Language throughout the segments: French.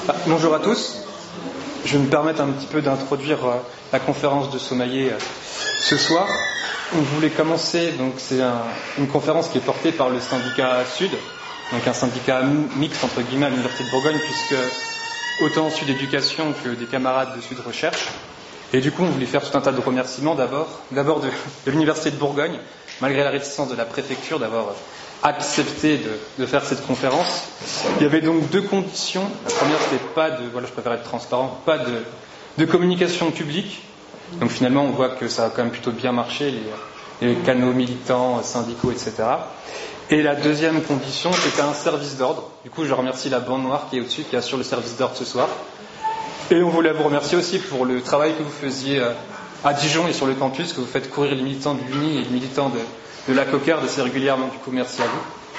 Bonjour à tous. Je vais me permettre un petit peu d'introduire la conférence de Sommaillé ce soir. On voulait commencer, donc c'est une conférence qui est portée par le syndicat Sud, donc un syndicat mixte entre guillemets à l'Université de Bourgogne, puisque autant Sud Éducation que des camarades de Sud Recherche. Et du coup, on voulait faire tout un tas de remerciements d'abord de l'Université de Bourgogne, malgré la réticence de la préfecture d'avoir accepté de faire cette conférence. Il y avait donc deux conditions. La première, c'était je préfère être transparent, pas de communication publique. Donc finalement, on voit que ça a quand même plutôt bien marché, les canaux militants, syndicaux, etc. Et la deuxième condition, c'était un service d'ordre. Du coup, je remercie la bande noire qui est au-dessus, qui assure le service d'ordre ce soir. Et on voulait vous remercier aussi pour le travail que vous faisiez à Dijon et sur le campus, que vous faites courir les militants de l'Uni et les militants de la Cocarde assez régulièrement. Du coup, merci à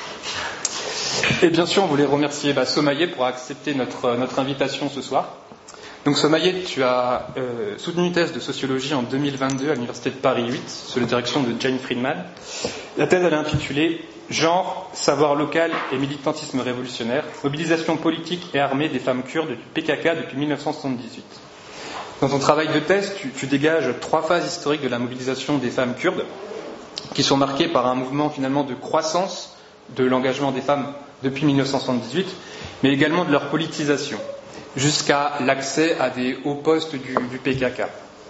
vous. Et bien sûr, on voulait remercier Sommaillé pour accepter notre invitation ce soir. Donc Sommaillé, tu as soutenu une thèse de sociologie en 2022 à l'Université de Paris 8, sous la direction de Jane Friedman. La thèse, elle est intitulée « Genre, savoir local et militantisme révolutionnaire, mobilisation politique et armée des femmes kurdes du PKK depuis 1978 ». Dans ton travail de thèse, tu dégages 3 phases historiques de la mobilisation des femmes kurdes, qui sont marquées par un mouvement finalement de croissance de l'engagement des femmes depuis 1978, mais également de leur politisation, jusqu'à l'accès à des hauts postes du PKK.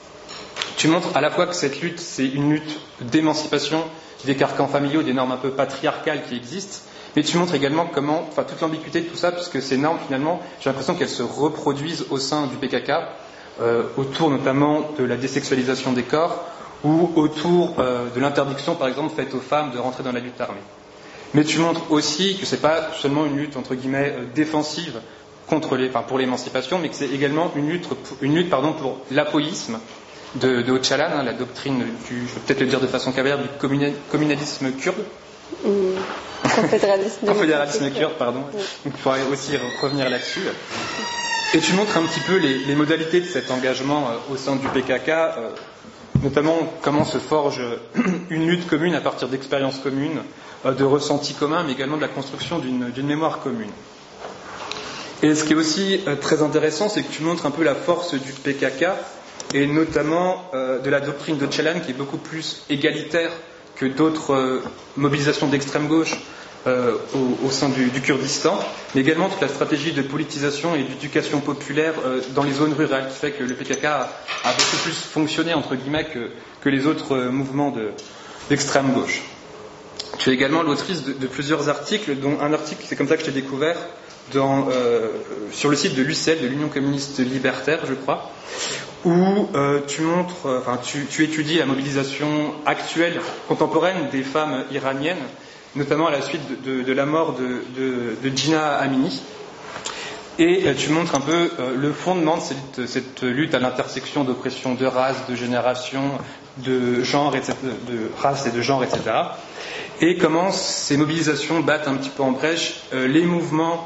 Tu montres à la fois que cette lutte, c'est une lutte d'émancipation des carcans familiaux, des normes un peu patriarcales qui existent, mais tu montres également toute l'ambiguïté de tout ça, puisque ces normes, finalement, j'ai l'impression qu'elles se reproduisent au sein du PKK, autour notamment de la désexualisation des corps, ou autour de l'interdiction, par exemple, faite aux femmes de rentrer dans la lutte armée. Mais tu montres aussi que c'est pas seulement une lutte, entre guillemets, défensive pour l'émancipation, mais que c'est également une lutte pour l'apoïsme de Öcalan, la doctrine je vais peut-être le dire de façon cavalière, du communalisme kurde. Confédéralisme kurde, pardon. Donc, tu pourrais aussi revenir là-dessus. Et tu montres un petit peu les modalités de cet engagement au sein du PKK, notamment comment se forge une lutte commune à partir d'expériences communes, de ressentis communs, mais également de la construction d'une mémoire commune. Et ce qui est aussi très intéressant, c'est que tu montres un peu la force du PKK, et notamment de la doctrine de Öcalan, qui est beaucoup plus égalitaire que d'autres mobilisations d'extrême gauche au sein du Kurdistan, mais également toute la stratégie de politisation et d'éducation populaire dans les zones rurales, qui fait que le PKK a beaucoup plus fonctionné, entre guillemets, que les autres mouvements d'extrême gauche. Tu es également l'autrice de plusieurs articles, dont un article, c'est comme ça que je t'ai découvert, sur le site de l'UCL, de l'Union communiste libertaire, je crois, où tu étudies la mobilisation actuelle, contemporaine des femmes iraniennes, notamment à la suite de la mort de Jina Amini. Et tu montres un peu le fondement de cette lutte à l'intersection d'oppression de race, de génération, de genre, etc., de race et de genre, etc. Et comment ces mobilisations battent un petit peu en brèche les mouvements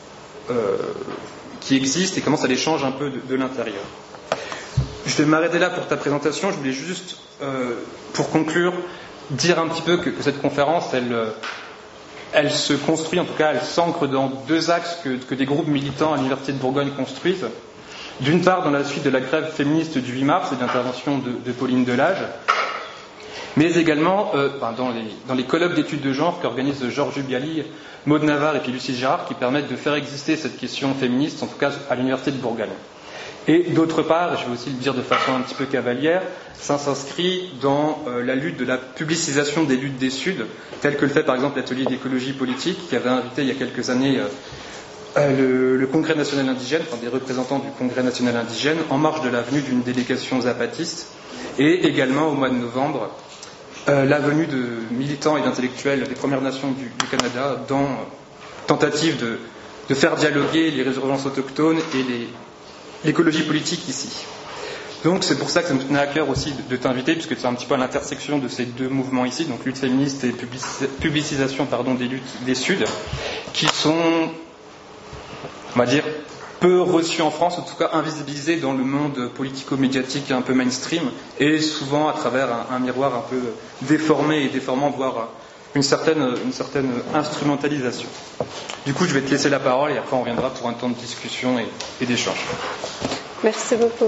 qui existent et comment ça les change un peu de l'intérieur. Je vais m'arrêter là pour ta présentation. Je voulais juste, pour conclure, dire un petit peu que cette conférence, elle se construit, en tout cas, elle s'ancre dans 2 axes que des groupes militants à l'Université de Bourgogne construisent. D'une part, dans la suite de la grève féministe du 8 mars et de l'intervention de Pauline Delage, mais également dans les colloques d'études de genre qu'organisent Georges Bialy, Maud Navarre et puis Lucie Girard, qui permettent de faire exister cette question féministe, en tout cas à l'Université de Bourgogne. Et d'autre part, je vais aussi le dire de façon un petit peu cavalière, ça s'inscrit dans la lutte de la publicisation des luttes des Suds, tel que le fait par exemple l'atelier d'écologie politique, qui avait invité il y a quelques années le Congrès national indigène, des représentants du Congrès national indigène, en marge de la venue d'une délégation zapatiste, et également au mois de novembre, la venue de militants et d'intellectuels des Premières Nations du Canada dans tentative de faire dialoguer les résurgences autochtones et l'écologie politique ici. Donc c'est pour ça que ça me tenait à cœur aussi de t'inviter, puisque c'est un petit peu à l'intersection de ces 2 mouvements ici, donc lutte féministe et publicisation des luttes des Suds, qui sont, on va dire, peu reçus en France, en tout cas invisibilisés dans le monde politico-médiatique un peu mainstream, et souvent à travers un miroir un peu déformé et déformant, voire une certaine instrumentalisation. Du coup, je vais te laisser la parole et après on reviendra pour un temps de discussion et d'échange. Merci beaucoup.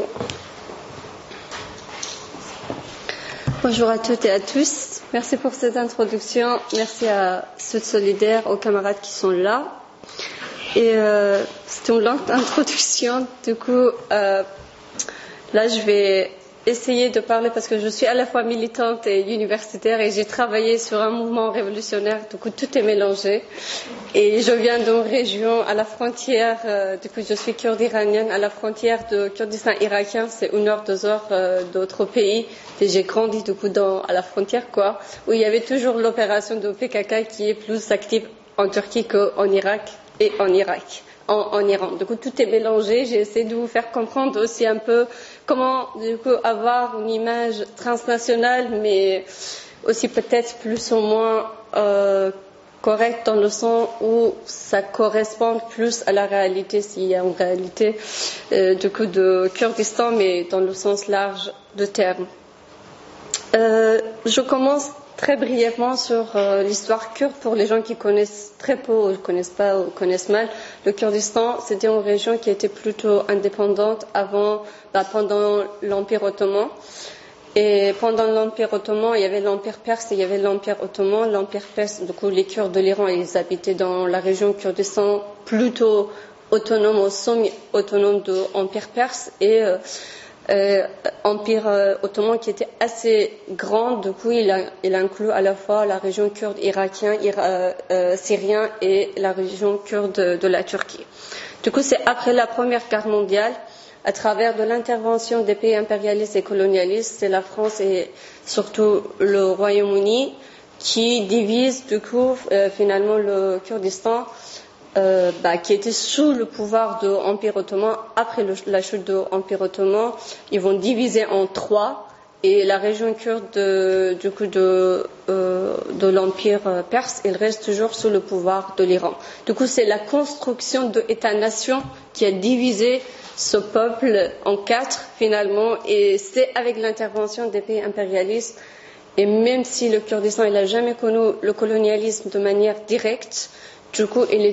Bonjour à toutes et à tous. Merci pour cette introduction. Merci à ceux de Solidaires, aux camarades qui sont là. Et c'était une longue introduction. Du coup, là, je vais essayer de parler parce que je suis à la fois militante et universitaire et j'ai travaillé sur un mouvement révolutionnaire. Du coup, tout est mélangé. Et je viens d'une région à la frontière. Du coup, je suis kurde iranienne à la frontière de Kurdistan irakien. C'est 1 heure, 2 heures d'autres pays. Et j'ai grandi du coup à la frontière, quoi, où il y avait toujours l'opération de PKK qui est plus active en Turquie qu'en Irak et en Irak. En Iran. Du coup, tout est mélangé. J'ai essayé de vous faire comprendre aussi un peu comment, du coup, avoir une image transnationale, mais aussi peut-être plus ou moins correcte dans le sens où ça correspond plus à la réalité, s'il y a une réalité, du coup, de Kurdistan, mais dans le sens large du terme. Je commence très brièvement sur l'histoire kurde pour les gens qui connaissent très peu ou ne connaissent pas ou connaissent mal. Le Kurdistan, c'était une région qui était plutôt indépendante pendant l'Empire ottoman. Et pendant l'Empire ottoman, il y avait l'Empire perse et il y avait l'Empire ottoman. L'Empire perse, du coup, les Kurdes de l'Iran, ils habitaient dans la région Kurdistan plutôt autonome ou semi-autonome de l'Empire perse et Empire ottoman qui était assez grand, du coup il inclut à la fois la région kurde irakien, syrien et la région kurde de la Turquie. Du coup, c'est après la Première Guerre mondiale, à travers de l'intervention des pays impérialistes et colonialistes, c'est la France et surtout le Royaume-Uni qui divise du coup finalement le Kurdistan qui était sous le pouvoir de l'Empire ottoman. Après la chute de l'Empire ottoman, ils vont diviser en 3 et la région kurde de l'Empire perse, elle reste toujours sous le pouvoir de l'Iran. Du coup, c'est la construction de État-nation qui a divisé ce peuple en 4 finalement, et c'est avec l'intervention des pays impérialistes. Et même si le Kurdistan n'a jamais connu le colonialisme de manière directe, du coup, elle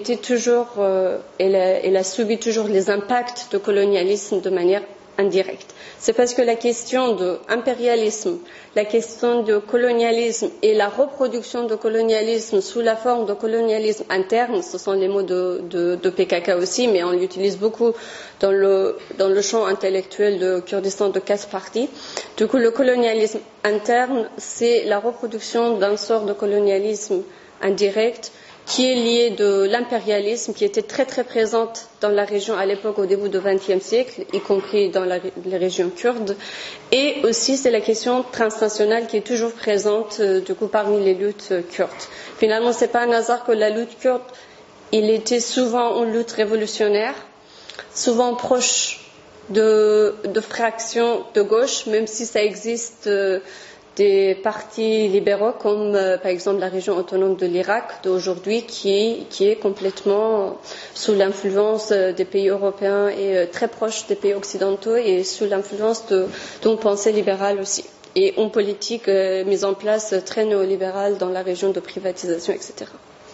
a subi toujours les impacts du colonialisme de manière indirecte. C'est parce que la question de impérialisme, la question de colonialisme et la reproduction de colonialisme sous la forme de colonialisme interne, ce sont les mots de PKK aussi, mais on l'utilise beaucoup dans le champ intellectuel de Kurdistan de 4 parties. Du coup, le colonialisme interne, c'est la reproduction d'un sort de colonialisme indirect qui est lié de l'impérialisme qui était très très présente dans la région à l'époque au début du XXe siècle, y compris dans les régions kurdes, et aussi c'est la question transnationale qui est toujours présente du coup parmi les luttes kurdes. Finalement, c'est pas un hasard que la lutte kurde, il était souvent une lutte révolutionnaire, souvent proche de fractions de gauche, même si ça existe des partis libéraux comme par exemple la région autonome de l'Irak d'aujourd'hui qui est complètement sous l'influence des pays européens et très proche des pays occidentaux et sous l'influence d'une pensée libérale aussi et une politique mise en place très néolibérale dans la région de privatisation, etc.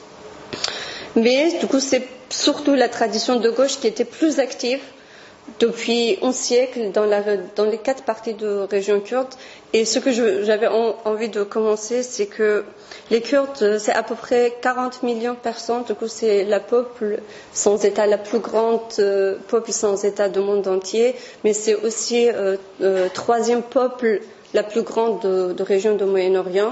Mais du coup, c'est surtout la tradition de gauche qui était plus active depuis un siècle dans les 4 parties de région kurde. Et ce que j'avais envie de commencer, c'est que les Kurdes, c'est à peu près 40 millions de personnes. Du coup, c'est la peuple sans État, la plus grande peuple sans État du monde entier. Mais c'est aussi 3e peuple la plus grande de région du Moyen-Orient.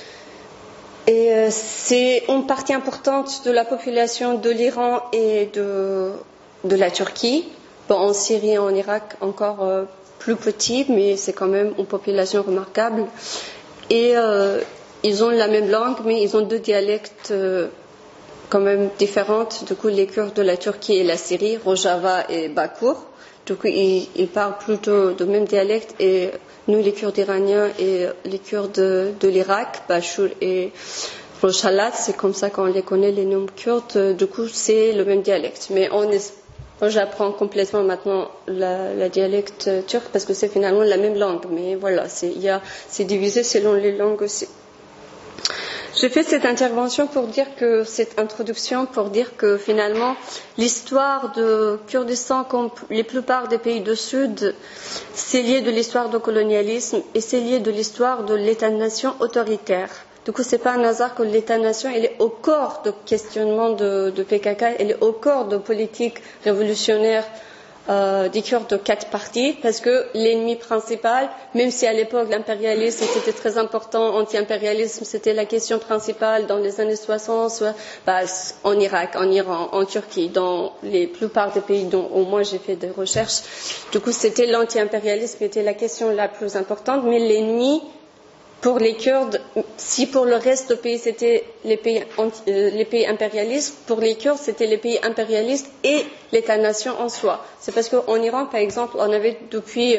Et c'est une partie importante de la population de l'Iran et de la Turquie. Bon, en Syrie et en Irak, encore plus petit, mais c'est quand même une population remarquable. Et ils ont la même langue, mais ils ont 2 dialectes quand même différents. Du coup, les Kurdes de la Turquie et la Syrie, Rojava et Bakour. Du coup, ils parlent plutôt le même dialecte. Et nous, les Kurdes iraniens et les Kurdes de l'Irak, Bachur et Rojava, c'est comme ça qu'on les connaît, les noms kurdes. Du coup, c'est le même dialecte. Mais j'apprends complètement maintenant la dialecte turc parce que c'est finalement la même langue. Mais voilà, c'est divisé selon les langues aussi. J'ai fait cette intervention pour dire que, cette introduction pour dire que finalement, l'histoire de Kurdistan, comme la plupart des pays du Sud, c'est lié de l'histoire du colonialisme et c'est lié de l'histoire de l'État-nation autoritaire. Du coup, c'est pas un hasard que l'État-nation, il est au corps de questionnement de PKK, il est au corps de politique révolutionnaire des Kurdes de 4 partis, parce que l'ennemi principal, même si à l'époque l'impérialisme c'était très important, anti-impérialisme c'était la question principale dans les années 60, en Irak, en Iran, en Turquie, dans la plupart des pays dont au moins j'ai fait des recherches. Du coup, c'était l'anti-impérialisme qui était la question la plus importante, mais l'ennemi pour les Kurdes, si pour le reste du pays c'était les pays impérialistes, pour les Kurdes c'était les pays impérialistes et l'État-nation en soi. C'est parce qu'en Iran, par exemple, on avait depuis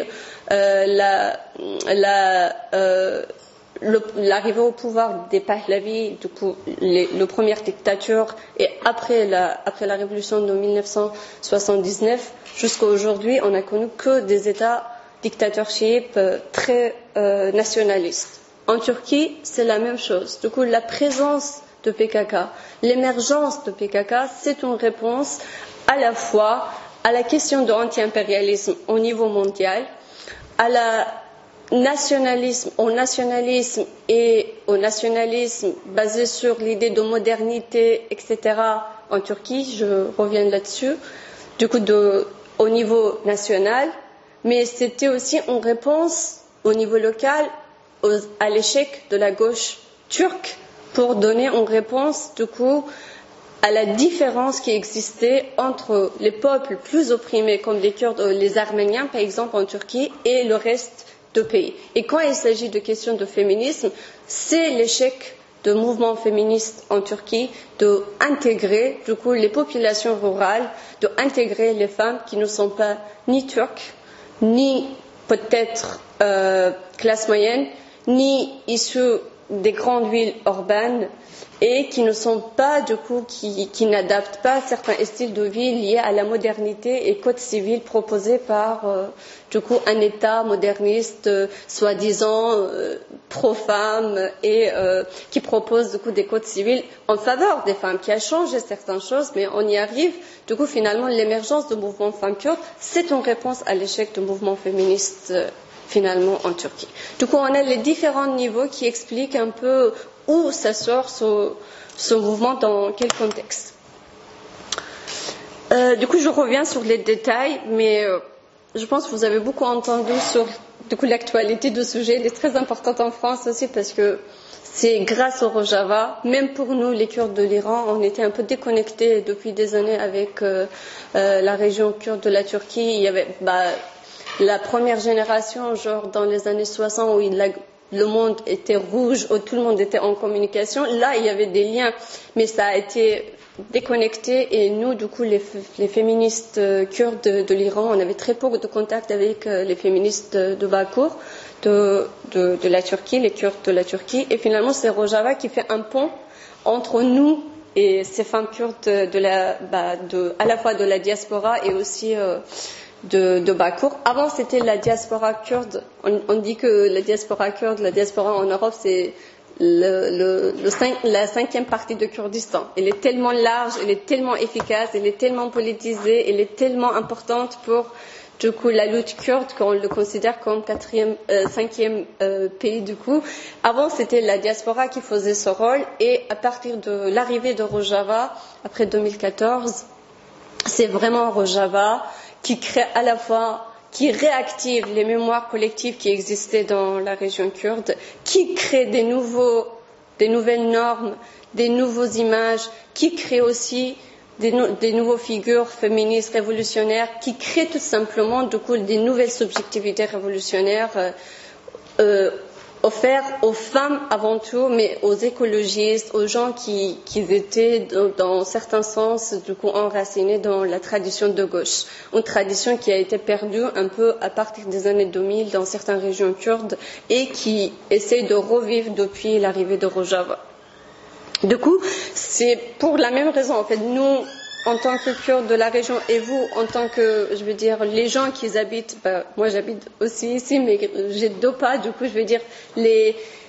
l'arrivée au pouvoir des Pahlavis, du coup, la première dictature, et après la révolution de 1979, jusqu'à aujourd'hui, on n'a connu que des États dictatorship très nationalistes. En Turquie, c'est la même chose. Du coup, la présence de PKK, l'émergence de PKK, c'est une réponse à la fois à la question de l'anti-impérialisme au niveau mondial, à la au nationalisme et au nationalisme basé sur l'idée de modernité, etc. en Turquie, je reviens là-dessus, du coup, au niveau national, mais c'était aussi une réponse au niveau local à l'échec de la gauche turque pour donner une réponse, du coup, à la différence qui existait entre les peuples plus opprimés, comme les Kurdes ou les Arméniens, par exemple, en Turquie, et le reste du pays. Et quand il s'agit de questions de féminisme, c'est l'échec de mouvements féministes en Turquie d'intégrer, du coup, les populations rurales, d'intégrer les femmes qui ne sont pas ni turques, ni peut-être classe moyenne, ni issues des grandes villes urbaines et qui ne sont pas, du coup, qui n'adaptent pas certains styles de vie liés à la modernité et code civil proposé par, du coup, un État moderniste, soi-disant pro-femmes et qui propose, du coup, des codes civils en faveur des femmes, qui a changé certaines choses, mais on y arrive. Du coup, finalement, l'émergence du mouvement femmes kurdes, c'est une réponse à l'échec du mouvement féministe finalement en Turquie. Du coup, on a les différents niveaux qui expliquent un peu où ça sort ce mouvement, dans quel contexte. Du coup, je reviens sur les détails, mais je pense que vous avez beaucoup entendu sur l'actualité du sujet. Elle est très importante en France aussi parce que c'est grâce au Rojava, même pour nous, les Kurdes de l'Iran, on était un peu déconnectés depuis des années avec la région kurde de la Turquie. Il y avait la première génération, genre dans les années 60, où le monde était rouge, où tout le monde était en communication. Là, il y avait des liens, mais ça a été déconnecté. Et nous, du coup, les féministes kurdes de l'Iran, on avait très peu de contact avec les féministes de Bakour, de la Turquie, les Kurdes de la Turquie. Et finalement, c'est Rojava qui fait un pont entre nous et ces femmes kurdes à la fois de la diaspora et aussi de Bakour. Avant, c'était la diaspora kurde. On dit que la diaspora kurde, la diaspora en Europe, c'est la 5e partie de Kurdistan. Elle est tellement large, elle est tellement efficace, elle est tellement politisée, elle est tellement importante pour, du coup, la lutte kurde qu'on le considère comme 5e pays, du coup. Avant, c'était la diaspora qui faisait ce rôle, et à partir de l'arrivée de Rojava, après 2014, c'est vraiment Rojava qui crée à la fois, qui réactive les mémoires collectives qui existaient dans la région kurde, qui crée des nouvelles normes, des nouvelles images, qui crée aussi des nouvelles figures féministes révolutionnaires, qui crée tout simplement, du coup, des nouvelles subjectivités révolutionnaires offertes aux femmes avant tout, mais aux écologistes, aux gens qui étaient dans certains sens, du coup, enracinés dans la tradition de gauche. Une tradition qui a été perdue un peu à partir des années 2000 dans certaines régions kurdes et qui essaie de revivre depuis l'arrivée de Rojava. Du coup, c'est pour la même raison, en fait, nous, en tant que Kurdes de la région, et vous, en tant que, je veux dire, les gens qui habitent, moi j'habite aussi ici, mais j'ai 2 pas, du coup, je veux dire, les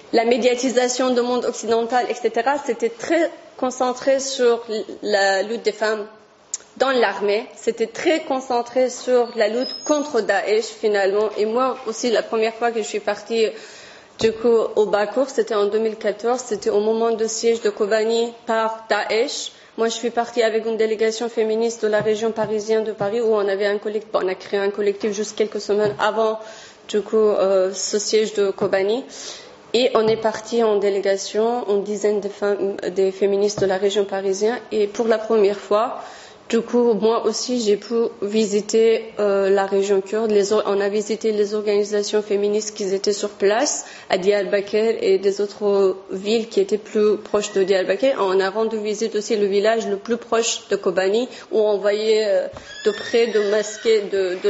la médiatisation du monde occidental, etc., c'était très concentré sur la lutte des femmes dans l'armée. C'était très concentré sur la lutte contre Daesh, finalement. Et moi aussi, la première fois que je suis partie du coup au Bakour, c'était en 2014. C'était au moment du siège de Kobani par Daesh. Moi, je suis partie avec une délégation féministe de la région parisienne de Paris où on avait un collectif, on a créé un collectif juste quelques semaines avant, du coup, ce siège de Kobani. Et on est parti en délégation, une dizaine de femmes, des féministes de la région parisienne. Et pour la première fois, du coup, moi aussi, j'ai pu visiter la région kurde. On a visité les organisations féministes qui étaient sur place à Diyarbakir et des autres villes qui étaient plus proches de Diyarbakir. On a rendu visite aussi le village le plus proche de Kobani, où on voyait de près de masquer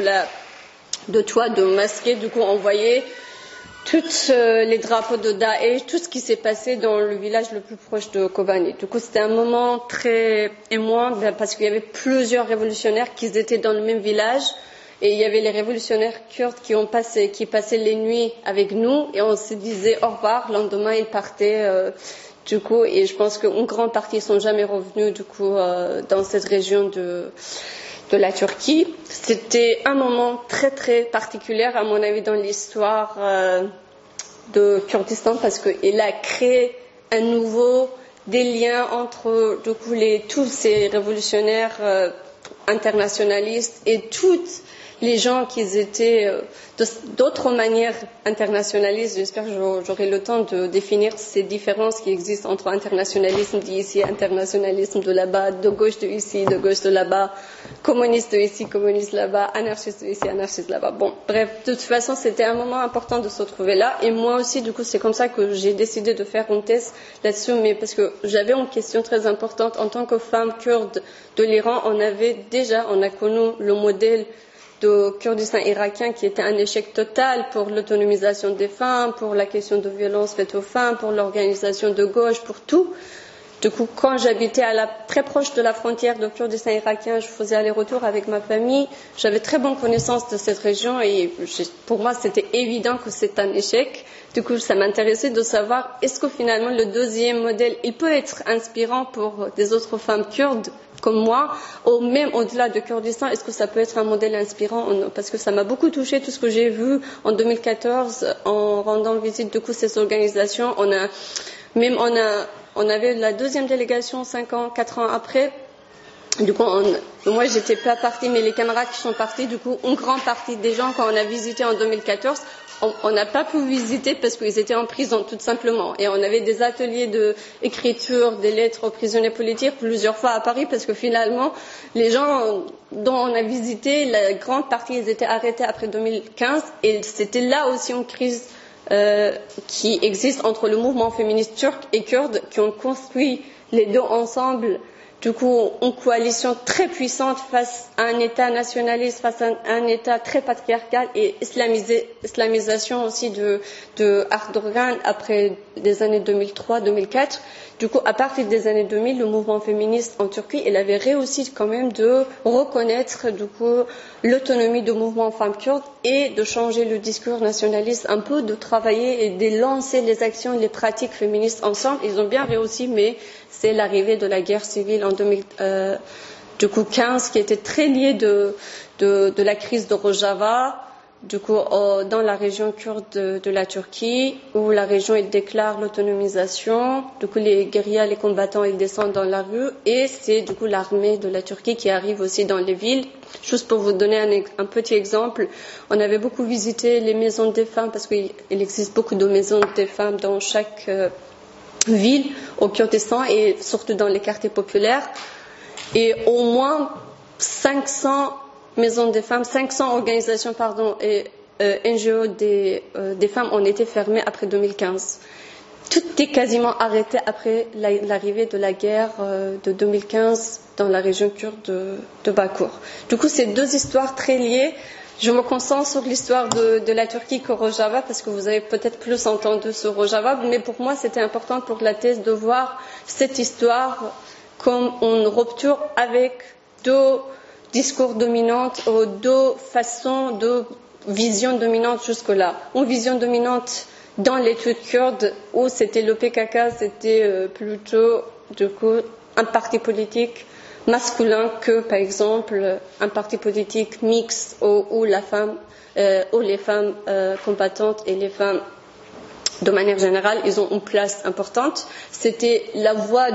de toit de masquer. Du coup, on voyait tous les drapeaux de Daesh, tout ce qui s'est passé dans le village le plus proche de Kobani. Du coup, c'était un moment très émouvant parce qu'il y avait plusieurs révolutionnaires qui étaient dans le même village et il y avait les révolutionnaires kurdes qui passaient les nuits avec nous et on se disait au revoir. Le lendemain, ils partaient. Du coup, et je pense qu'une grande partie ne sont jamais revenus du coup dans cette région de la Turquie. C'était un moment très très particulier à mon avis dans l'histoire de Kurdistan parce qu'il a créé à nouveau des liens entre du coup, tous ces révolutionnaires internationalistes et toutes les gens qui étaient d'autres manières internationalistes. J'espère que j'aurai le temps de définir ces différences qui existent entre internationalisme d'ici, internationalisme de là-bas, de gauche de ici, de gauche de là-bas, communiste de ici, communiste là-bas, anarchiste de ici, anarchiste là-bas. Bon, bref, de toute façon, c'était un moment important de se retrouver là. Et moi aussi, du coup, c'est comme ça que j'ai décidé de faire une thèse là-dessus, mais parce que j'avais une question très importante. En tant que femme kurde de l'Iran, on a connu le modèle de Kurdistan irakien qui était un échec total pour l'autonomisation des femmes, pour la question de violence faite aux femmes, pour l'organisation de gauche, pour tout. Du coup, quand j'habitais très proche de la frontière de Kurdistan irakien, je faisais aller-retour avec ma famille. J'avais très bonne connaissance de cette région et pour moi, c'était évident que c'est un échec. Du coup, ça m'intéressait de savoir est-ce que finalement le deuxième modèle, il peut être inspirant pour des autres femmes kurdes comme moi, ou même au-delà de Kurdistan, est-ce que ça peut être un modèle inspirant? Parce que ça m'a beaucoup touché tout ce que j'ai vu en 2014 en rendant visite de ces organisations. On avait la deuxième délégation 4 ans après. Du coup, moi, j'étais pas partie, mais les camarades qui sont partis, du coup, une grande partie des gens, quand on a visité en 2014, on n'a pas pu visiter parce qu'ils étaient en prison, tout simplement. Et on avait des ateliers d'écriture, des lettres aux prisonniers politiques plusieurs fois à Paris parce que finalement, les gens dont on a visité, la grande partie, ils étaient arrêtés après 2015. Et c'était là aussi une crise qui existe entre le mouvement féministe turc et kurde qui ont construit les deux ensemble. Du coup, une coalition très puissante face à un État nationaliste, face à un État très patriarcal et islamisation aussi de Erdogan après les années 2003-2004. Du coup, à partir des années 2000, le mouvement féministe en Turquie, il avait réussi quand même de reconnaître du coup l'autonomie du mouvement femmes kurdes et de changer le discours nationaliste un peu, de travailler et de lancer les actions et les pratiques féministes ensemble. Ils ont bien réussi, mais c'est l'arrivée de la guerre civile en 2015 qui était très liée de la crise de Rojava. Du coup, dans la région kurde de la Turquie, où la région il déclare l'autonomisation, du coup les guérillas, les combattants, ils descendent dans la rue, et c'est du coup l'armée de la Turquie qui arrive aussi dans les villes. Juste pour vous donner un petit exemple, on avait beaucoup visité les maisons des femmes, parce qu'il existe beaucoup de maisons des femmes dans chaque ville au Kurdistan, et surtout dans les quartiers populaires, et au moins 500 maisons des femmes, 500 organisations et NGO des femmes ont été fermées après 2015. Tout est quasiment arrêté après l'arrivée de la guerre de 2015 dans la région kurde de Bakour. Du coup, c'est deux histoires très liées. Je me concentre sur l'histoire de la Turquie que Rojava, parce que vous avez peut-être plus entendu sur Rojava, mais pour moi, c'était important pour la thèse de voir cette histoire comme une rupture avec deux discours dominantes ou deux façons de vision dominante jusque-là. Une vision dominante dans l'étude kurde, où c'était le PKK, c'était plutôt du coup un parti politique masculin que, par exemple, un parti politique mixte où les femmes combattantes et les femmes, de manière générale, ils ont une place importante. C'était la voix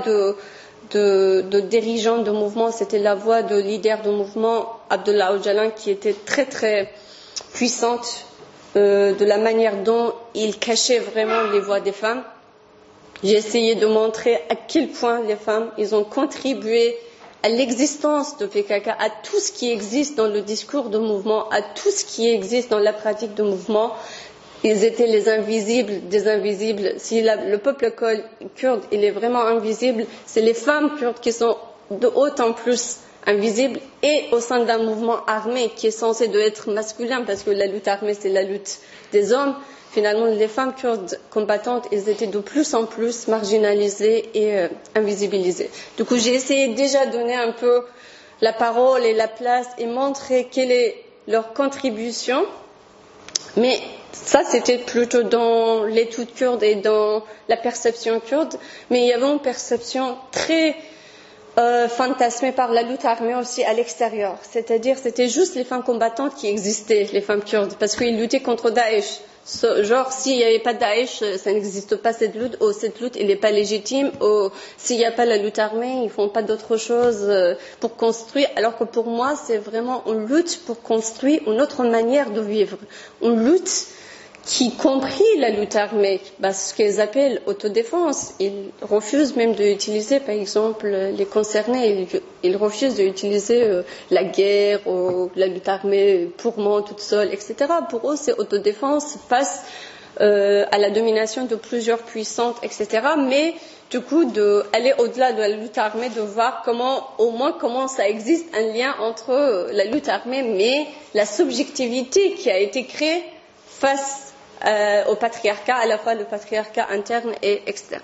de dirigeants de mouvement, c'était la voix de leader de mouvement, Abdullah Öcalan, qui était très très puissante de la manière dont il cachait vraiment les voix des femmes. J'ai essayé de montrer à quel point les femmes, ils ont contribué à l'existence de PKK, à tout ce qui existe dans le discours de mouvement, à tout ce qui existe dans la pratique de mouvement. Ils étaient les invisibles des invisibles. Si le peuple kurde, il est vraiment invisible, c'est les femmes kurdes qui sont de haut en plus invisibles, et au sein d'un mouvement armé qui est censé être masculin, parce que la lutte armée, c'est la lutte des hommes. Finalement, les femmes kurdes combattantes, elles étaient de plus en plus marginalisées et invisibilisées. Du coup, j'ai essayé déjà de donner un peu la parole et la place et montrer quelle est leur contribution. Mais ça, c'était plutôt dans l'étude kurde et dans la perception kurde. Mais il y avait une perception très fantasmée par la lutte armée aussi à l'extérieur. C'est-à-dire, c'était juste les femmes combattantes qui existaient, les femmes kurdes, parce qu'ils luttaient contre Daesh. Genre, s'il n'y avait pas Daesh, ça n'existe pas cette lutte, ou cette lutte, elle n'est pas légitime, ou s'il n'y a pas la lutte armée, ils ne font pas d'autre chose pour construire. Alors que pour moi, c'est vraiment une lutte pour construire une autre manière de vivre. Une lutte qui compris la lutte armée, ce qu'ils appellent autodéfense. Ils refusent même d'utiliser, par exemple, les concernés, ils refusent d'utiliser la guerre ou la lutte armée purement toute seule, etc. Pour eux, c'est autodéfense face à la domination de plusieurs puissances, etc. Mais du coup, d'aller au-delà de la lutte armée, de voir comment ça existe un lien entre la lutte armée, mais la subjectivité qui a été créée face au patriarcat, à la fois le patriarcat interne et externe.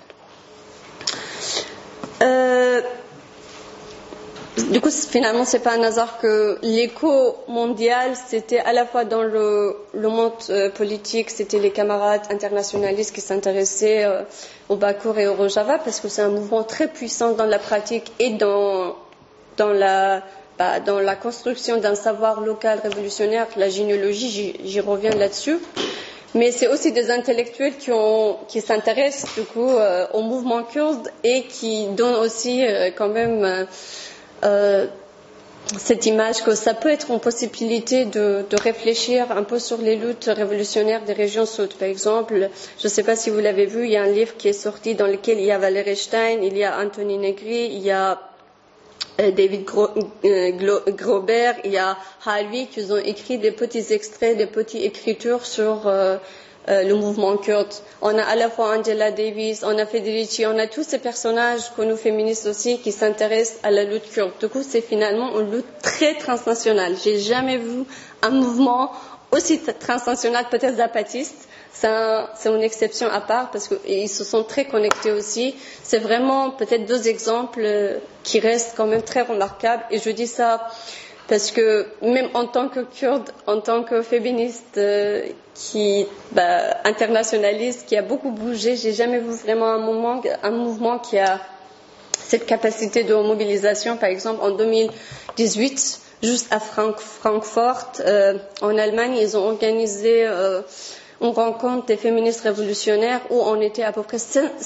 Du coup, finalement, c'est pas un hasard que l'écho mondial, c'était à la fois dans le monde politique, c'était les camarades internationalistes qui s'intéressaient au Bakour et au Rojava, parce que c'est un mouvement très puissant dans la pratique et dans la construction d'un savoir local révolutionnaire, la généalogie, j'y reviens là-dessus. Mais c'est aussi des intellectuels qui s'intéressent du coup au mouvement kurde et qui donnent aussi quand même cette image que ça peut être une possibilité de réfléchir un peu sur les luttes révolutionnaires des régions sud. Par exemple, je ne sais pas si vous l'avez vu, il y a un livre qui est sorti dans lequel il y a Valéry Stein, il y a Anthony Negri, il y a David Grobert, il y a Harvey qui ont écrit des petits extraits, des petites écritures sur le mouvement kurde. On a à la fois Angela Davis, on a Federici, on a tous ces personnages connus féministes aussi qui s'intéressent à la lutte kurde. Du coup, c'est finalement une lutte très transnationale. J'ai jamais vu un mouvement aussi transnational, peut-être zapatiste. C'est une exception à part parce qu'ils se sont très connectés aussi. C'est vraiment peut-être deux exemples qui restent quand même très remarquables. Et je dis ça parce que même en tant que kurde, en tant que féministe internationaliste, qui a beaucoup bougé, j'ai jamais vu vraiment un mouvement qui a cette capacité de mobilisation. Par exemple, en 2018, juste à Francfort, en Allemagne, ils ont organisé une rencontre des féministes révolutionnaires où on était à peu près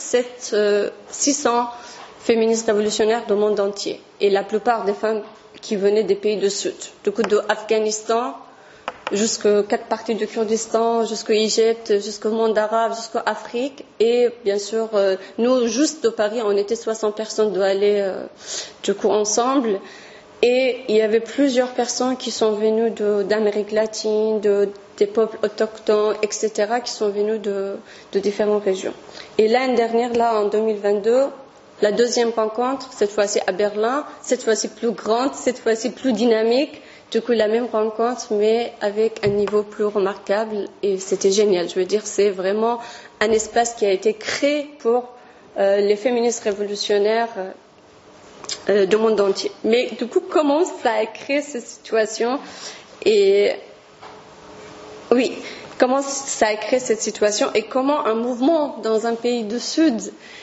600 féministes révolutionnaires du monde entier. Et la plupart des femmes qui venaient des pays du Sud. Du coup, de Afghanistan jusqu'aux 4 parties du Kurdistan, jusqu'au Égypte, jusqu'au monde arabe, jusqu'au Afrique. Et bien sûr, nous, juste de Paris, on était 60 personnes de aller du coup ensemble. Et il y avait plusieurs personnes qui sont venues d'Amérique latine, des peuples autochtones, etc., qui sont venus de différentes régions. Et l'année dernière, là, en 2022, la deuxième rencontre, cette fois-ci à Berlin, cette fois-ci plus grande, cette fois-ci plus dynamique, du coup la même rencontre, mais avec un niveau plus remarquable, et c'était génial. Je veux dire, c'est vraiment un espace qui a été créé pour les féministes révolutionnaires du monde entier. Mais du coup, comment ça a créé cette situation? Et oui, comment ça a créé cette situation et comment un mouvement dans un pays du Sud,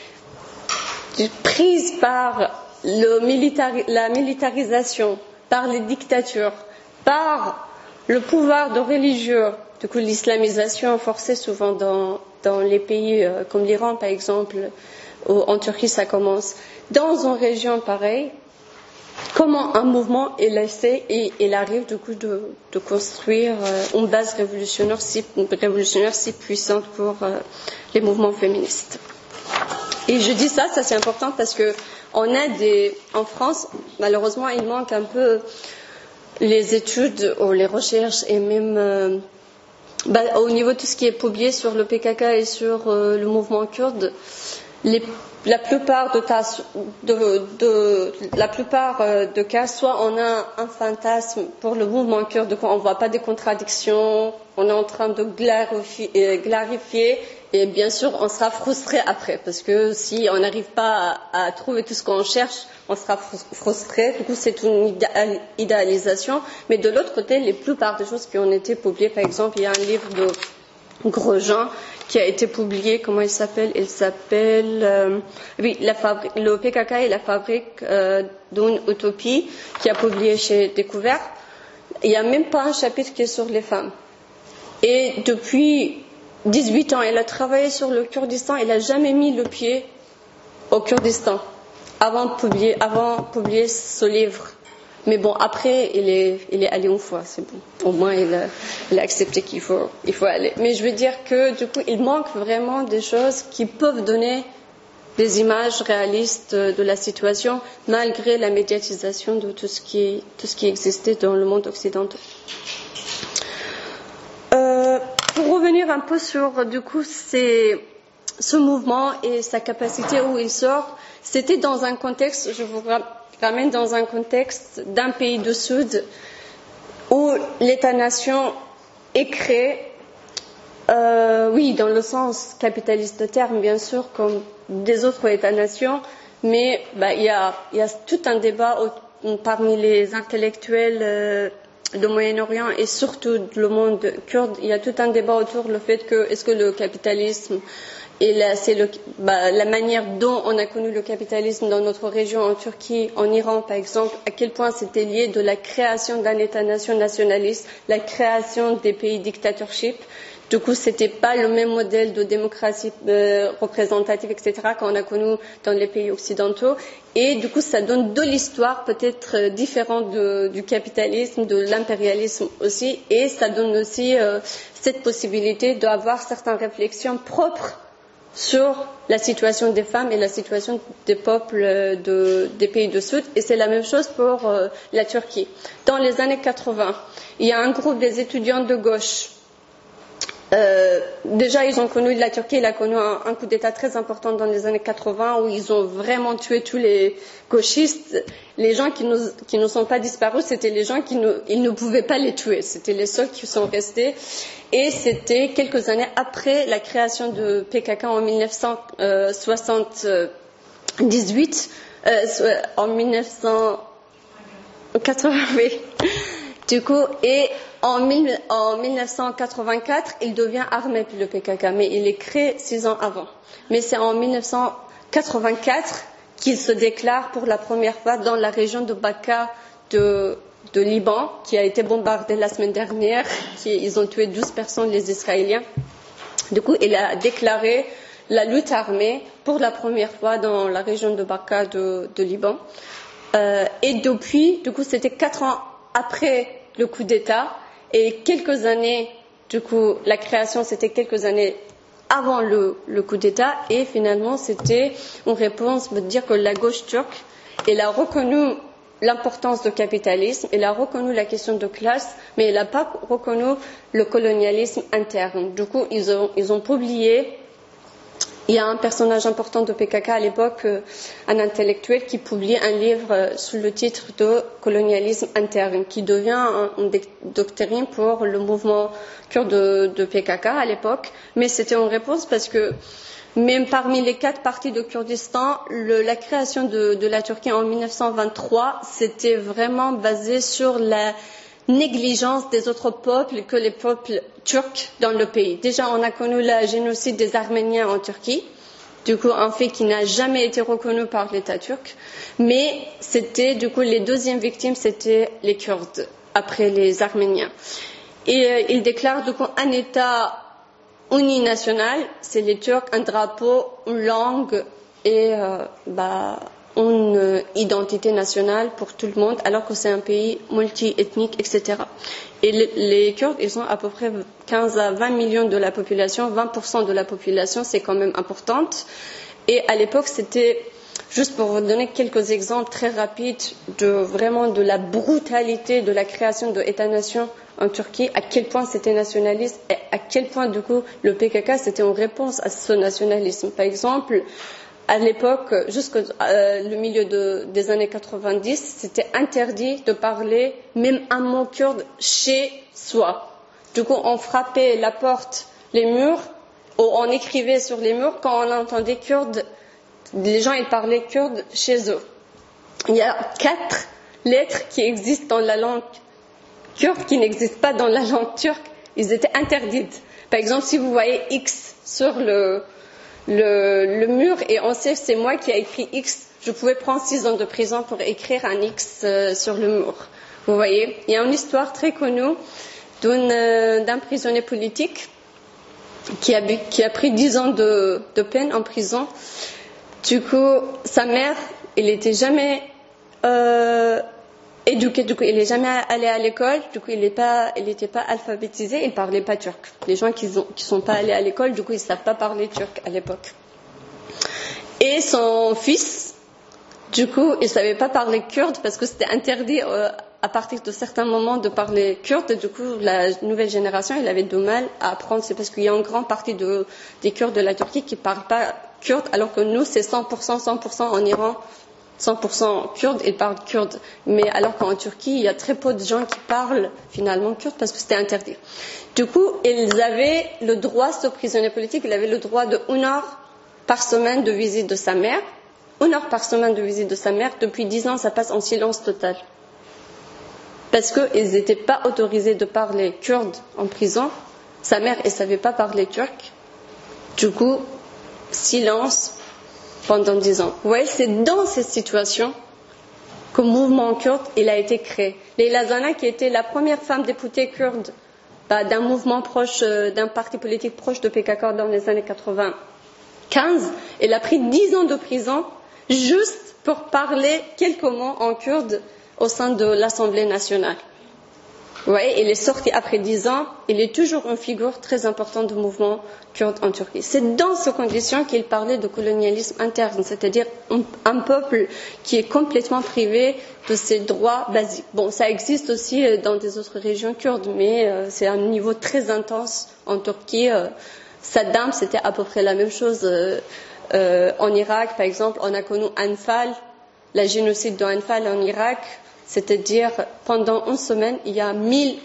prise par la militarisation, par les dictatures, par le pouvoir de religieux, du coup l'islamisation forcée souvent dans les pays comme l'Iran par exemple, ou en Turquie ça commence, dans une région pareille, comment un mouvement est laissé et il arrive du coup de construire une base révolutionnaire si puissante pour les mouvements féministes. Et je dis ça c'est important parce que en France, malheureusement, il manque un peu les études ou les recherches et même au niveau de tout ce qui est publié sur le PKK et sur le mouvement kurde, la plupart de cas, soit on a un fantasme pour le mouvement kurde, on ne voit pas des contradictions, on est en train de clarifier et bien sûr on sera frustré après parce que si on n'arrive pas à trouver tout ce qu'on cherche, on sera frustré. Du coup c'est une idéalisation. Mais de l'autre côté, les plupart des choses qui ont été publiées, par exemple, il y a un livre de Grosjean qui a été publié, comment il s'appelle? Il s'appelle le PKK et la fabrique d'une utopie, qui a publié chez Découvert. Il n'y a même pas un chapitre qui est sur les femmes. Et depuis 18 ans, elle a travaillé sur le Kurdistan, elle n'a jamais mis le pied au Kurdistan avant de publier ce livre. Mais bon, après, il est allé une fois, c'est bon. Au moins, il a accepté qu'il faut aller. Mais je veux dire que, du coup, il manque vraiment des choses qui peuvent donner des images réalistes de la situation, malgré la médiatisation de tout ce qui existait dans le monde occidental. Pour revenir un peu sur, du coup, ce mouvement et sa capacité où il sort, c'était dans un contexte, je vous ramène dans un contexte d'un pays du Sud où l'État-nation est créé, oui, dans le sens capitaliste de terme, bien sûr, comme des autres États-nations, mais il y a tout un débat parmi les intellectuels du Moyen-Orient et surtout le monde kurde. Il y a tout un débat autour du fait que est-ce que le capitalisme et la manière dont on a connu le capitalisme dans notre région, en Turquie, en Iran par exemple, à quel point c'était lié de la création d'un État-nation nationaliste, la création des pays dictatorship. Du coup, c'était pas le même modèle de démocratie représentative, etc., qu'on a connu dans les pays occidentaux. Et du coup, ça donne de l'histoire peut-être différente du capitalisme, de l'impérialisme aussi. Et ça donne aussi cette possibilité d'avoir certaines réflexions propres sur la situation des femmes et la situation des peuples des pays du Sud. Et c'est la même chose pour la Turquie. Dans les années 80, il y a un groupe des étudiants de gauche. Déjà, ils ont connu la Turquie, elle a connu un coup d'État très important dans les années 80 où ils ont vraiment tué tous les gauchistes. Les gens qui ne sont pas disparus, c'était les gens ils ne pouvaient pas les tuer. C'était les seuls qui sont restés. Et c'était quelques années après la création de PKK en 1978, en 1980, oui. Du coup, et en 1984, il devient armé, le PKK, mais il est créé 6 ans avant. Mais c'est en 1984 qu'il se déclare pour la première fois dans la région de Baqa de Liban, qui a été bombardée la semaine dernière. Ils ont tué 12 personnes, les Israéliens. Du coup, il a déclaré la lutte armée pour la première fois dans la région de Baqa de Liban. Et depuis, du coup, c'était 4 ans après le coup d'État. Et quelques années, du coup, la création, c'était quelques années avant le coup d'État. Et finalement, c'était une réponse de dire que la gauche turque, elle a reconnu l'importance du capitalisme, elle a reconnu la question de classe, mais elle n'a pas reconnu le colonialisme interne. Du coup, ils ont publié. Il y a un personnage important de PKK à l'époque, un intellectuel, qui publie un livre sous le titre de colonialisme interne, qui devient une doctrine pour le mouvement kurde de PKK à l'époque. Mais c'était une réponse parce que même parmi les 4 parties de Kurdistan, la création de la Turquie en 1923, c'était vraiment basé sur négligence des autres peuples que les peuples turcs dans le pays. Déjà, on a connu le génocide des Arméniens en Turquie, du coup un fait qui n'a jamais été reconnu par l'État turc, mais c'était du coup les deuxièmes victimes, c'était les Kurdes après les Arméniens. Et il déclare du coup un État uninational, c'est les Turcs, un drapeau, une langue et une identité nationale pour tout le monde, alors que c'est un pays multi-ethnique, etc. Et les Kurdes, ils ont à peu près 15 à 20 millions de la population, 20% de la population, c'est quand même importante. Et à l'époque, c'était, juste pour vous donner quelques exemples très rapides de la brutalité de la création de État-nation en Turquie, à quel point c'était nationaliste et à quel point, du coup, le PKK, c'était en réponse à ce nationalisme. Par exemple, à l'époque, jusqu'au milieu des années 90, c'était interdit de parler même un mot kurde chez soi. Du coup, on frappait la porte, les murs, ou on écrivait sur les murs quand on entendait kurde. Les gens, ils parlaient kurde chez eux. Il y a 4 lettres qui existent dans la langue kurde qui n'existent pas dans la langue turque. Ils étaient interdites. Par exemple, si vous voyez X sur le mur et on sait que c'est moi qui ai écrit X, je pouvais prendre 6 ans de prison pour écrire un X sur le mur. Vous voyez, il y a une histoire très connue d'un prisonnier politique qui a pris 10 ans de peine en prison. Du coup, sa mère, elle n'était jamais éduqué, du coup, il n'est jamais allé à l'école, du coup, il n'était pas alphabétisé, il ne parlait pas turc. Les gens qui sont pas allés à l'école, du coup, ils ne savent pas parler turc à l'époque. Et son fils, du coup, il ne savait pas parler kurde parce que c'était interdit à partir de certains moments de parler kurde. Du coup, la nouvelle génération, elle avait du mal à apprendre. C'est parce qu'il y a une grande partie des Kurdes de la Turquie qui ne parlent pas kurde, alors que nous, c'est 100% en Iran. 100% kurdes, ils parlent kurde. Mais alors qu'en Turquie, il y a très peu de gens qui parlent finalement kurde parce que c'était interdit. Du coup, ils avaient le droit, ce prisonnier politique, il avait le droit de 1 heure par semaine de visite de sa mère. 1 heure par semaine de visite de sa mère. Depuis 10 ans, ça passe en silence total. Parce qu'ils n'étaient pas autorisés de parler kurde en prison. Sa mère, elle ne savait pas parler turc. Du coup, silence pendant 10 ans. Vous voyez, c'est dans cette situation que le mouvement kurde il a été créé. Leyla Zana, qui était la première femme députée kurde d'un mouvement proche, d'un parti politique proche de PKK dans les années 95, elle a pris 10 ans de prison juste pour parler quelques mots en kurde au sein de l'Assemblée nationale. Vous voyez, il est sorti après 10 ans, il est toujours une figure très importante du mouvement kurde en Turquie. C'est dans ces conditions qu'il parlait de colonialisme interne, c'est-à-dire un peuple qui est complètement privé de ses droits basiques. Bon, ça existe aussi dans des autres régions kurdes, mais c'est à un niveau très intense en Turquie. Saddam, c'était à peu près la même chose. En Irak, par exemple, on a connu Anfal, la génocide de Anfal en Irak. C'est-à-dire, pendant 1 semaine, il y a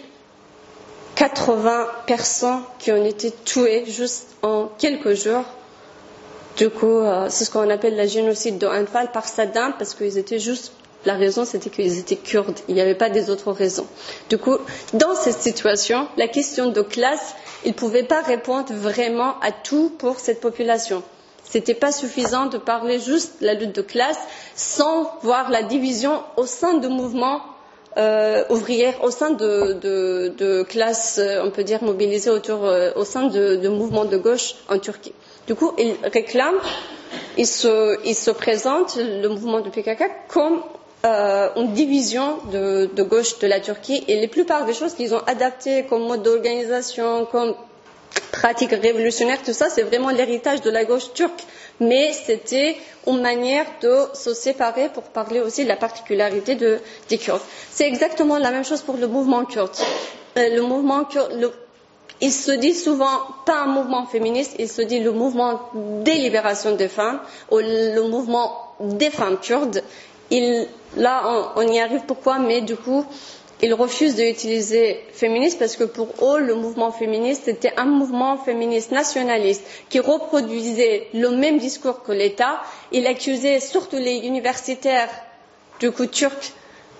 1080 personnes qui ont été tuées juste en quelques jours. Du coup, c'est ce qu'on appelle la génocide de Anfal par Saddam, parce qu'ils étaient juste, la raison c'était qu'ils étaient kurdes. Il n'y avait pas des autres raisons. Du coup, dans cette situation, la question de classe, ils ne pouvaient pas répondre vraiment à tout pour cette population. C'était pas suffisant de parler juste de la lutte de classe sans voir la division au sein de mouvements ouvriers, au sein de classes, on peut dire, mobilisées au sein de mouvements de gauche en Turquie. Du coup, ils réclament, ils se présentent, le mouvement de PKK, comme une division de gauche de la Turquie et la plupart des choses qu'ils ont adaptées comme mode d'organisation, comme pratique révolutionnaire, tout ça, c'est vraiment l'héritage de la gauche turque. Mais c'était une manière de se séparer pour parler aussi de la particularité des Kurdes. C'est exactement la même chose pour le mouvement kurde. Le mouvement kurde, il se dit souvent pas un mouvement féministe, il se dit le mouvement des libérations des femmes ou le mouvement des femmes kurdes. Là, on y arrive pourquoi, mais du coup, ils refusent d'utiliser féministe parce que pour eux, le mouvement féministe était un mouvement féministe nationaliste qui reproduisait le même discours que l'État. Il accusait surtout les universitaires du coup turcs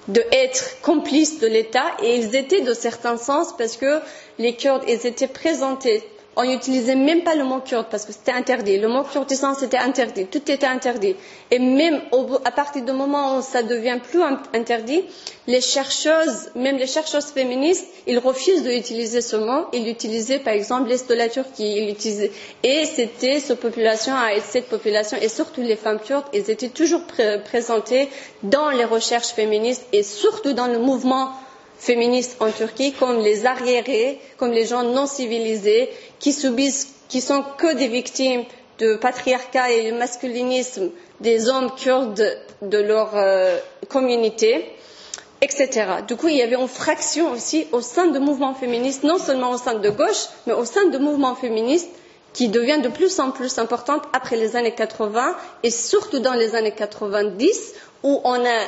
d'être complices de l'État, et ils étaient de certains sens parce que les Kurdes, ils étaient présentés. On n'utilisait même pas le mot kurde parce que c'était interdit. Le mot kurdistan, c'était interdit. Tout était interdit. Et même à partir du moment où ça devient plus interdit, les chercheuses, même les chercheuses féministes, ils refusent d'utiliser ce mot. Ils utilisaient, par exemple, l'Est de la Turquie. Et c'était cette population, et surtout les femmes kurdes, ils étaient toujours présentées dans les recherches féministes et surtout dans le mouvement féministes en Turquie comme les arriérés, comme les gens non civilisés qui sont que des victimes de patriarcat et du masculinisme des hommes kurdes de leur communauté, etc. Du coup, il y avait une fraction aussi au sein du mouvement féministe, non seulement au sein de gauche, mais au sein du mouvement féministe qui devient de plus en plus importante après les années 80 et surtout dans les années 90 où on a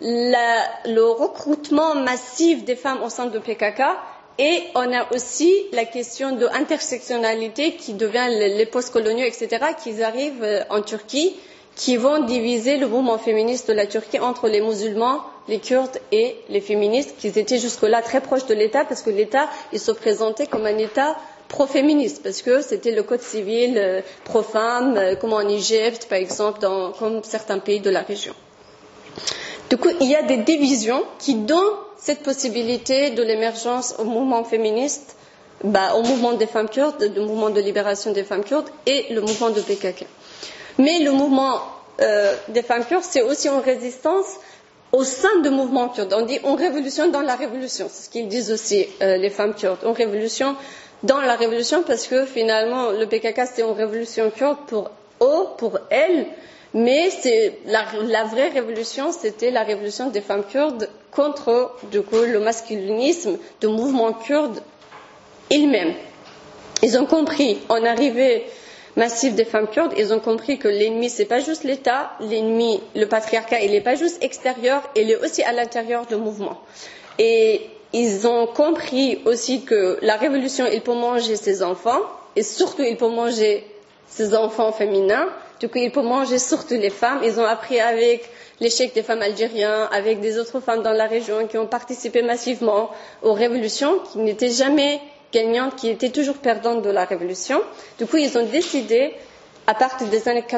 le recrutement massif des femmes au sein de PKK et on a aussi la question de intersectionnalité qui devient les postcoloniaux, etc., qui arrivent en Turquie, qui vont diviser le mouvement féministe de la Turquie entre les musulmans, les Kurdes et les féministes, qui étaient jusque-là très proches de l'État, parce que l'État, il se présentait comme un État pro-féministe, parce que c'était le code civil pro-femme, comme en Égypte, par exemple, comme certains pays de la région. Du coup, il y a des divisions qui donnent cette possibilité de l'émergence au mouvement féministe, au mouvement des femmes kurdes, le mouvement de libération des femmes kurdes et le mouvement de PKK. Mais le mouvement des femmes kurdes, c'est aussi une résistance au sein du mouvement kurde. On dit une révolution dans la révolution, c'est ce qu'ils disent aussi les femmes kurdes, une révolution dans la révolution parce que finalement le PKK c'est une révolution kurde pour eux, pour elles. Mais la vraie révolution, c'était la révolution des femmes kurdes contre, du coup, le masculinisme du mouvement kurde il-même. Ils ont compris, en arrivée massive des femmes kurdes, ils ont compris que l'ennemi, c'est pas juste l'État, l'ennemi, le patriarcat, il n'est pas juste extérieur, il est aussi à l'intérieur du mouvement. Et ils ont compris aussi que la révolution, il peut manger ses enfants, et surtout, il peut manger ses enfants féminins. Du coup, il peut manger surtout les femmes. Ils ont appris avec l'échec des femmes algériennes, avec des autres femmes dans la région qui ont participé massivement aux révolutions, qui n'étaient jamais gagnantes, qui étaient toujours perdantes de la révolution. Du coup, ils ont décidé, à partir des années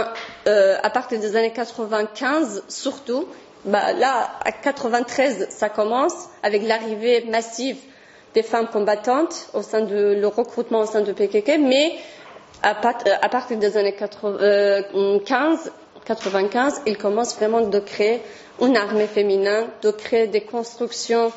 95 surtout, là, à 93, ça commence avec l'arrivée massive des femmes combattantes au sein de le recrutement au sein de PKK, mais à partir des années 95, il commence vraiment de créer une armée féminine, de créer des constructions,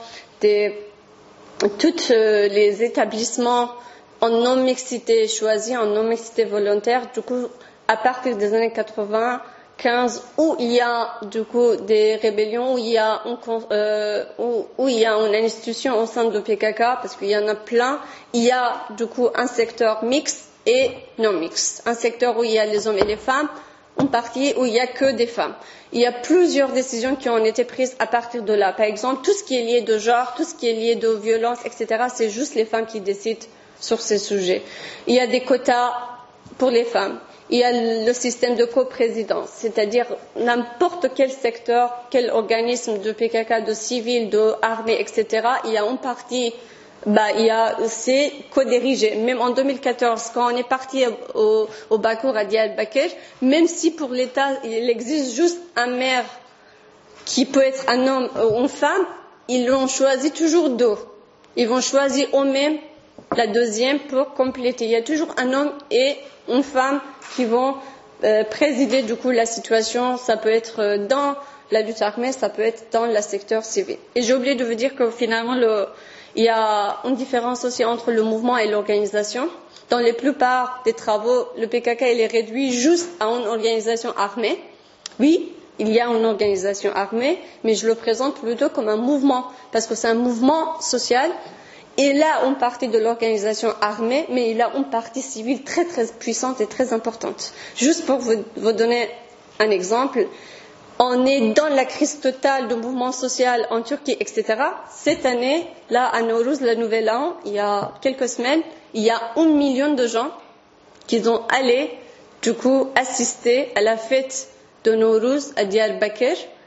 tous les établissements en non-mixité choisis, en non-mixité volontaire. Du coup, à partir des années 95, où il y a du coup des rébellions, où il y a une institution au sein de PKK, parce qu'il y en a plein, il y a du coup un secteur mixte et non mixte. Un secteur où il y a les hommes et les femmes, une partie où il n'y a que des femmes. Il y a plusieurs décisions qui ont été prises à partir de là. Par exemple, tout ce qui est lié de genre, tout ce qui est lié de violence, etc., c'est juste les femmes qui décident sur ces sujets. Il y a des quotas pour les femmes. Il y a le système de coprésidence, c'est-à-dire n'importe quel secteur, quel organisme de PKK, de civil, de armée, etc., il y a une partie c'est co-dirigé. Même en 2014, quand on est parti au Bakour à Diyarbakir, même si pour l'État, il existe juste un maire qui peut être un homme ou une femme, ils l'ont choisi toujours deux. Ils vont choisir eux-mêmes la deuxième pour compléter. Il y a toujours un homme et une femme qui vont présider du coup la situation. Ça peut être dans la lutte armée, ça peut être dans le secteur civil. Et j'ai oublié de vous dire que finalement, il y a une différence aussi entre le mouvement et l'organisation. Dans la plupart des travaux, le PKK il est réduit juste à une organisation armée. Oui, il y a une organisation armée, mais je le présente plutôt comme un mouvement, parce que c'est un mouvement social. Il a une partie de l'organisation armée, mais il a une partie civile très très puissante et très importante. Juste pour vous donner un exemple, on est dans la crise totale du mouvement social en Turquie, etc. Cette année, là, à Nowruz, le nouvel an, il y a quelques semaines, il y a 1 million de gens qui sont allés, du coup, assister à la fête de Nowruz à Diyarbakir.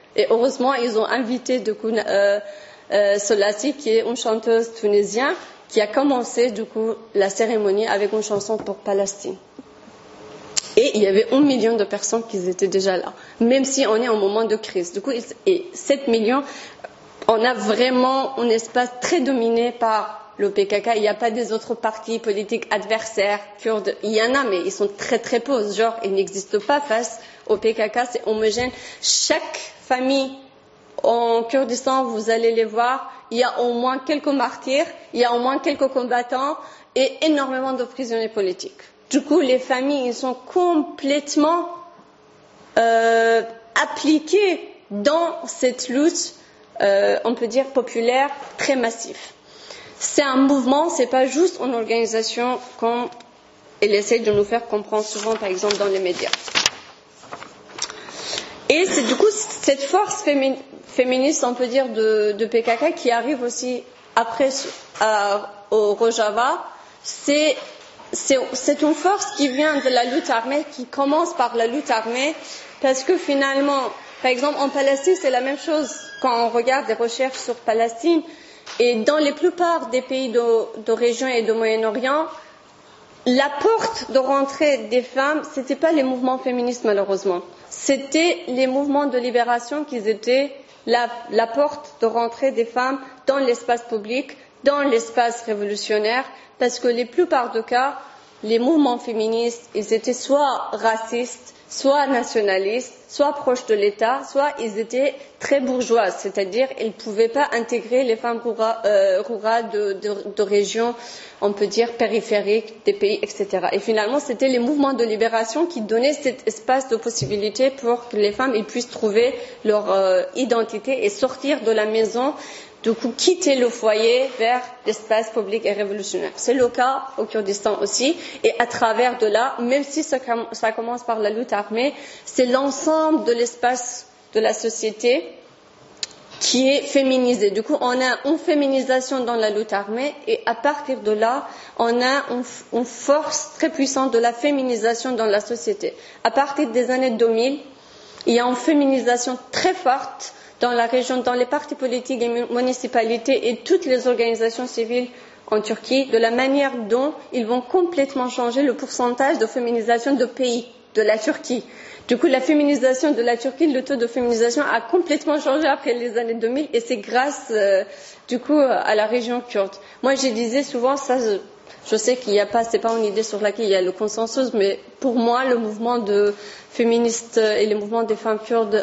Et heureusement, ils ont invité du coup Solassi, qui est une chanteuse tunisienne, qui a commencé du coup la cérémonie avec une chanson pour Palestine. Et il y avait 1 million de personnes qui étaient déjà là, même si on est en moment de crise. Du coup, et 7 millions, on a vraiment un espace très dominé par le PKK. Il n'y a pas des autres partis politiques adversaires kurdes. Il y en a, mais ils sont très très peu. Genre, ils n'existent pas face au PKK. C'est homogène. Chaque famille en Kurdistan, vous allez les voir, il y a au moins quelques martyrs, il y a au moins quelques combattants et énormément de prisonniers politiques. Du coup, les familles, ils sont complètement appliquées dans cette lutte, on peut dire populaire, très massive. C'est un mouvement, c'est pas juste une organisation comme elle essaie de nous faire comprendre souvent, par exemple, dans les médias. Et c'est du coup cette force féministe, on peut dire, de PKK qui arrive aussi après au Rojava, c'est une force qui vient de la lutte armée, qui commence par la lutte armée, parce que finalement, par exemple, en Palestine, c'est la même chose. Quand on regarde des recherches sur Palestine, et dans la plupart des pays de région et de Moyen-Orient, la porte de rentrée des femmes, c'était pas les mouvements féministes malheureusement. C'était les mouvements de libération qui étaient la porte de rentrée des femmes dans l'espace public, dans l'espace révolutionnaire, parce que la plupart des cas, les mouvements féministes, ils étaient soit racistes, soit nationalistes, soit proches de l'État, soit ils étaient très bourgeois, c'est-à-dire ils ne pouvaient pas intégrer les femmes rurales de régions, on peut dire périphériques des pays, etc. Et finalement, c'était les mouvements de libération qui donnaient cet espace de possibilité pour que les femmes ils puissent trouver leur identité et sortir de la maison, du coup quitter le foyer vers l'espace public et révolutionnaire. C'est le cas au Kurdistan aussi, et à travers de là, même si ça commence par la lutte armée, c'est l'ensemble de l'espace de la société qui est féminisé. Du coup, on a une féminisation dans la lutte armée, et à partir de là, on a une force très puissante de la féminisation dans la société. À partir des années 2000, il y a une féminisation très forte dans la région, dans les partis politiques et municipalités et toutes les organisations civiles en Turquie, de la manière dont ils vont complètement changer le pourcentage de féminisation de pays, de la Turquie. Du coup, la féminisation de la Turquie, le taux de féminisation a complètement changé après les années 2000, et c'est grâce, du coup, à la région kurde. Moi, je disais souvent, ça, je sais qu'il n'y a pas, c'est pas une idée sur laquelle il y a le consensus, mais pour moi, le mouvement de féministes et le mouvement des femmes kurdes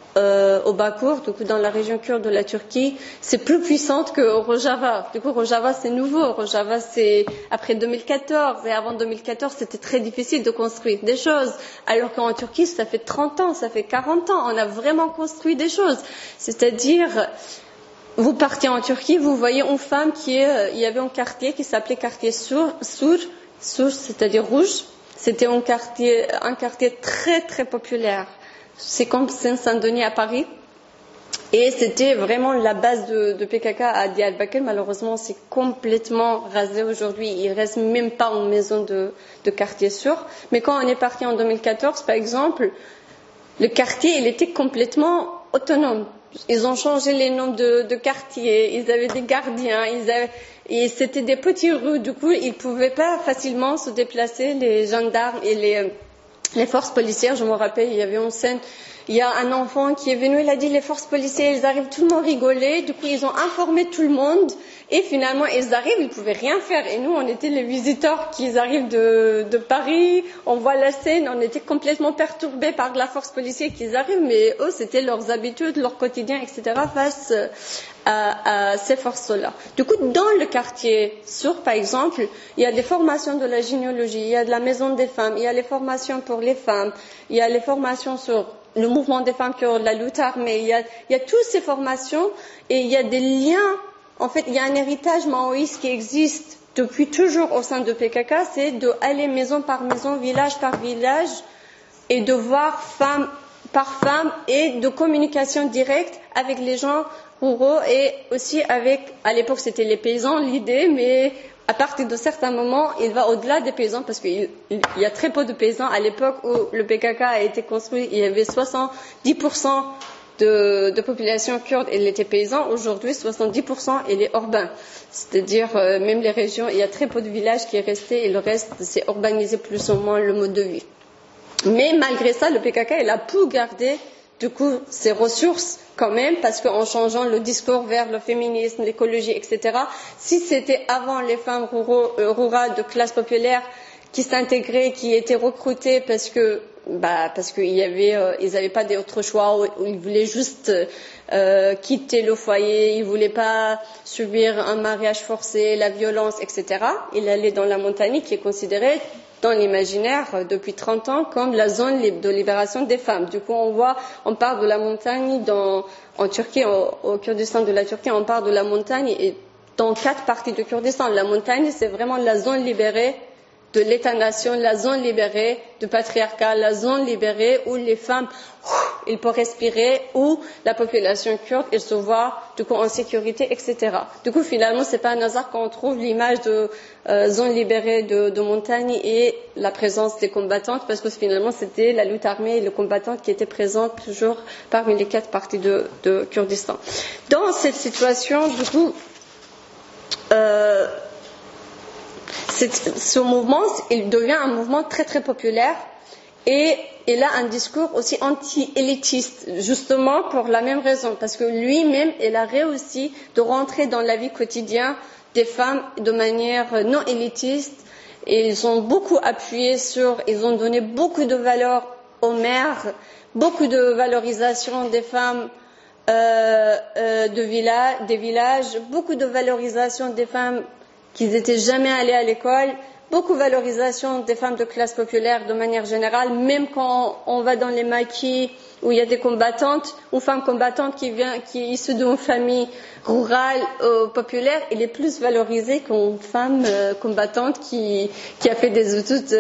au Bakour, du coup dans la région kurde de la Turquie, c'est plus puissante que Rojava. Du coup, Rojava c'est nouveau. Rojava c'est après 2014, et avant 2014 c'était très difficile de construire des choses. Alors qu'en Turquie ça fait 30 ans, ça fait 40 ans, on a vraiment construit des choses. C'est-à-dire, vous partez en Turquie, vous voyez une femme il y avait un quartier qui s'appelait quartier Sur, c'est-à-dire rouge. C'était un quartier très très populaire. C'est comme Saint-Denis à Paris. Et c'était vraiment la base de PKK à Diyarbakir. Malheureusement, c'est complètement rasé aujourd'hui. Il ne reste même pas une maison de quartier sûr. Mais quand on est parti en 2014, par exemple, le quartier, il était complètement autonome. Ils ont changé les noms de quartiers, ils avaient des gardiens, et c'était des petites rues. Du coup, ils ne pouvaient pas facilement se déplacer, les gendarmes et les forces policières. Je me rappelle, il y avait une scène, il y a un enfant qui est venu, il a dit les forces policières, ils arrivent, tout le monde rigolait. Du coup, ils ont informé tout le monde, et finalement, ils arrivent, ils pouvaient rien faire. Et nous, on était les visiteurs qui arrivent de Paris, on voit la scène, on était complètement perturbés par la force policière qui arrive, mais eux, c'était leurs habitudes, leur quotidien, etc. face à ces forces-là. Du coup, dans le quartier Sur, par exemple, il y a des formations de la gynécologie, il y a de la maison des femmes, il y a les formations pour les femmes, il y a les formations sur le mouvement des femmes qui ont la lutte armée, il y a toutes ces formations, et il y a des liens. En fait, il y a un héritage maoïste qui existe depuis toujours au sein de PKK, c'est d'aller maison par maison, village par village, et de voir femme par femme, et de communication directe avec les gens ruraux, et aussi avec, à l'époque c'était les paysans, l'idée, mais à partir de certains moments, il va au-delà des paysans, parce qu'il y a très peu de paysans. À l'époque où le PKK a été construit, il y avait 70% de population kurde, elle était paysan. Aujourd'hui, 70%, elle est urbain. C'est-à-dire, même les régions, il y a très peu de villages qui est resté et le reste, c'est urbanisé plus ou moins le mode de vie. Mais malgré ça, le PKK, il a pu garder, du coup, ses ressources quand même, parce qu'en changeant le discours vers le féminisme, l'écologie, etc., si c'était avant les femmes rurales de classe populaire qui s'intégraient, qui étaient recrutées parce qu'ils n'avaient pas d'autre choix, ou ils voulaient juste quitter le foyer, ils voulaient pas subir un mariage forcé, la violence, etc. Ils allaient dans la montagne, qui est considérée dans l'imaginaire depuis 30 ans comme la zone de libération des femmes. Du coup, on parle de la montagne en Turquie, au Kurdistan de la Turquie, on parle de la montagne et dans 4 parties du Kurdistan. La montagne, c'est vraiment la zone libérée de l'État-nation, la zone libérée du patriarcat, la zone libérée où les femmes, ils peuvent respirer, où la population kurde, elle se voit, du coup, en sécurité, etc. Du coup, finalement, c'est pas un hasard qu'on trouve l'image de zone libérée de montagne et la présence des combattantes, parce que finalement, c'était la lutte armée et les combattantes qui étaient présentes toujours parmi les 4 parties de Kurdistan. Dans cette situation, du coup, ce mouvement, il devient un mouvement très très populaire et il a un discours aussi anti-élitiste, justement pour la même raison, parce que lui-même, il a réussi de rentrer dans la vie quotidienne des femmes de manière non élitiste et ils ont beaucoup appuyé ils ont donné beaucoup de valeur aux mères, beaucoup de valorisation des femmes des villages, beaucoup de valorisation des femmes qui n'étaient jamais allées à l'école, beaucoup de valorisation des femmes de classe populaire de manière générale, même quand on va dans les maquis où il y a des combattantes ou femmes combattantes qui issues d'une famille rurale populaire, elle est plus valorisée qu'une femme combattante qui a fait des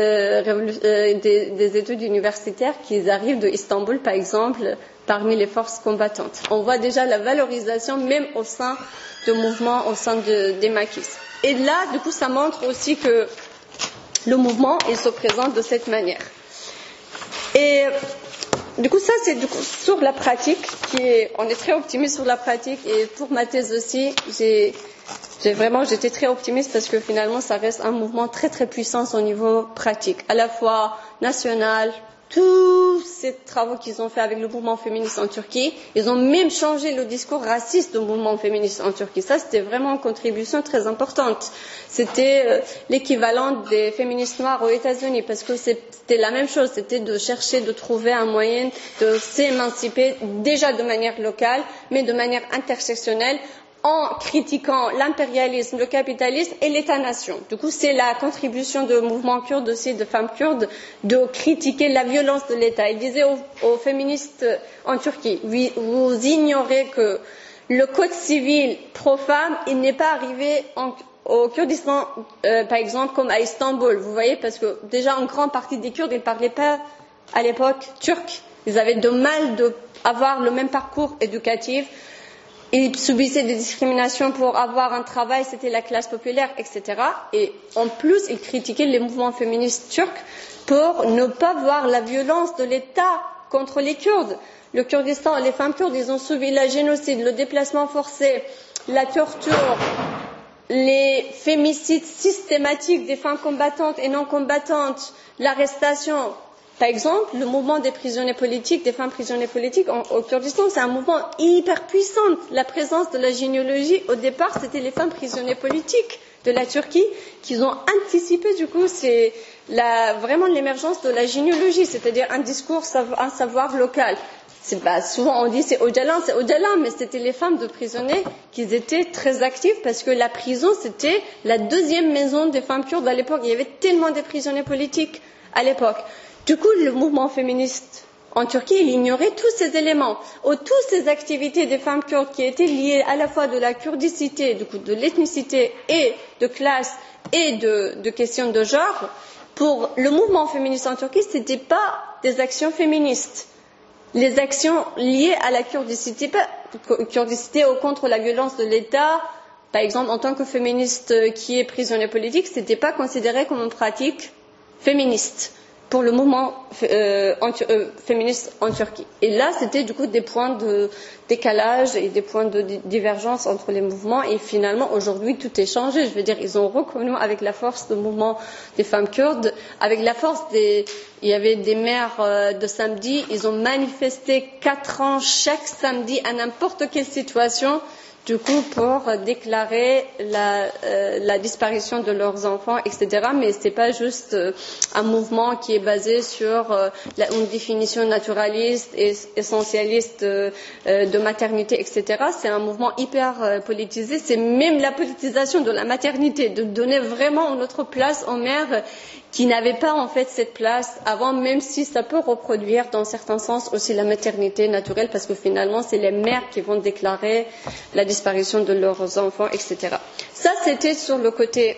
études universitaires, qui arrivent de Istanbul par exemple, parmi les forces combattantes. On voit déjà la valorisation même au sein du mouvement, au sein des maquis. Et là, du coup, ça montre aussi que le mouvement, il se présente de cette manière. Et du coup, ça, c'est sur la pratique, on est très optimiste sur la pratique. Et pour ma thèse aussi, j'étais très optimiste parce que finalement, ça reste un mouvement très très puissant au niveau pratique, à la fois national. Tous ces travaux qu'ils ont fait avec le mouvement féministe en Turquie, ils ont même changé le discours raciste du mouvement féministe en Turquie. Ça, c'était vraiment une contribution très importante. C'était l'équivalent des féministes noires aux États-Unis, parce que c'était la même chose. C'était de chercher, de trouver un moyen de s'émanciper déjà de manière locale, mais de manière intersectionnelle, en critiquant l'impérialisme, le capitalisme et l'État-nation. Du coup, c'est la contribution du mouvement kurde aussi, de femmes kurdes, de critiquer la violence de l'État. Il disait aux féministes en Turquie, vous ignorez que le code civil pro-femmes, il n'est pas arrivé au Kurdistan, par exemple, comme à Istanbul. Vous voyez, parce que déjà, en grande partie des Kurdes, ils ne parlaient pas à l'époque turc. Ils avaient de mal d'avoir le même parcours éducatif. Ils subissaient des discriminations pour avoir un travail, c'était la classe populaire, etc. Et en plus, ils critiquaient les mouvements féministes turcs pour ne pas voir la violence de l'État contre les Kurdes. Le Kurdistan, les femmes kurdes, ils ont subi le génocide, le déplacement forcé, la torture, les fémicides systématiques des femmes combattantes et non combattantes, l'arrestation. Par exemple, le mouvement des prisonniers politiques, des femmes prisonniers politiques au Kurdistan, c'est un mouvement hyper puissant. La présence de la généalogie, au départ, c'était les femmes prisonniers politiques de la Turquie qui ont anticipé, du coup, c'est vraiment l'émergence de la généalogie, c'est-à-dire un discours, un savoir local. Souvent on dit c'est Öcalan, mais c'était les femmes de prisonniers qui étaient très actives parce que la prison, c'était la deuxième maison des femmes kurdes à l'époque. Il y avait tellement de prisonniers politiques à l'époque. Du coup, le mouvement féministe en Turquie, il ignorait tous ces éléments, ou toutes ces activités des femmes kurdes qui étaient liées à la fois de la kurdicité, du coup, de l'ethnicité et de classe et de questions de genre. Pour le mouvement féministe en Turquie, ce n'était pas des actions féministes. Les actions liées à la kurdicité ou contre la violence de l'État, par exemple, en tant que féministe qui est prisonnier politique, ce n'était pas considéré comme une pratique féministe. pour le mouvement féministe en Turquie. Et là, c'était du coup des points de décalage et des points de divergence entre les mouvements. Et finalement, aujourd'hui, tout est changé. Je veux dire, ils ont reconnu avec la force du mouvement des femmes kurdes, avec la force il y avait des maires de samedi, ils ont manifesté 4 ans chaque samedi à n'importe quelle situation, du coup, pour déclarer la disparition de leurs enfants, etc. Mais c'est pas juste un mouvement qui est basé sur une définition naturaliste et essentialiste de maternité, etc. C'est un mouvement hyper politisé. C'est même la politisation de la maternité, de donner vraiment une autre place aux mères qui n'avaient pas en fait cette place avant, même si ça peut reproduire dans certains sens aussi la maternité naturelle, parce que finalement c'est les mères qui vont déclarer la disparition de leurs enfants, etc. Ça c'était sur le côté,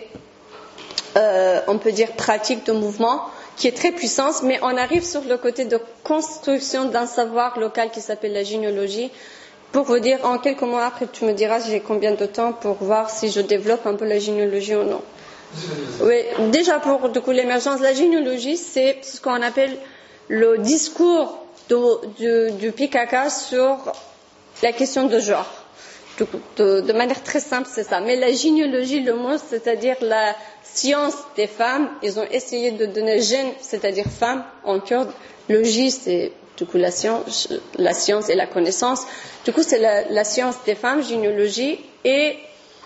on peut dire pratique de mouvement, qui est très puissant, mais on arrive sur le côté de construction d'un savoir local qui s'appelle la généalogie. Pour vous dire en quelques mots, après tu me diras j'ai combien de temps pour voir si je développe un peu la généalogie ou non. Oui, déjà pour du coup, l'émergence de la généalogie, c'est ce qu'on appelle le discours du PKK sur la question de genre. De manière très simple, c'est ça. Mais la généalogie, le mot, c'est-à-dire la science des femmes, ils ont essayé de donner gène, c'est-à-dire femme en kurde. Logie, c'est du coup la science et la connaissance. Du coup, c'est la science des femmes, généalogie, et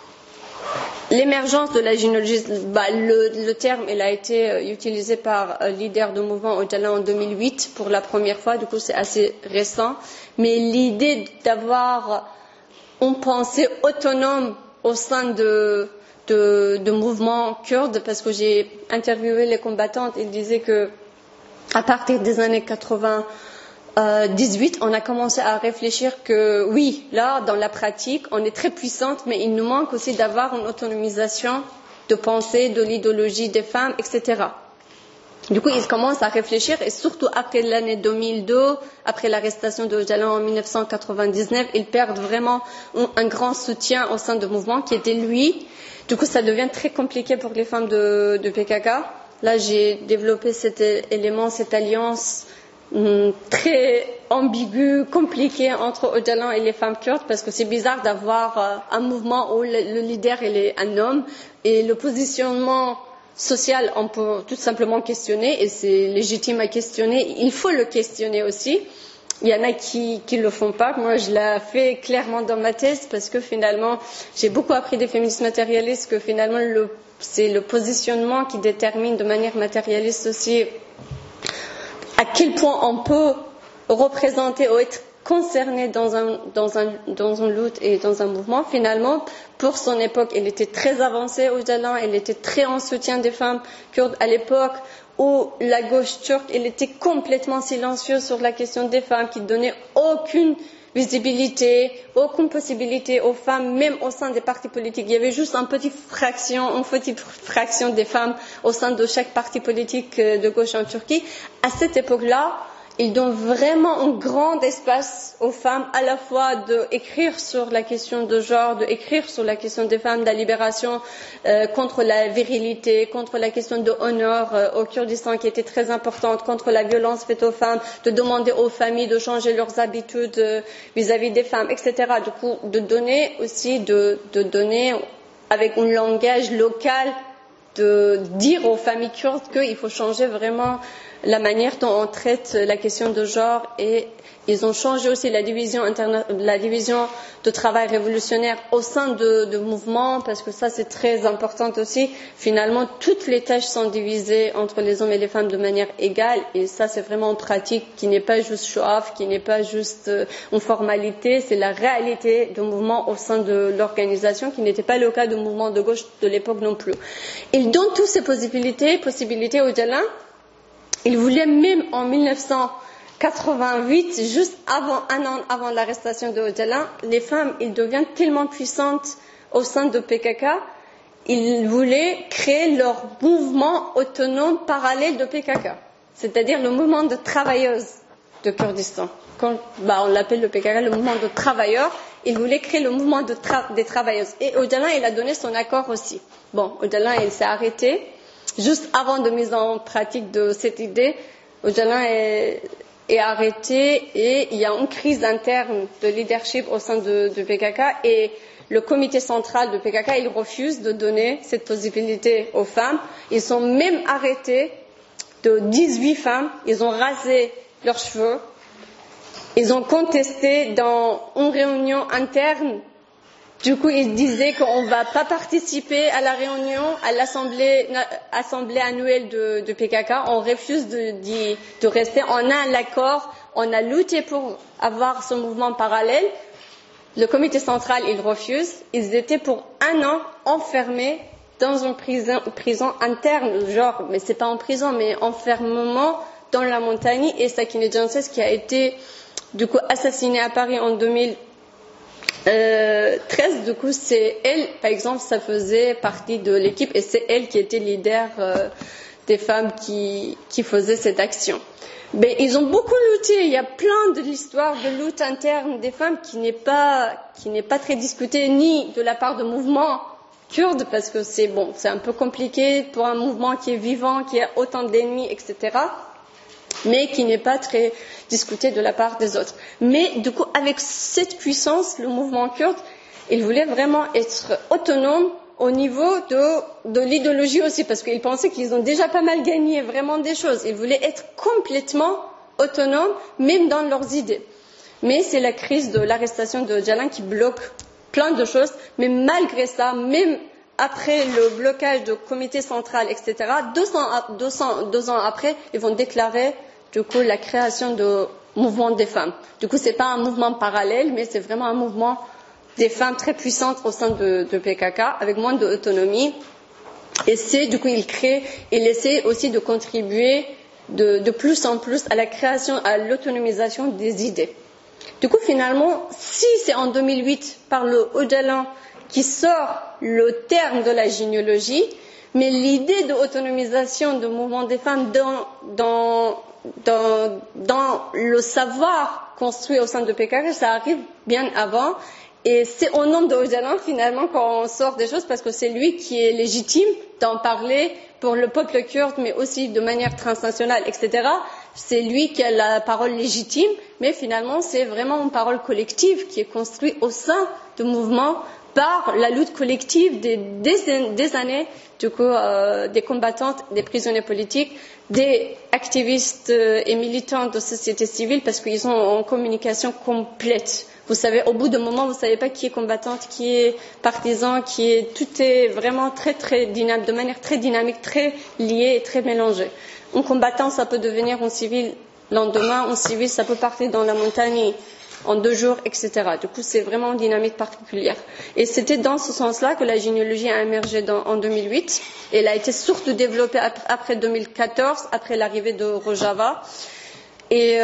l'émergence de la généalogie, le terme il a été utilisé par un leader du mouvement Öcalan en 2008 pour la première fois, du coup c'est assez récent. Mais l'idée d'avoir une pensée autonome au sein de mouvements kurdes, parce que j'ai interviewé les combattantes, ils disaient que à partir des années 18, on a commencé à réfléchir que oui, là, dans la pratique, on est très puissante, mais il nous manque aussi d'avoir une autonomisation de pensée, de l'idéologie des femmes, etc. Du coup, ils commencent à réfléchir, et surtout après l'année 2002, après l'arrestation de Öcalan en 1999, ils perdent vraiment un grand soutien au sein du mouvement qui était lui. Du coup, ça devient très compliqué pour les femmes de PKK. Là, j'ai développé cet élément, cette alliance très ambigu, compliqué entre Öcalan et les femmes kurdes, parce que c'est bizarre d'avoir un mouvement où le leader il est un homme, et le positionnement social on peut tout simplement questionner, et c'est légitime à questionner, il faut le questionner aussi. Il y en a qui le font pas. Moi, je l'ai fait clairement dans ma thèse, parce que finalement, j'ai beaucoup appris des féministes matérialistes que finalement c'est le positionnement qui détermine de manière matérialiste aussi à quel point on peut représenter ou être concerné dans une lutte et dans un mouvement. Finalement, pour son époque, elle était très avancée, Öcalan, elle était très en soutien des femmes kurdes à l'époque où la gauche turque, elle était complètement silencieuse sur la question des femmes, qui donnait aucune visibilité, aucune possibilité aux femmes, même au sein des partis politiques. Il y avait juste une petite fraction des femmes au sein de chaque parti politique de gauche en Turquie. À cette époque-là, ils donnent vraiment un grand espace aux femmes, à la fois d'écrire sur la question de genre, d'écrire sur la question des femmes, de la libération contre la virilité, contre la question de honneur au Kurdistan qui était très importante, contre la violence faite aux femmes, de demander aux familles de changer leurs habitudes vis-à-vis des femmes, etc. Du coup, de donner aussi, de donner avec un langage local, de dire aux familles kurdes qu'il faut changer vraiment la manière dont on traite la question de genre, et ils ont changé aussi la division de travail révolutionnaire au sein de mouvements, parce que ça c'est très important aussi. Finalement, toutes les tâches sont divisées entre les hommes et les femmes de manière égale, et ça c'est vraiment une pratique qui n'est pas juste show-off, qui n'est pas juste une formalité, c'est la réalité du mouvement au sein de l'organisation, qui n'était pas le cas du mouvement de gauche de l'époque non plus. Ils donnent toutes ces possibilités aux Öcalan. Il voulait même en 1988, juste un an avant l'arrestation de Öcalan, les femmes, ils deviennent tellement puissantes au sein de PKK, ils voulaient créer leur mouvement autonome parallèle de PKK, c'est-à-dire le mouvement de travailleuses de Kurdistan. On l'appelle le PKK le mouvement de travailleurs. Ils voulaient créer le mouvement des travailleuses. Et Öcalan, il a donné son accord aussi. Bon, Öcalan, il s'est arrêté juste avant de mise en pratique de cette idée, Öcalan est arrêté et il y a une crise interne de leadership au sein de PKK et le comité central de PKK, il refuse de donner cette possibilité aux femmes. Ils sont même arrêtés de 18 femmes, ils ont rasé leurs cheveux, ils ont contesté dans une réunion interne. Du coup, ils disaient qu'on ne va pas participer à la réunion, à l'assemblée annuelle de PKK. On refuse de rester. On a un accord, on a lutté pour avoir ce mouvement parallèle. Le comité central, il refuse. Ils étaient pour 1 an enfermés dans une prison interne, genre, mais c'est pas en prison, mais enfermement dans la montagne. Et Sakine Janses, qui a été, du coup, assassinée à Paris en 2013, du coup, c'est elle, par exemple, ça faisait partie de l'équipe et c'est elle qui était leader des femmes qui faisaient cette action. Mais ils ont beaucoup lutté. Il y a plein de l'histoire de lutte interne des femmes qui n'est pas très discutée ni de la part de mouvements kurdes parce que c'est un peu compliqué pour un mouvement qui est vivant, qui a autant d'ennemis, etc. Mais qui n'est pas très discuté de la part des autres. Mais du coup, avec cette puissance, le mouvement kurde, il voulait vraiment être autonome au niveau de l'idéologie aussi, parce qu'ils pensaient qu'ils ont déjà pas mal gagné vraiment des choses. Ils voulaient être complètement autonomes, même dans leurs idées. Mais c'est la crise de l'arrestation de Öcalan qui bloque plein de choses. Mais malgré ça, même après le blocage du comité central, etc., 2 ans après, ils vont déclarer du coup la création de mouvement des femmes. Du coup, c'est pas un mouvement parallèle, mais c'est vraiment un mouvement des femmes très puissantes au sein de PKK, avec moins d'autonomie. Et du coup, il essaie aussi de contribuer de plus en plus à la création, à l'autonomisation des idées. Du coup, finalement, si c'est en 2008, par le Öcalan, qui sort le terme de la généalogie, mais l'idée de autonomisation du mouvement des femmes dans le savoir construit au sein de PKK, ça arrive bien avant. Et c'est au nom de Öcalan, finalement, qu'on sort des choses, parce que c'est lui qui est légitime d'en parler pour le peuple kurde, mais aussi de manière transnationale, etc. C'est lui qui a la parole légitime, mais finalement, c'est vraiment une parole collective qui est construite au sein du mouvement par la lutte collective des années, du coup, des combattantes, des prisonniers politiques, des activistes et militants de société civile, parce qu'ils sont en communication complète. Vous savez, au bout d'un moment, vous ne savez pas qui est combattante, qui est partisan, tout est vraiment très, très dynamique, de manière très dynamique, très liée et très mélangée. Un combattant, ça peut devenir un civil le lendemain, un civil, ça peut partir dans la montagne en 2 jours, etc. Du coup, c'est vraiment une dynamique particulière. Et c'était dans ce sens-là que la généalogie a émergé en 2008. Et elle a été surtout développée après 2014, après l'arrivée de Rojava. Et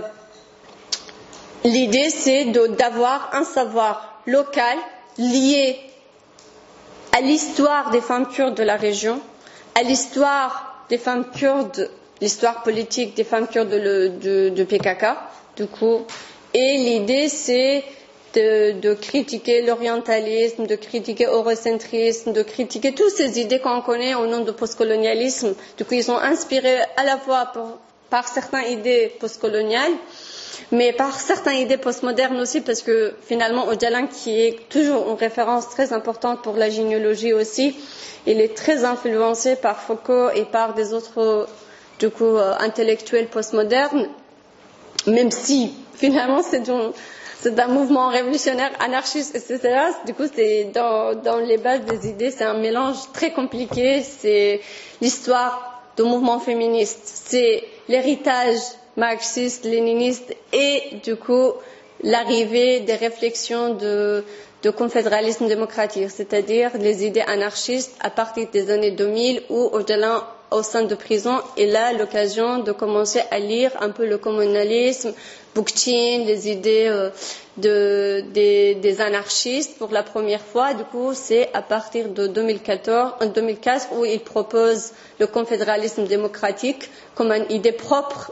l'idée, c'est d'avoir un savoir local lié à l'histoire des femmes kurdes de la région, à l'histoire des femmes kurdes, l'histoire politique des femmes kurdes de PKK, du coup. Et l'idée, c'est de critiquer l'orientalisme, de critiquer l'eurocentrisme, de critiquer toutes ces idées qu'on connaît au nom de postcolonialisme. Du coup, ils sont inspirés à la fois par certaines idées postcoloniales, mais par certaines idées postmodernes aussi, parce que finalement, Öcalan, qui est toujours une référence très importante pour la généalogie aussi, il est très influencé par Foucault et par des autres, du coup, intellectuels postmodernes, même si finalement c'est un mouvement révolutionnaire, anarchiste, etc. Du coup, c'est dans les bases des idées, c'est un mélange très compliqué. C'est l'histoire du mouvement féministe, c'est l'héritage marxiste, léniniste et du coup l'arrivée des réflexions de confédéralisme démocratique, c'est-à-dire les idées anarchistes à partir des années 2000 où Öcalan au sein de prison, il a l'occasion de commencer à lire un peu le communalisme, Bookchin, les idées des anarchistes pour la première fois. Du coup, c'est à partir de 2004 où il propose le confédéralisme démocratique comme une idée propre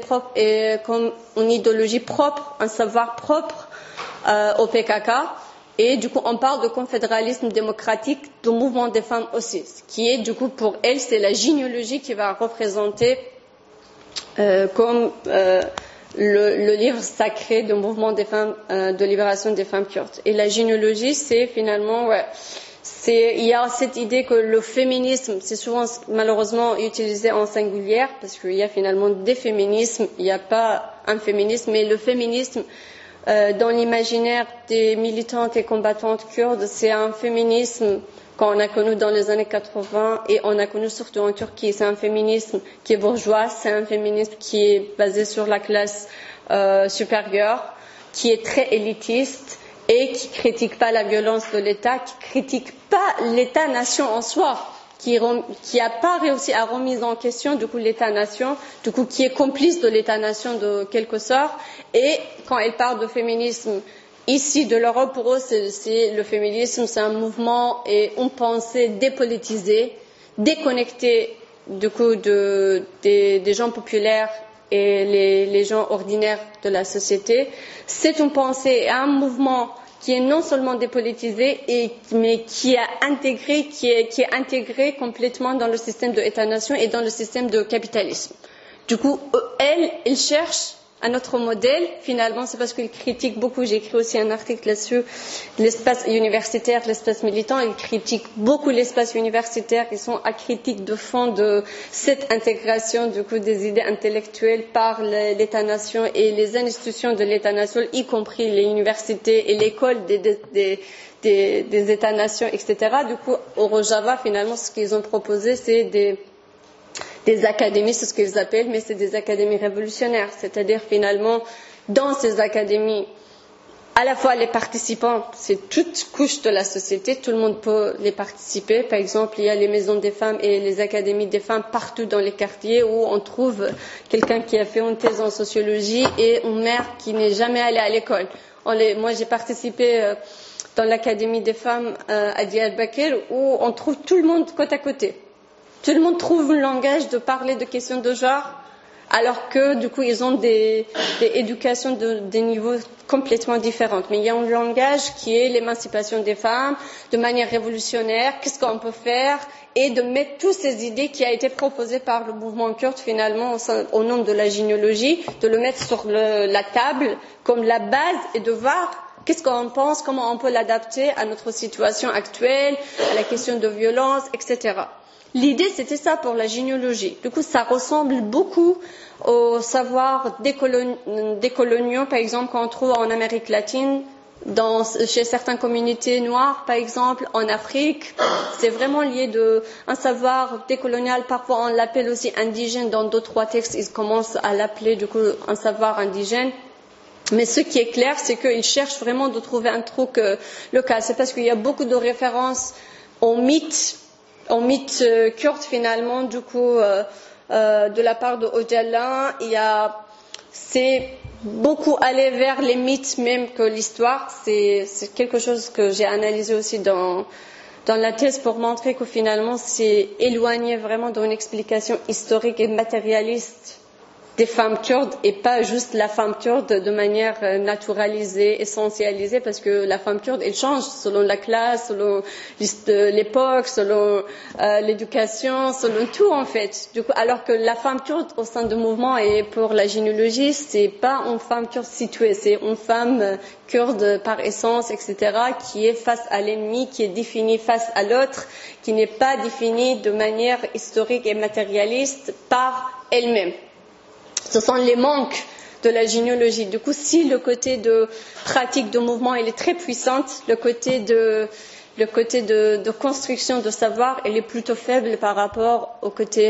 et comme une idéologie propre, un savoir propre au PKK. Et du coup, on parle de confédéralisme démocratique du mouvement des femmes aussi, ce qui est du coup pour elle, c'est la généalogie qui va représenter comme le livre sacré du mouvement des femmes de libération des femmes kurdes. Et la généalogie, c'est finalement, il y a cette idée que le féminisme, c'est souvent malheureusement utilisé en singulière, parce qu'il y a finalement des féminismes, il n'y a pas un féminisme, mais le féminisme, dans l'imaginaire des militantes et combattantes kurdes, c'est un féminisme qu'on a connu dans les années 80 et on a connu surtout en Turquie. C'est un féminisme qui est bourgeois, c'est un féminisme qui est basé sur la classe supérieure, qui est très élitiste et qui critique pas la violence de l'État, qui critique pas l'État-nation en soi, qui a pas réussi à remettre en question du coup l'État-nation, du coup qui est complice de l'État-nation de quelque sorte. Et quand elle parle de féminisme ici de l'Europe, pour eux, c'est le féminisme, c'est un mouvement et une pensée dépolitisée, déconnectée du coup des gens populaires et les gens ordinaires de la société. C'est une pensée et un mouvement qui est non seulement dépolitisé, mais qui est intégré complètement dans le système de l'État-nation et dans le système de capitalisme. Du coup, elle cherche un autre modèle, finalement, c'est parce qu'ils critiquent beaucoup, j'ai écrit aussi un article là-dessus, l'espace universitaire, l'espace militant, ils critiquent beaucoup l'espace universitaire, ils sont à critique de fond de cette intégration, du coup, des idées intellectuelles par l'État-nation et les institutions de l'État-nation, y compris les universités et l'école des États-nations, etc. Du coup, au Rojava, finalement, ce qu'ils ont proposé, c'est des académies, c'est ce qu'ils appellent, mais c'est des académies révolutionnaires. C'est-à-dire, finalement, dans ces académies, à la fois les participants, c'est toute couche de la société, tout le monde peut les participer. Par exemple, il y a les maisons des femmes et les académies des femmes partout dans les quartiers où on trouve quelqu'un qui a fait une thèse en sociologie et une mère qui n'est jamais allée à l'école. Moi, j'ai participé dans l'académie des femmes à Diyarbakir où on trouve tout le monde côte à côté. Tout le monde trouve un langage de parler de questions de genre, alors que du coup ils ont des éducations des niveaux complètement différents. Mais il y a un langage qui est l'émancipation des femmes de manière révolutionnaire, qu'est-ce qu'on peut faire, et de mettre toutes ces idées qui a été proposées par le mouvement kurde finalement au nom de la généalogie, de le mettre sur la table comme la base et de voir qu'est-ce qu'on pense, comment on peut l'adapter à notre situation actuelle, à la question de violence, etc. L'idée, c'était ça pour la généalogie. Du coup, ça ressemble beaucoup au savoir décoloniaux, par exemple, qu'on trouve en Amérique latine, chez certaines communautés noires, par exemple, en Afrique. C'est vraiment lié de un savoir décolonial. Parfois, on l'appelle aussi indigène. Dans 2-3 textes, ils commencent à l'appeler, du coup, un savoir indigène. Mais ce qui est clair, c'est qu'ils cherchent vraiment de trouver un truc local. C'est parce qu'il y a beaucoup de références aux mythes kurde finalement, du coup, de la part de Öcalan, c'est beaucoup aller vers les mythes même que l'histoire. C'est quelque chose que j'ai analysé aussi dans la thèse pour montrer que finalement c'est éloigné vraiment d'une explication historique et matérialiste des femmes kurdes et pas juste la femme kurde de manière naturalisée, essentialisée, parce que la femme kurde, elle change selon la classe, selon l'époque, selon l'éducation, selon tout en fait. Du coup, alors que la femme kurde au sein du mouvement et pour la généalogie, c'est pas une femme kurde située, c'est une femme kurde par essence, etc., qui est face à l'ennemi, qui est définie face à l'autre, qui n'est pas définie de manière historique et matérialiste par elle-même. Ce sont les manques de la généalogie. Du coup, si le côté de pratique de mouvement il est très puissant, le côté de construction de savoir il est plutôt faible par rapport au côté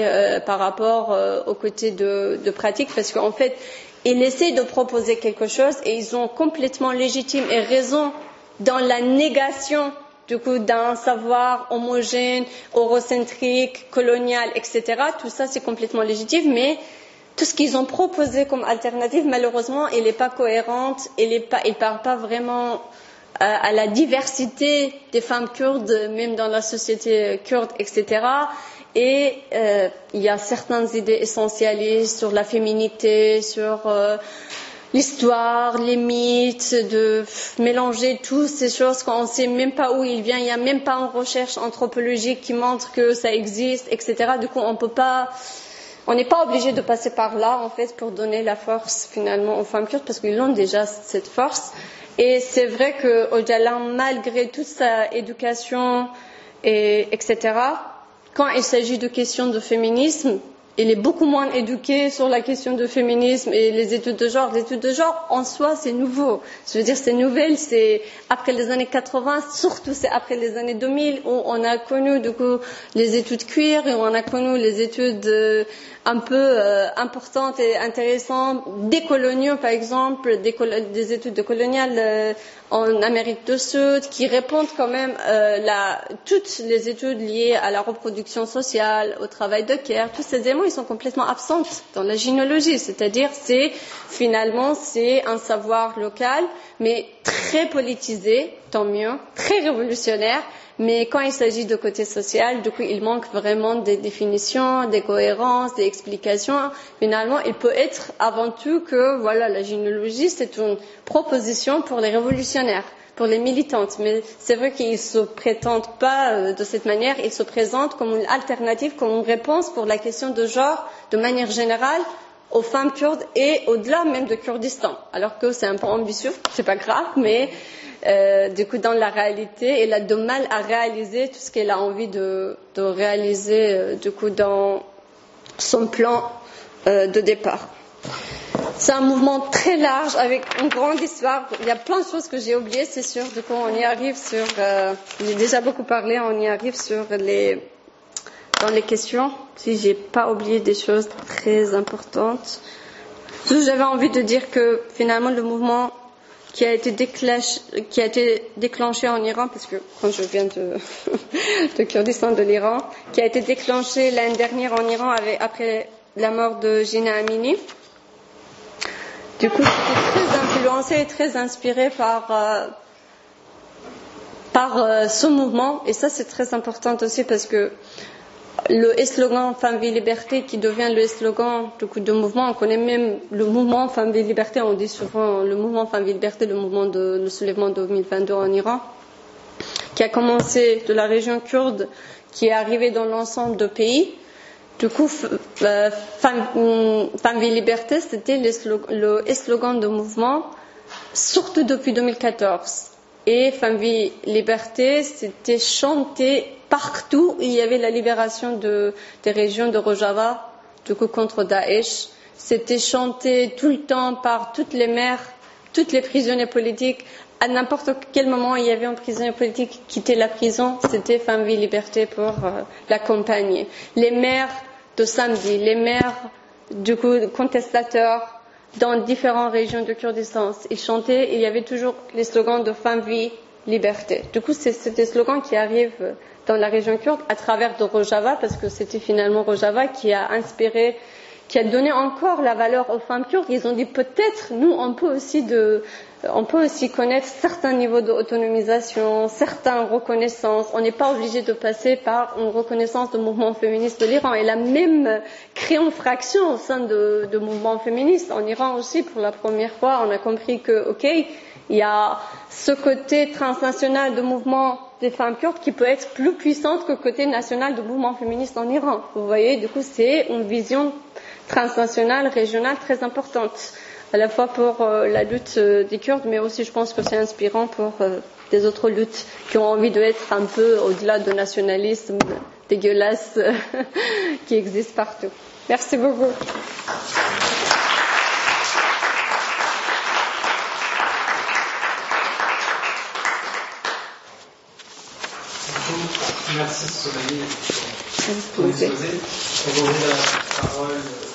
de pratique, parce qu'en fait ils essaient de proposer quelque chose et ils ont complètement légitime et raison dans la négation du coup d'un savoir homogène, eurocentrique, colonial, etc. Tout ça c'est complètement légitime, mais tout ce qu'ils ont proposé comme alternative, malheureusement, il n'est pas cohérent, il ne parle pas vraiment à la diversité des femmes kurdes, même dans la société kurde, etc. Et il y a certaines idées essentialistes sur la féminité, sur l'histoire, les mythes, de mélanger toutes ces choses quand on ne sait même pas où il vient, il n'y a même pas une recherche anthropologique qui montre que ça existe, etc. Du coup, on n'est pas obligé de passer par là, en fait, pour donner la force, finalement, aux femmes kurdes, parce qu'ils ont déjà cette force. Et c'est vrai que Öcalan, malgré toute sa éducation, etc., quand il s'agit de questions de féminisme, il est beaucoup moins éduqué sur la question de féminisme et les études de genre. Les études de genre, en soi, c'est nouveau. Je veux dire, c'est nouvelle, c'est après les années 80, surtout c'est après les années 2000, où on a connu, du coup, les études queer, et on a connu les études un peu importantes et intéressantes, des coloniaux, par exemple, des études de coloniales en Amérique du Sud, qui répondent quand même toutes les études liées à la reproduction sociale, au travail de care, tous ces éléments, ils sont complètement absents dans la gynécologie. C'est-à-dire, finalement, c'est un savoir local, mais très politisé, tant mieux, très révolutionnaire. Mais quand il s'agit de côté social, du coup, il manque vraiment des définitions, des cohérences, des explications. Finalement, il peut être avant tout que, voilà, la gynécologie, c'est une proposition pour les révolutionnaires, pour les militantes. Mais c'est vrai qu'ils ne se prétendent pas de cette manière. Ils se présentent comme une alternative, comme une réponse pour la question de genre, de manière générale, aux femmes kurdes et au-delà même de Kurdistan. Alors que c'est un peu ambitieux, c'est pas grave, mais du coup, dans la réalité, elle a du mal à réaliser tout ce qu'elle a envie de réaliser, du coup, dans son plan de départ. C'est un mouvement très large, avec une grande histoire. Il y a plein de choses que j'ai oubliées, c'est sûr. Du coup, on y arrive sur... j'ai déjà beaucoup parlé, on y arrive dans les questions. Si j'ai pas oublié des choses très importantes. J'avais envie de dire que, finalement, le mouvement qui a été déclenché en Iran, parce que quand je viens de Kurdistan, de l'Iran, qui a été déclenché l'année dernière en Iran après la mort de Jina Amini. Du coup, j'étais très influencée et très inspirée par ce mouvement. Et ça, c'est très important aussi parce que le slogan Femme, Vie, Liberté qui devient le slogan du mouvement, on connaît même le mouvement Femme, Vie, Liberté, on dit souvent le mouvement Femme, Vie, Liberté, le soulèvement de 2022 en Iran, qui a commencé de la région kurde, qui est arrivé dans l'ensemble du pays. Du coup, Femme, Vie, Liberté, c'était le slogan de mouvement, surtout depuis 2014. Et Femme, Vie, Liberté, c'était chanté partout où il y avait la libération des régions de Rojava, du coup contre Daesh. C'était chanté tout le temps par toutes les mères, toutes les prisonniers politiques. À n'importe quel moment il y avait un prisonnier politique qui quittait la prison, c'était Femme, Vie, Liberté pour l'accompagner. Les mères de samedi, les mères du coup contestateurs dans différentes régions de Kurdistan, ils chantaient, il y avait toujours les slogans de Femme, Vie, Liberté. Du coup, c'est des slogans qui arrivent dans la région kurde à travers de Rojava, parce que c'était finalement Rojava qui a inspiré, qui a donné encore la valeur aux femmes kurdes. Ils ont dit peut-être nous on peut aussi connaître certains niveaux d'autonomisation, certaines reconnaissances. On n'est pas obligé de passer par une reconnaissance du mouvement féministe de l'Iran. Elle a même créé une fraction au sein de mouvements féministes en Iran aussi. Pour la première fois, on a compris que il y a ce côté transnational de mouvement des femmes kurdes qui peut être plus puissante que le côté national du mouvement féministe en Iran. Vous voyez, du coup, c'est une vision transnationale, régionale très importante, à la fois pour la lutte des Kurdes, mais aussi je pense que c'est inspirant pour des autres luttes qui ont envie d'être un peu au-delà du nationalisme dégueulasse qui existe partout. Merci beaucoup. Merci Somalie pour l'exposé. On va ouvrir la parole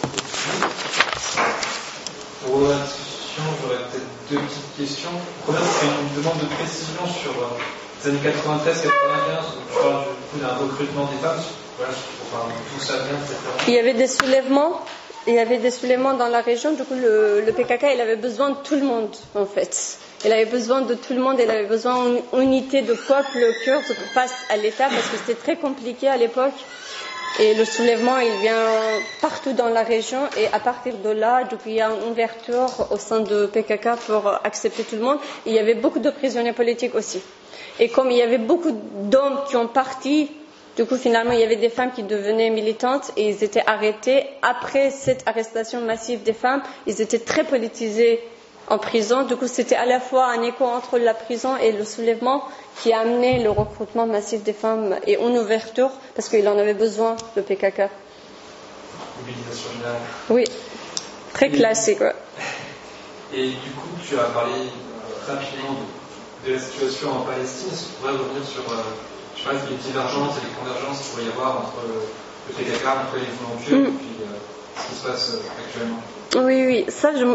pour la discussion. J'aurais peut-être deux petites questions. Première, c'est une demande de précision sur les années 93-95, où tu parles du coup d'un recrutement des femmes. Voilà, d'où ça vient, etc. Il y avait des soulèvements dans la région. Du coup, le PKK, il avait besoin de tout le monde, en fait. Il avait besoin de tout le monde, il avait besoin d'une unité de peuple kurde face à l'État, parce que c'était très compliqué à l'époque Et le soulèvement, il vient partout dans la région. Et à partir de là, du coup, il y a une ouverture au sein de PKK pour accepter tout le monde. Et il y avait beaucoup de prisonniers politiques aussi. Et comme il y avait beaucoup d'hommes qui ont parti, du coup, finalement, il y avait des femmes qui devenaient militantes et ils étaient arrêtés. Après cette arrestation massive des femmes, ils étaient très politisés en prison. Du coup, c'était à la fois un écho entre la prison et le soulèvement qui a amené le recrutement massif des femmes et une ouverture, parce qu'il en avait besoin, le PKK. Mobilisation générale. Oui, très classique. Ouais. Et du coup, tu as parlé rapidement de la situation en Palestine. Est-ce que tu pourrais revenir sur les divergences et les convergences qu'il pourrait y avoir entre le PKK, entre les mouvements kurdes, et puis ce qui se passe actuellement? Oui,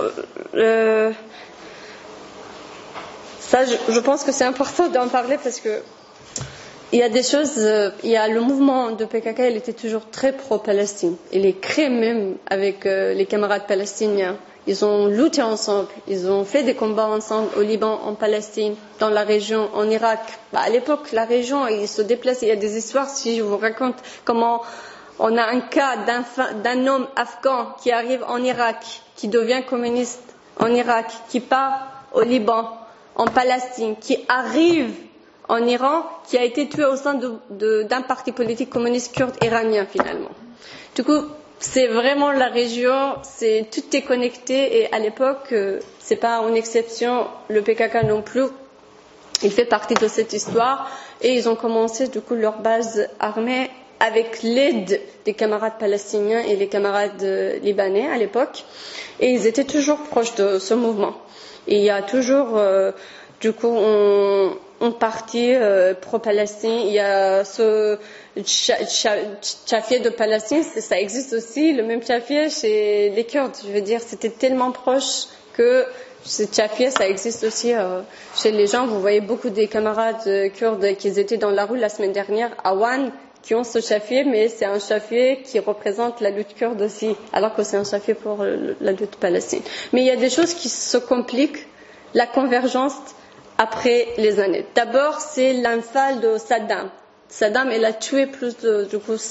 ça, je pense que c'est important d'en parler parce que il y a des choses, il y a le mouvement de PKK, il était toujours très pro-Palestine. Il est créé même avec les camarades palestiniens. Ils ont lutté ensemble, ils ont fait des combats ensemble au Liban, en Palestine, dans la région, en Irak. À l'époque, la région, ils se déplaçaient. Il y a des histoires, si je vous raconte comment on a un cas d'un homme afghan qui arrive en Irak, qui devient communiste en Irak, qui part au Liban, en Palestine, qui arrive en Iran, qui a été tué au sein d'un parti politique communiste kurde iranien finalement. Du coup, c'est vraiment la région, tout est connecté et à l'époque, c'est pas une exception, le PKK non plus. Il fait partie de cette histoire et ils ont commencé du coup leur base armée avec l'aide des camarades palestiniens et les camarades libanais à l'époque. Et ils étaient toujours proches de ce mouvement. Et il y a toujours, du coup, un parti pro-Palestine. Il y a ce Chafier de Palestine, ça existe aussi, le même Chafier chez les Kurdes. Je veux dire, c'était tellement proche que ce Chafier, ça existe aussi chez les gens. Vous voyez beaucoup des camarades kurdes qui étaient dans la rue la semaine dernière à Wan, qui ont ce chafier, mais c'est un chafier qui représente la lutte kurde aussi, alors que c'est un chafier pour la lutte palestine. Mais il y a des choses qui se compliquent, la convergence après les années. D'abord, c'est l'infal de Saddam. Saddam, il a tué plus de, du coup,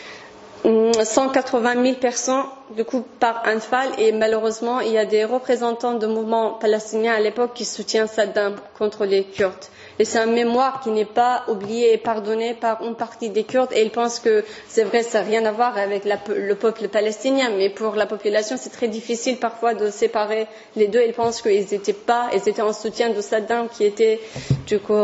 180 000 personnes, du coup, par infal, et malheureusement, il y a des représentants de mouvements palestiniens à l'époque qui soutiennent Saddam contre les Kurdes. Et c'est un mémoire qui n'est pas oublié et pardonné par une partie des Kurdes. Et ils pensent que c'est vrai, ça n'a rien à voir avec le peuple palestinien, mais pour la population, c'est très difficile parfois de séparer les deux. Ils pensent qu'ils étaient en soutien de Saddam, qui était du coup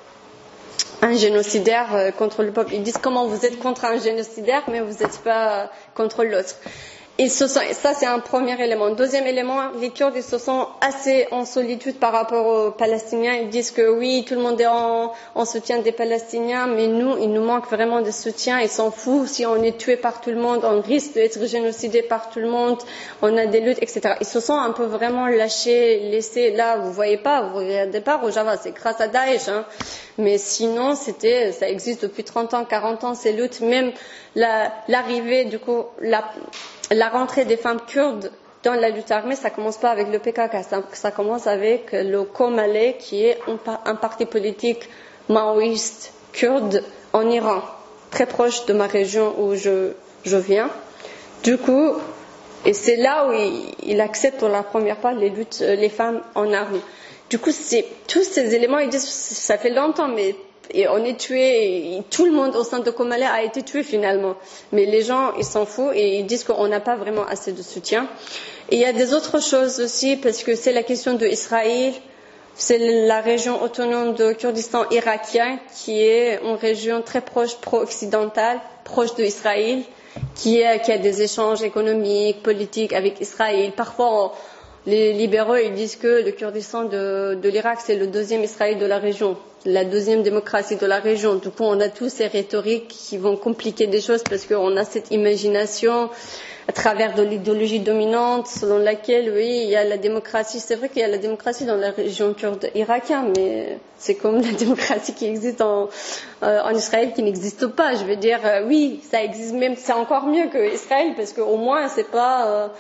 un génocidaire contre le peuple. Ils disent comment vous êtes contre un génocidaire, mais vous n'êtes pas contre l'autre. Et ça, c'est un premier élément. Deuxième élément, les Kurdes, ils se sont assez en solitude par rapport aux Palestiniens. Ils disent que oui, tout le monde est en soutien des Palestiniens, mais nous, il nous manque vraiment de soutien. Ils s'en foutent. Si on est tué par tout le monde, on risque d'être génocidé par tout le monde. On a des luttes, etc. Ils se sont un peu vraiment laissés. Là, vous voyez pas, vous regardez pas Rojava, c'est grâce à Daesh, hein. Mais sinon, ça existe depuis 30 ans, 40 ans, ces luttes. Même l'arrivée, du coup, la rentrée des femmes kurdes dans la lutte armée, ça commence pas avec le PKK, ça commence avec le Komaleh, qui est un parti politique maoïste kurde en Iran, très proche de ma région où je viens. Du coup, et c'est là où il accepte pour la première fois les femmes en armes. Du coup, tous ces éléments, ils disent, ça fait longtemps, mais on est tué, et tout le monde au sein de Komaleh a été tué finalement. Mais les gens, ils s'en foutent et ils disent qu'on n'a pas vraiment assez de soutien. Et il y a des autres choses aussi, parce que c'est la question d'Israël, c'est la région autonome de Kurdistan irakien, qui est une région très proche, pro-occidentale, proche d'Israël, qui a des échanges économiques, politiques avec Israël. Parfois, les libéraux, ils disent que le Kurdistan de l'Irak, c'est le deuxième Israël de la région, la deuxième démocratie de la région. Du coup, on a tous ces rhétoriques qui vont compliquer des choses parce qu'on a cette imagination à travers de l'idéologie dominante selon laquelle, oui, il y a la démocratie. C'est vrai qu'il y a la démocratie dans la région kurde irakienne, mais c'est comme la démocratie qui existe en Israël qui n'existe pas. Je veux dire, oui, ça existe même, c'est encore mieux que Israël parce qu'au moins c'est pas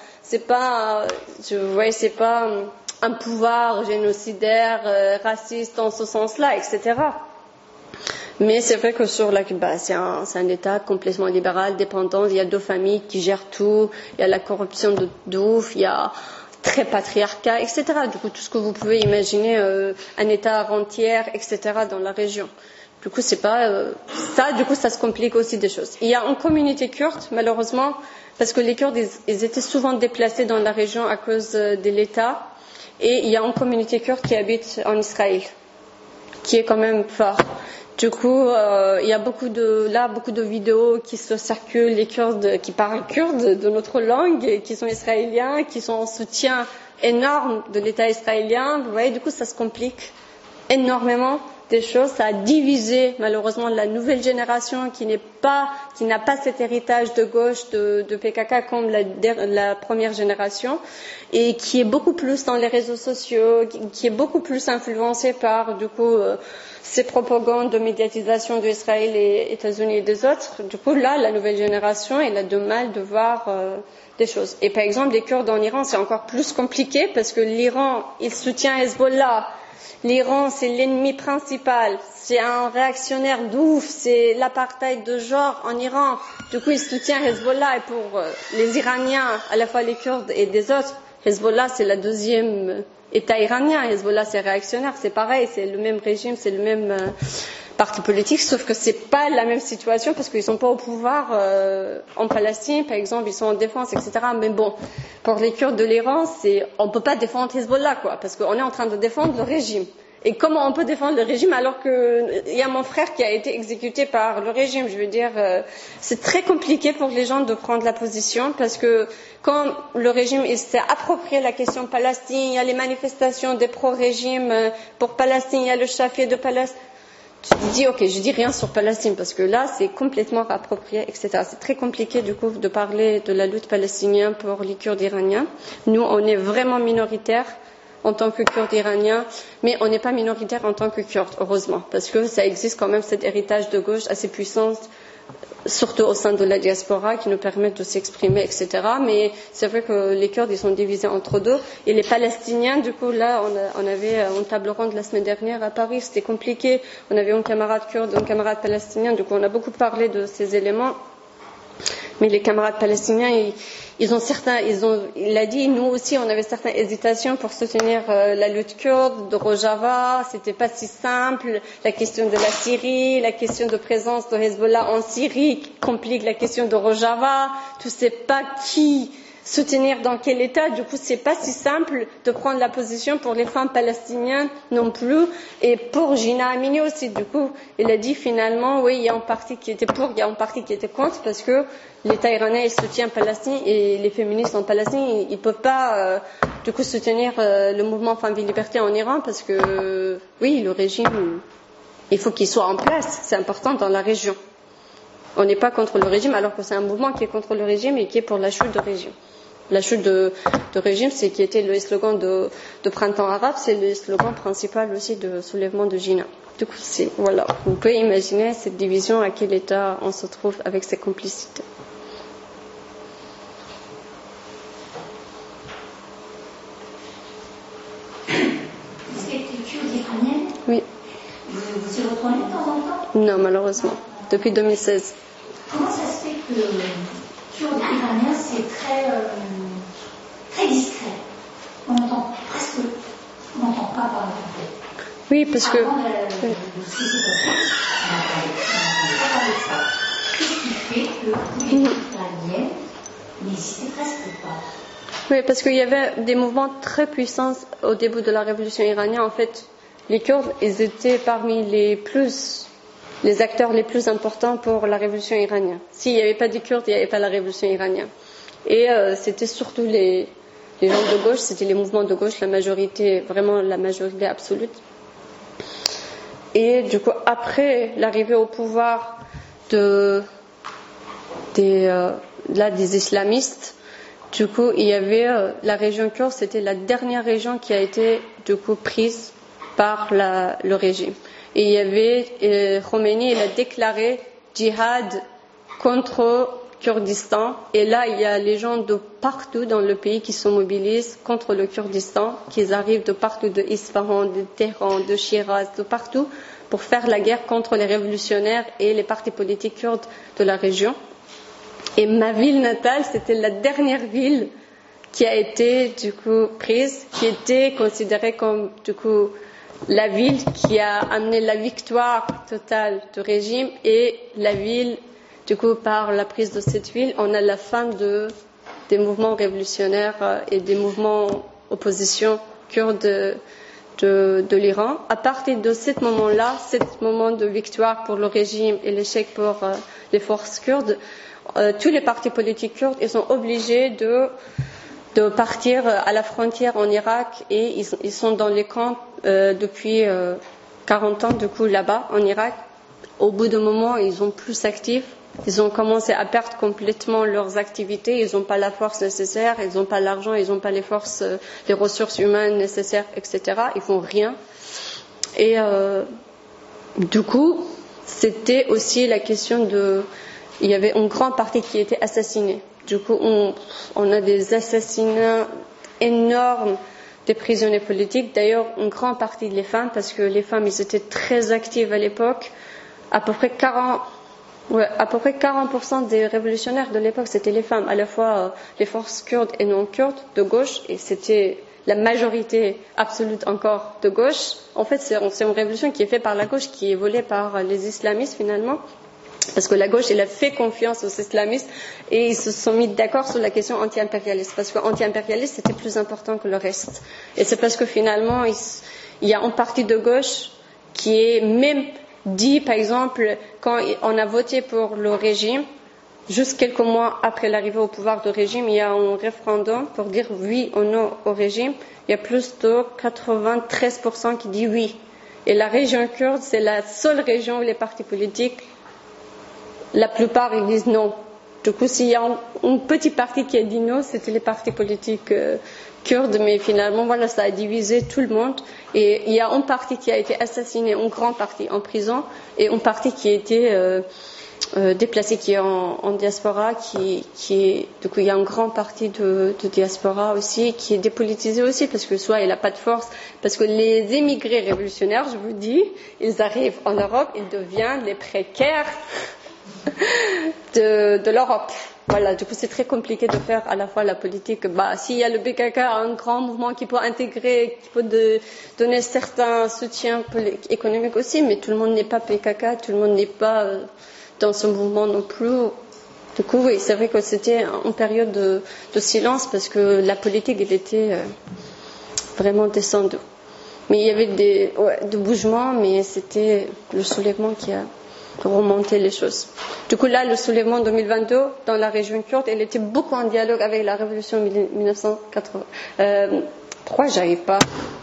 un pouvoir génocidaire, raciste en ce sens-là, etc. Mais c'est vrai que sur la Cuba, c'est un État complètement libéral, dépendant. Il y a 2 familles qui gèrent tout. Il y a la corruption de ouf. Il y a très patriarcat, etc. Du coup, tout ce que vous pouvez imaginer, un État rentier, etc. dans la région. Du coup, c'est pas ça. Du coup, ça se complique aussi des choses. Il y a une communauté kurde, malheureusement, parce que les Kurdes, ils étaient souvent déplacés dans la région à cause de l'État. Et il y a une communauté kurde qui habite en Israël, qui est quand même fort. Du coup, il y a beaucoup de vidéos qui se circulent, les Kurdes qui parlent kurde de notre langue, qui sont israéliens, qui sont en soutien énorme de l'État israélien. Vous voyez, du coup, ça se complique énormément des choses. Ça a divisé, malheureusement, la nouvelle génération qui n'a pas cet héritage de gauche de PKK comme la première génération et qui est beaucoup plus dans les réseaux sociaux, qui est beaucoup plus influencée par, du coup, ces propagandes de médiatisation d'Israël et États-Unis et des autres. Du coup, là, la nouvelle génération, elle a de mal de voir des choses. Et par exemple, les Kurdes en Iran, c'est encore plus compliqué parce que l'Iran, il soutient Hezbollah. L'Iran, c'est l'ennemi principal. C'est un réactionnaire d'ouf. C'est l'apartheid de genre en Iran. Du coup, il soutient Hezbollah. Et pour les Iraniens, à la fois les Kurdes et des autres, Hezbollah, c'est la deuxième État iranien. Hezbollah, c'est réactionnaire. C'est pareil. C'est le même régime, c'est le même parti politique. Sauf que c'est pas la même situation parce qu'ils sont pas au pouvoir en Palestine, par exemple. Ils sont en défense, etc. Mais bon, pour les Kurdes de l'Iran, on peut pas défendre Hezbollah, quoi, parce qu'on est en train de défendre le régime. Et comment on peut défendre le régime alors qu'il y a mon frère qui a été exécuté par le régime? Je veux dire, c'est très compliqué pour les gens de prendre la position parce que quand le régime s'est approprié la question Palestine, il y a les manifestations des pro-régimes pour Palestine, il y a le chafié de Palestine. Tu te dis, ok, je dis rien sur Palestine parce que là, c'est complètement approprié, etc. C'est très compliqué, du coup, de parler de la lutte palestinienne pour les Kurdes iraniens. Nous, on est vraiment minoritaires en tant que Kurdes iraniens, mais on n'est pas minoritaire en tant que Kurdes, heureusement, parce que ça existe quand même cet héritage de gauche assez puissant, surtout au sein de la diaspora, qui nous permettent de s'exprimer, etc. Mais c'est vrai que les Kurdes, ils sont divisés entre 2. Et les Palestiniens, du coup, là, on avait une table ronde la semaine dernière à Paris, c'était compliqué. On avait un camarade kurde, un camarade palestinien, du coup, on a beaucoup parlé de ces éléments. Mais les camarades palestiniens, il a dit, nous aussi, on avait certaines hésitations pour soutenir la lutte kurde de Rojava. C'était pas si simple. La question de la Syrie, la question de présence de Hezbollah en Syrie complique la question de Rojava. Tu sais pas qui soutenir dans quel état. Du coup, c'est pas si simple de prendre la position pour les femmes palestiniennes non plus. Et pour Gina Amini aussi. Du coup, il a dit finalement, oui, il y a une partie qui était pour, il y a une partie qui était contre, parce que l'État iranien, il soutient Palestine et les féministes en Palestine, ils peuvent pas, du coup, soutenir le mouvement Femmes Vie Liberté en Iran, parce que, oui, le régime, il faut qu'il soit en place. C'est important dans la région. On n'est pas contre le régime, alors que c'est un mouvement qui est contre le régime et qui est pour la chute du régime. La chute de régime, c'est qui était le slogan de printemps arabe, c'est le slogan principal aussi de soulèvement de Jina. Du coup, voilà. Vous pouvez imaginer cette division à quel état on se trouve avec ces complicités. Vous êtes kurde iranienne? Oui. Vous y retournez de temps en temps? Non, malheureusement. Depuis 2016. Comment ça se fait que kurde iranien, c'est très discret? On n'entend pas parler en fait. Oui, parce que... Avant ce qui s'est passé, on n'entend pas parler de ça. Qu'est-ce qui fait que les kurdes iraniennes n'existaient presque pas? Oui, parce qu'il y avait des mouvements très puissants au début de la révolution iranienne. En fait, les Kurdes, ils étaient parmi les acteurs les plus importants pour la révolution iranienne. S'il n'y avait pas des Kurdes, il n'y avait pas la révolution iranienne. Et c'était surtout les gens de gauche, c'était les mouvements de gauche, la majorité, vraiment la majorité absolue. Et du coup, après l'arrivée au pouvoir des islamistes, du coup, il y avait la région kurde, c'était la dernière région qui a été du coup prise par le régime. Et il y avait Khomeini, il a déclaré djihad contre Kurdistan. Et là, il y a les gens de partout dans le pays qui se mobilisent contre le Kurdistan, qui arrivent de partout, de Isfahan, de Téhéran, de Shiraz, de partout, pour faire la guerre contre les révolutionnaires et les partis politiques kurdes de la région. Et ma ville natale, c'était la dernière ville qui a été du coup prise, qui était considérée comme du coup la ville qui a amené la victoire totale du régime, et la ville, du coup, par la prise de cette ville, on a la fin des mouvements révolutionnaires et des mouvements opposition kurdes de l'Iran. À partir de ce moment-là, ce moment de victoire pour le régime et l'échec pour les forces kurdes, tous les partis politiques kurdes, ils sont obligés de partir à la frontière en Irak, et ils sont dans les camps depuis 40 ans, du coup, là-bas, en Irak. Au bout d'un moment, ils sont plus actifs. Ils ont commencé à perdre complètement leurs activités. Ils n'ont pas la force nécessaire, ils n'ont pas l'argent, ils n'ont pas les forces, les ressources humaines nécessaires, etc. Ils font rien. Et du coup, c'était aussi la question il y avait une grande partie qui était assassinée. Du coup, on a des assassinats énormes des prisonniers politiques. D'ailleurs, une grande partie des femmes, parce que les femmes, ils étaient très actives à l'époque. À peu près 40% des révolutionnaires de l'époque, c'était les femmes, à la fois les forces kurdes et non kurdes de gauche, et c'était la majorité absolue encore de gauche. En fait, c'est une révolution qui est faite par la gauche, qui est volée par les islamistes finalement. Parce que la gauche, elle a fait confiance aux islamistes et ils se sont mis d'accord sur la question anti-impérialiste. Parce que anti-impérialiste, c'était plus important que le reste. Et c'est parce que finalement, il y a une partie de gauche qui est même dit, par exemple, quand on a voté pour le régime, juste quelques mois après l'arrivée au pouvoir du régime, il y a un référendum pour dire oui ou non au régime. Il y a plus de 93% qui dit oui. Et la région kurde, c'est la seule région où les partis politiques, la plupart, ils disent non. Du coup, s'il y a une petite partie qui a dit non, c'était les partis politiques kurdes, mais finalement, voilà, ça a divisé tout le monde. Et il y a une partie qui a été assassinée, une grande partie en prison, et une partie qui a été déplacée, qui est en diaspora, du coup, il y a une grande partie de diaspora aussi, qui est dépolitisée aussi, parce que soit elle n'a pas de force, parce que les émigrés révolutionnaires, je vous dis, ils arrivent en Europe, ils deviennent les précaires de l'Europe. Voilà, du coup, c'est très compliqué de faire à la fois la politique. S'il y a le PKK, un grand mouvement qui peut intégrer, qui peut donner certains soutiens économiques aussi, mais tout le monde n'est pas PKK, tout le monde n'est pas dans ce mouvement non plus. Du coup, oui, c'est vrai que c'était une période de silence parce que la politique, elle était vraiment descendue. Mais il y avait des bougements, mais c'était le soulèvement qui a remonter les choses. Du coup, là, le soulèvement 2022 dans la région kurde, elle était beaucoup en dialogue avec la révolution 1983, j'arrive pas.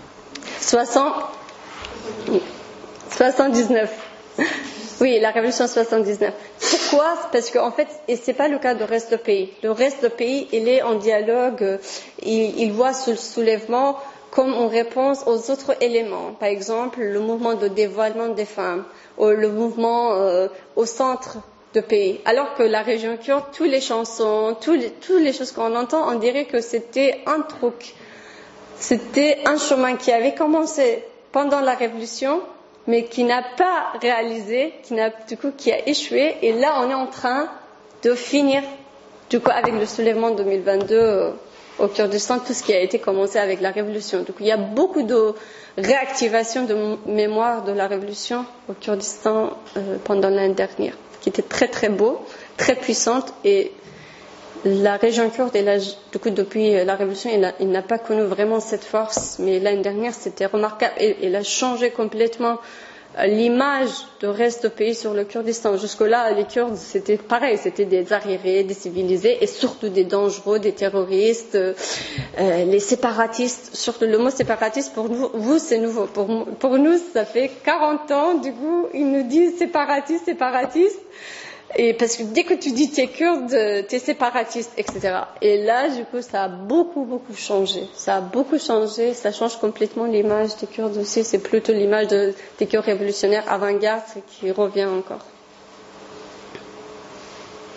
79. Oui, la révolution 79. Pourquoi? Parce qu'en fait, et c'est pas le cas du reste du pays. Le reste du pays, il est en dialogue, il voit ce soulèvement comme une réponse aux autres éléments. Par exemple, le mouvement de dévoilement des femmes, ou le mouvement au centre du pays. Alors que la région kurde, toutes les chansons, toutes les choses qu'on entend, on dirait que c'était un truc. C'était un chemin qui avait commencé pendant la révolution, mais qui n'a pas réalisé, qui a échoué. Et là, on est en train de finir, du coup, avec le soulèvement 2022 au Kurdistan, tout ce qui a été commencé avec la révolution. Donc il y a beaucoup de réactivation de mémoire de la révolution au Kurdistan pendant l'année dernière, qui était très très beau, très puissante, et la région kurde, du coup, depuis la révolution, il n'a pas connu vraiment cette force, mais l'année dernière c'était remarquable, et il a changé complètement l'image du reste du pays sur le Kurdistan. Jusque-là, les Kurdes, c'était pareil, c'était des arriérés, des civilisés, et surtout des dangereux, des terroristes, les séparatistes. Surtout le mot séparatiste, pour vous, c'est nouveau. Pour nous, ça fait 40 ans, du coup, ils nous disent séparatiste. Et parce que dès que tu dis t'es kurde, t'es séparatiste, etc. Et là, du coup, ça a beaucoup changé. Ça change complètement l'image des Kurdes aussi. C'est plutôt l'image des Kurdes révolutionnaires avant-garde qui revient encore.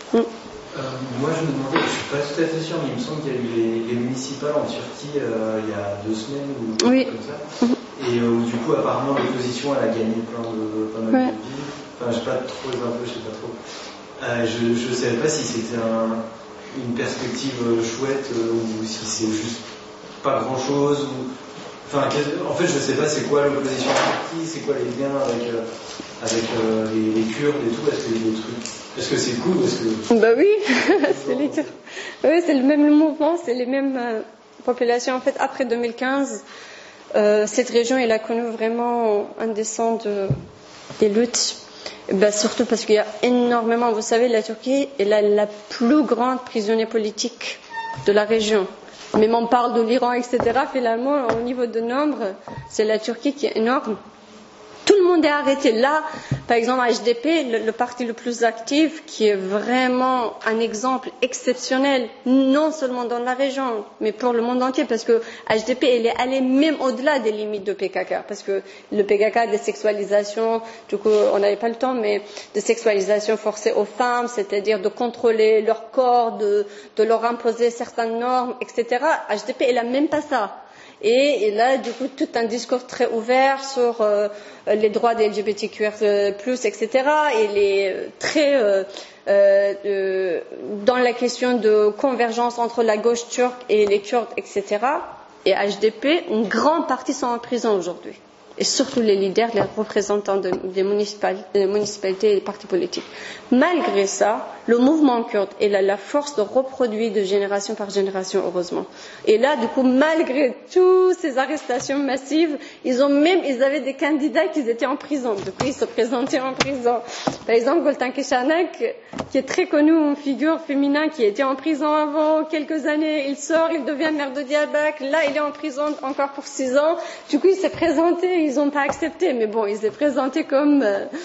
Moi, je me demandais, je ne suis pas tout à fait sûr, mais il me semble qu'il y a eu les municipales en Turquie il y a 2 semaines ou comme ça. Et où du coup, apparemment, l'opposition, elle a gagné pas mal de villes. Enfin, j'ai pas trop les infos, je sais pas trop. Je savais pas si c'était une perspective chouette ou si c'est juste pas grand chose. Enfin, en fait, je sais pas c'est quoi l'opposition en Turquie, c'est quoi les liens avec les Kurdes et tout. Est-ce qu'il y a des trucs? Est-ce que c'est cool? Bah oui, c'est les Kurdes. Oui, c'est le même mouvement, c'est les mêmes populations. En fait, après 2015, cette région, elle a connu vraiment un descend des luttes. Ben, surtout parce qu'il y a énormément, vous savez, la Turquie est la plus grande prisonnière politique de la région. Même on parle de l'Iran, etc. Finalement, au niveau de nombre, c'est la Turquie qui est énorme. Tout le monde est arrêté. Là, par exemple, HDP, le parti le plus actif, qui est vraiment un exemple exceptionnel, non seulement dans la région, mais pour le monde entier, parce que HDP, elle est allée même au-delà des limites de PKK, parce que le PKK, des sexualisations, du coup, on n'avait pas le temps, mais de sexualisation forcée aux femmes, c'est-à-dire de contrôler leur corps, de leur imposer certaines normes, etc. HDP, elle a même pas ça. Et là, du coup, tout un discours très ouvert sur les droits des LGBTQR+, etc. Et les très dans la question de convergence entre la gauche turque et les Kurdes, etc. Et HDP, une grande partie sont en prison aujourd'hui. Et surtout les leaders, les représentants des municipalités et des partis politiques. Malgré ça, le mouvement kurde, il a la force de reproduire de génération par génération, heureusement. Et là, du coup, malgré toutes ces arrestations massives, ils avaient des candidats qui étaient en prison. Du coup, ils se présentaient en prison. Par exemple, Gülten Keşanek, qui est très connu, une figure féminin qui était en prison avant quelques années, il sort, il devient maire de Diyarbakır. Là, il est en prison encore pour 6 ans. Du coup, il s'est présenté, ils n'ont pas accepté, mais bon, il s'est présenté comme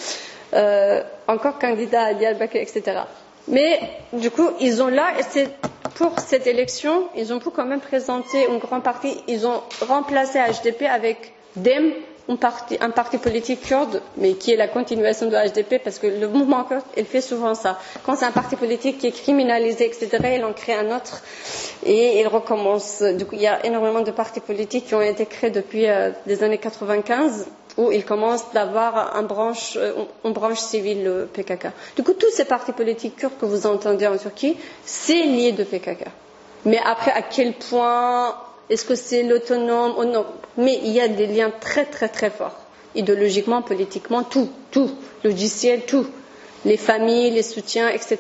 encore candidat à Diyarbakır, etc. Mais du coup, ils ont là, pour cette élection, ils ont pu quand même présenter une grande partie, ils ont remplacé HDP avec DEM, un parti politique kurde, mais qui est la continuation de HDP, parce que le mouvement kurde, il fait souvent ça. Quand c'est un parti politique qui est criminalisé, etc., il en crée un autre, et il recommence. Du coup, il y a énormément de partis politiques qui ont été créés depuis les années 95, où ils commencent d'avoir une branche civile, le PKK. Du coup, tous ces partis politiques kurdes que vous entendez en Turquie, c'est lié de PKK. Mais après, à quel point, est-ce que c'est l'autonome ou non? Mais il y a des liens très très très forts. Idéologiquement, politiquement, tout. Logiciel, tout. Les familles, les soutiens, etc.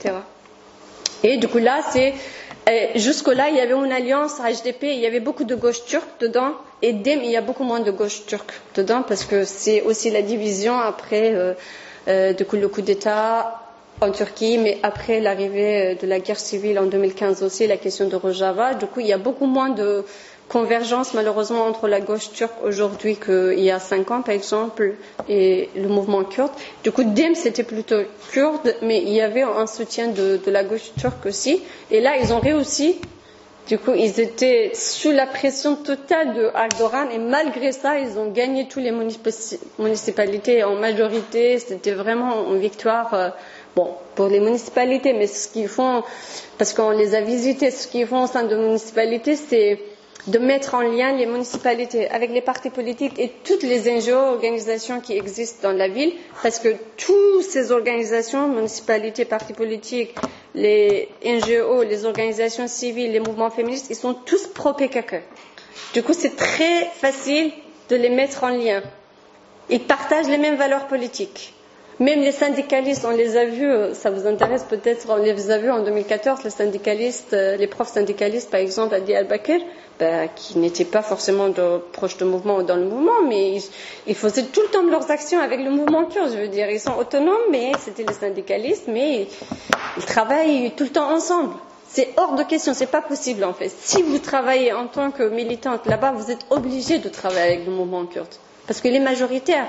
Et du coup là, jusque-là, il y avait une alliance HDP, il y avait beaucoup de gauche turque dedans, et DEM, il y a beaucoup moins de gauche turque dedans, parce que c'est aussi la division après du coup, le coup d'État en Turquie, mais après l'arrivée de la guerre civile en 2015 aussi, la question de Rojava. Du coup, il y a beaucoup moins de convergence, malheureusement, entre la gauche turque aujourd'hui qu'il y a 5 ans, par exemple, et le mouvement kurde. Du coup, DEM, c'était plutôt kurde, mais il y avait un soutien de la gauche turque aussi. Et là, ils ont réussi. Du coup, ils étaient sous la pression totale de Erdogan, et malgré ça, ils ont gagné toutes les municipalités en majorité. C'était vraiment une victoire. Bon, pour les municipalités, mais ce qu'ils font, parce qu'on les a visitées, ce qu'ils font au sein de municipalités, c'est de mettre en lien les municipalités avec les partis politiques et toutes les NGO, organisations qui existent dans la ville, parce que toutes ces organisations, municipalités, partis politiques, les NGO, les organisations civiles, les mouvements féministes, ils sont tous pro-PKK. Du coup, c'est très facile de les mettre en lien. Ils partagent les mêmes valeurs politiques. Même les syndicalistes, on les a vus, ça vous intéresse peut-être, on les a vus en 2014, les syndicalistes, les profs syndicalistes par exemple à Diyarbakır, qui n'étaient pas forcément proches du mouvement ou dans le mouvement, mais ils faisaient tout le temps leurs actions avec le mouvement kurde, je veux dire, ils sont autonomes, mais c'était les syndicalistes, mais ils travaillent tout le temps ensemble. C'est hors de question, c'est pas possible en fait. Si vous travaillez en tant que militante là-bas, vous êtes obligé de travailler avec le mouvement kurde, parce qu'il est majoritaire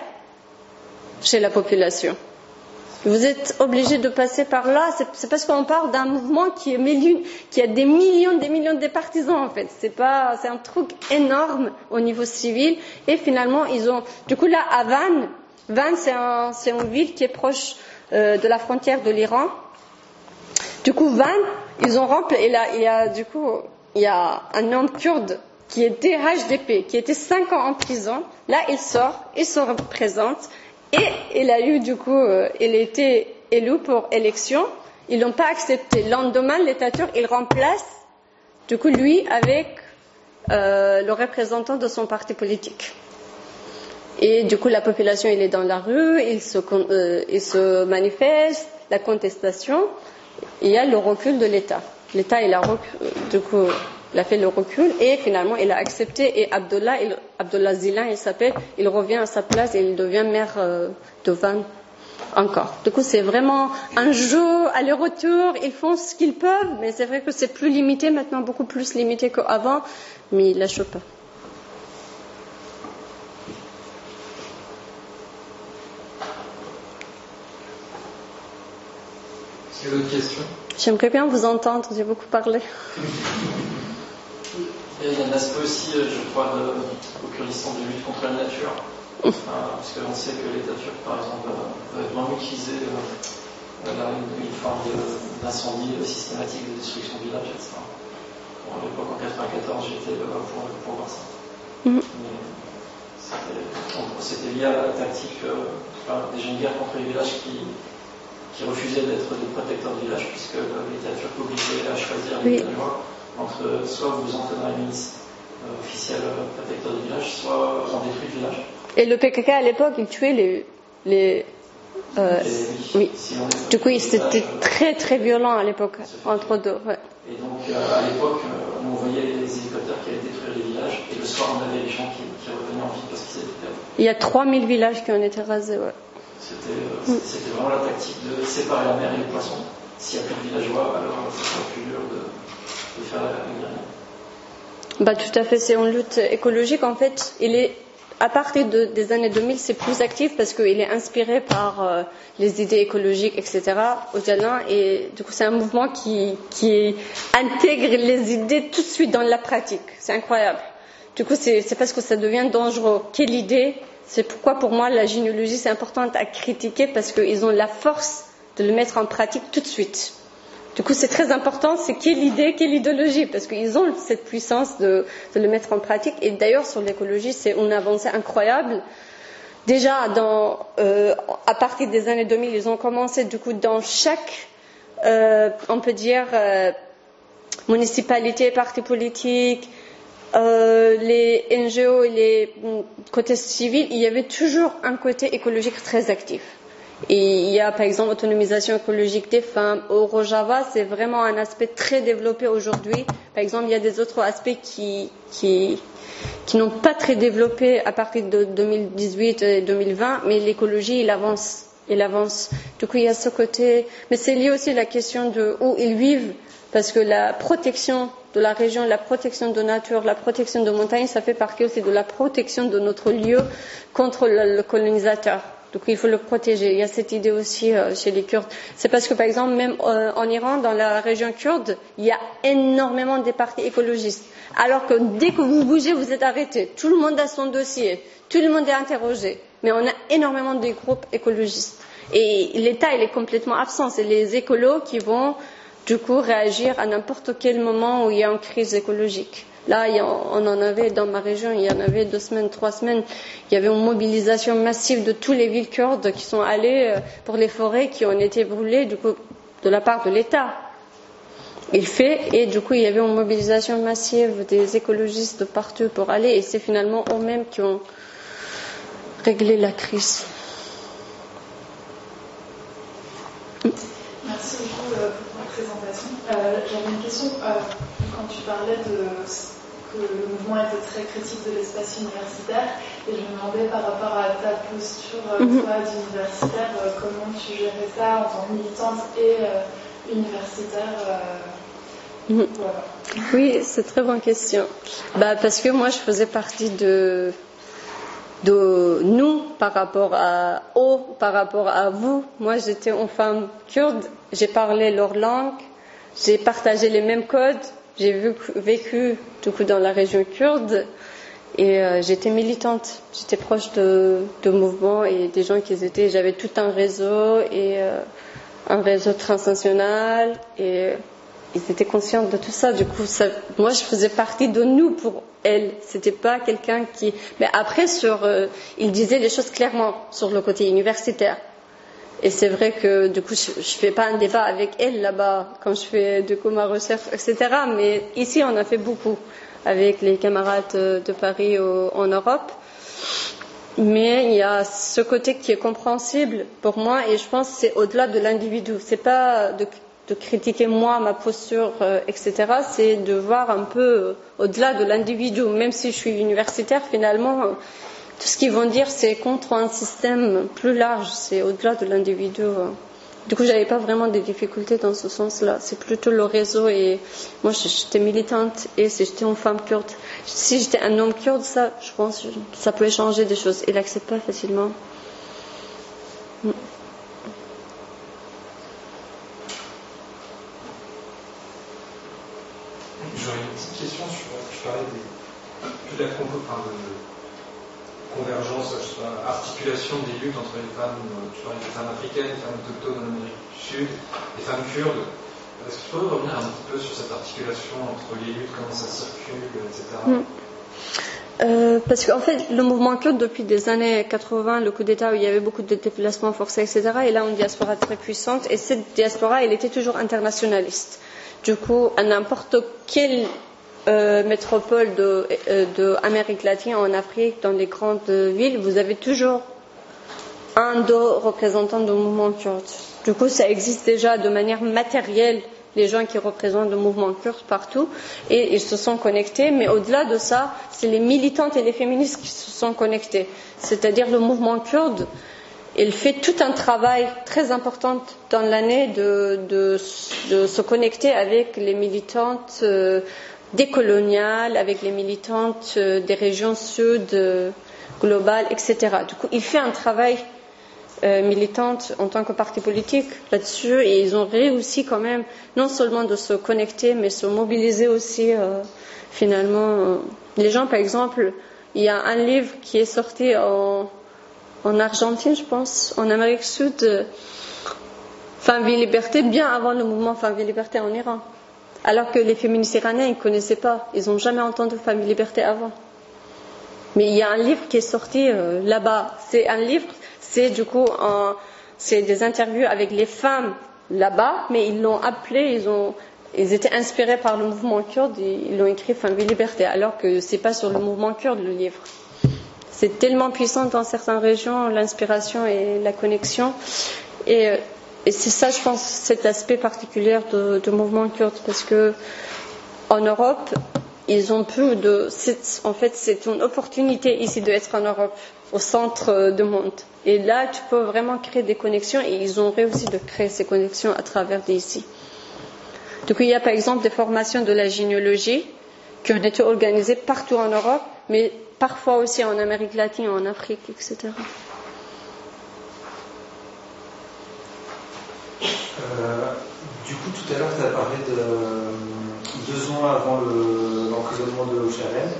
chez la population. Vous êtes obligé de passer par là, c'est parce qu'on parle d'un mouvement qui a des millions de partisans en fait. C'est un truc énorme au niveau civil, et finalement du coup là à Van c'est une ville qui est proche de la frontière de l'Iran. Du coup, Van, ils ont rempli, il y a un homme kurde qui était HDP, qui était 5 ans en prison. Là, il sort, il se représente, et il a eu, il a été élu pour élection. Ils l'ont pas accepté. Le lendemain, l'État turc, il remplace, lui avec le représentant de son parti politique. Et la population, il est dans la rue, il se manifeste, la contestation. Il y a le recul de l'État. L'État, il a fait le recul et finalement, il a accepté. Et Abdullah Zilan, il s'appelle, il revient à sa place et il devient maire de Van encore. C'est vraiment un jeu aller-retour. Ils font ce qu'ils peuvent, mais c'est vrai que c'est plus limité maintenant, beaucoup plus limité qu'avant, mais ils lâchent pas. Est-ce qu'il y a d'autres questions? J'aimerais bien vous entendre, j'ai beaucoup parlé. Et il y a un aspect aussi, je crois, au Kurdistan de lutte contre la nature. Parce qu'on sait que l'État turc, par exemple, va vraiment utiliser une forme d'incendie systématique, de destruction de villages, etc. Bon, à l'époque, en 1994, j'étais pour voir ça. C'était lié à la tactique des jeunes guerres contre les villages qui refusaient d'être des protecteurs de villages, puisque l'État turc obligeait à choisir les villageois entre soit vous entrez dans la milice officielle protecteur de village, soit on détruit le village. Et le PKK à l'époque, il tuait oui. Du coup, c'était très très violent à l'époque, entre deux. Ouais. Et donc, à l'époque, on voyait les hélicoptères qui allaient détruire les villages, et le soir, on avait les gens qui revenaient en vie parce qu'ils étaient perdus. Il y a 3000 villages qui ont été rasés, ouais. C'était vraiment la tactique de séparer la mer et les poissons. S'il n'y a plus de villageois, alors ça sera plus dur de faire la guerre. Tout à fait, c'est une lutte écologique. En fait, il est à partir des années 2000, c'est plus actif parce qu'il est inspiré par les idées écologiques, etc. Öcalan, et du coup, c'est un mouvement qui intègre les idées tout de suite dans la pratique. C'est incroyable. Du coup, c'est parce que ça devient dangereux. Quelle idée? C'est pourquoi pour moi la généalogie c'est important à critiquer parce qu'ils ont la force de le mettre en pratique tout de suite. Du coup c'est très important, c'est quelle idée, quelle idéologie, parce qu'ils ont cette puissance de le mettre en pratique. Et d'ailleurs sur l'écologie c'est une avancée incroyable. Déjà à partir des années 2000 ils ont commencé du coup dans chaque on peut dire municipalité, parti politique, les NGO et les côtés civils, il y avait toujours un côté écologique très actif. Et il y a par exemple l'autonomisation écologique des femmes. Au Rojava, c'est vraiment un aspect très développé aujourd'hui. Par exemple, il y a des autres aspects qui n'ont pas très développé à partir de 2018 et 2020, mais l'écologie, il avance. Du coup, il y a ce côté, mais c'est lié aussi à la question de où ils vivent, parce que la protection de la région, la protection de la nature, la protection de montagne, ça fait partie aussi de la protection de notre lieu contre le colonisateur. Donc il faut le protéger. Il y a cette idée aussi chez les Kurdes. C'est parce que par exemple, même en Iran, dans la région kurde, il y a énormément de partis écologistes. Alors que dès que vous bougez, vous êtes arrêté. Tout le monde a son dossier. Tout le monde est interrogé. Mais on a énormément de groupes écologistes. Et l'État, il est complètement absent. C'est les écolos qui vont du coup réagir à n'importe quel moment où il y a une crise écologique. Là, on en avait dans ma région, il y en avait 2 semaines, 3 semaines. Il y avait une mobilisation massive de toutes les villes kurdes qui sont allées pour les forêts qui ont été brûlées du coup de la part de l'État. Et du coup, il y avait une mobilisation massive des écologistes de partout pour aller, et c'est finalement eux-mêmes qui ont réglé la crise. Merci beaucoup pour la présentation. J'avais une question. Quand tu parlais que le mouvement était très critique de l'espace universitaire, et je me demandais par rapport à ta posture, toi, d'universitaire, comment tu gérais ça en tant que militante et universitaire voilà. Oui, c'est une très bonne question. Parce que moi, je faisais partie de nous par rapport à eux, par rapport à vous. Moi, j'étais une femme kurde, j'ai parlé leur langue, j'ai partagé les mêmes codes, j'ai vécu du coup dans la région kurde, et j'étais militante, j'étais proche de mouvements et des gens qui étaient, j'avais tout un réseau, et un réseau transnational et ils étaient conscients de tout ça. Du coup, moi, je faisais partie de nous pour elle. C'était pas quelqu'un qui. Mais après, il disait les choses clairement sur le côté universitaire. Et c'est vrai que du coup, je fais pas un débat avec elle là-bas quand je fais du coup ma recherche, etc. Mais ici, on a fait beaucoup avec les camarades de Paris en Europe. Mais il y a ce côté qui est compréhensible pour moi, et je pense que c'est au-delà de l'individu. C'est pas de critiquer moi, ma posture, etc. C'est de voir un peu au-delà de l'individu. Même si je suis universitaire, finalement, tout ce qu'ils vont dire, c'est contre un système plus large. C'est au-delà de l'individu. Du coup, j'avais pas vraiment des difficultés dans ce sens-là. C'est plutôt le réseau, et moi, j'étais militante, et si j'étais une femme kurde, si j'étais un homme kurde, ça, je pense, ça pouvait changer des choses. Il l'accepte pas facilement. J'aurais une petite question sur. Tu parlais de la convergence, articulation des luttes entre les femmes, tu parlais des femmes africaines, les femmes autochtones en Amérique du Sud, les femmes kurdes. Est-ce que tu pourrais revenir un petit peu sur cette articulation entre les luttes, comment ça circule, etc. Parce qu'en fait, le mouvement kurde, depuis des années 80, le coup d'État où il y avait beaucoup de déplacements forcés, etc., et là, une diaspora très puissante, et cette diaspora, elle était toujours internationaliste. Du coup, à n'importe quelle métropole de Amérique latine, en Afrique, dans les grandes villes, vous avez toujours un deux représentants du mouvement kurde. Du coup, ça existe déjà de manière matérielle, les gens qui représentent le mouvement kurde partout, et ils se sont connectés, mais au-delà de ça, c'est les militantes et les féministes qui se sont connectés. C'est-à-dire le mouvement kurde, il fait tout un travail très important dans l'année de se connecter avec les militantes décoloniales, avec les militantes des régions sud, globales, etc. Du coup, il fait un travail militante en tant que parti politique là-dessus, et ils ont réussi quand même non seulement de se connecter, mais se mobiliser aussi finalement. Les gens, par exemple, il y a un livre qui est sorti en Argentine, je pense, en Amérique du Sud, Femmes, Vie, Liberté, bien avant le mouvement Femmes, Vie, Liberté en Iran. Alors que les féministes iraniens, ils ne connaissaient pas, ils n'ont jamais entendu Femmes, Vie, Liberté avant. Mais il y a un livre qui est sorti là-bas. C'est un livre, c'est du coup c'est des interviews avec les femmes là-bas, mais ils l'ont appelé, ils étaient inspirés par le mouvement kurde, et ils l'ont écrit Femmes, Vie, Liberté, alors que c'est pas sur le mouvement kurde le livre. C'est tellement puissant dans certaines régions, l'inspiration et la connexion. Et c'est ça, je pense, cet aspect particulier du mouvement kurde, parce que en Europe, ils ont pu en fait, c'est une opportunité ici d'être en Europe, au centre du monde. Et là, tu peux vraiment créer des connexions, et ils ont réussi de créer ces connexions à travers d'ici. Du coup, il y a par exemple des formations de la généalogie qui ont été organisées partout en Europe, mais parfois aussi en Amérique latine, en Afrique, etc. Du coup, tout à l'heure, tu as parlé de 2 ans avant l'emprisonnement de Ocharel,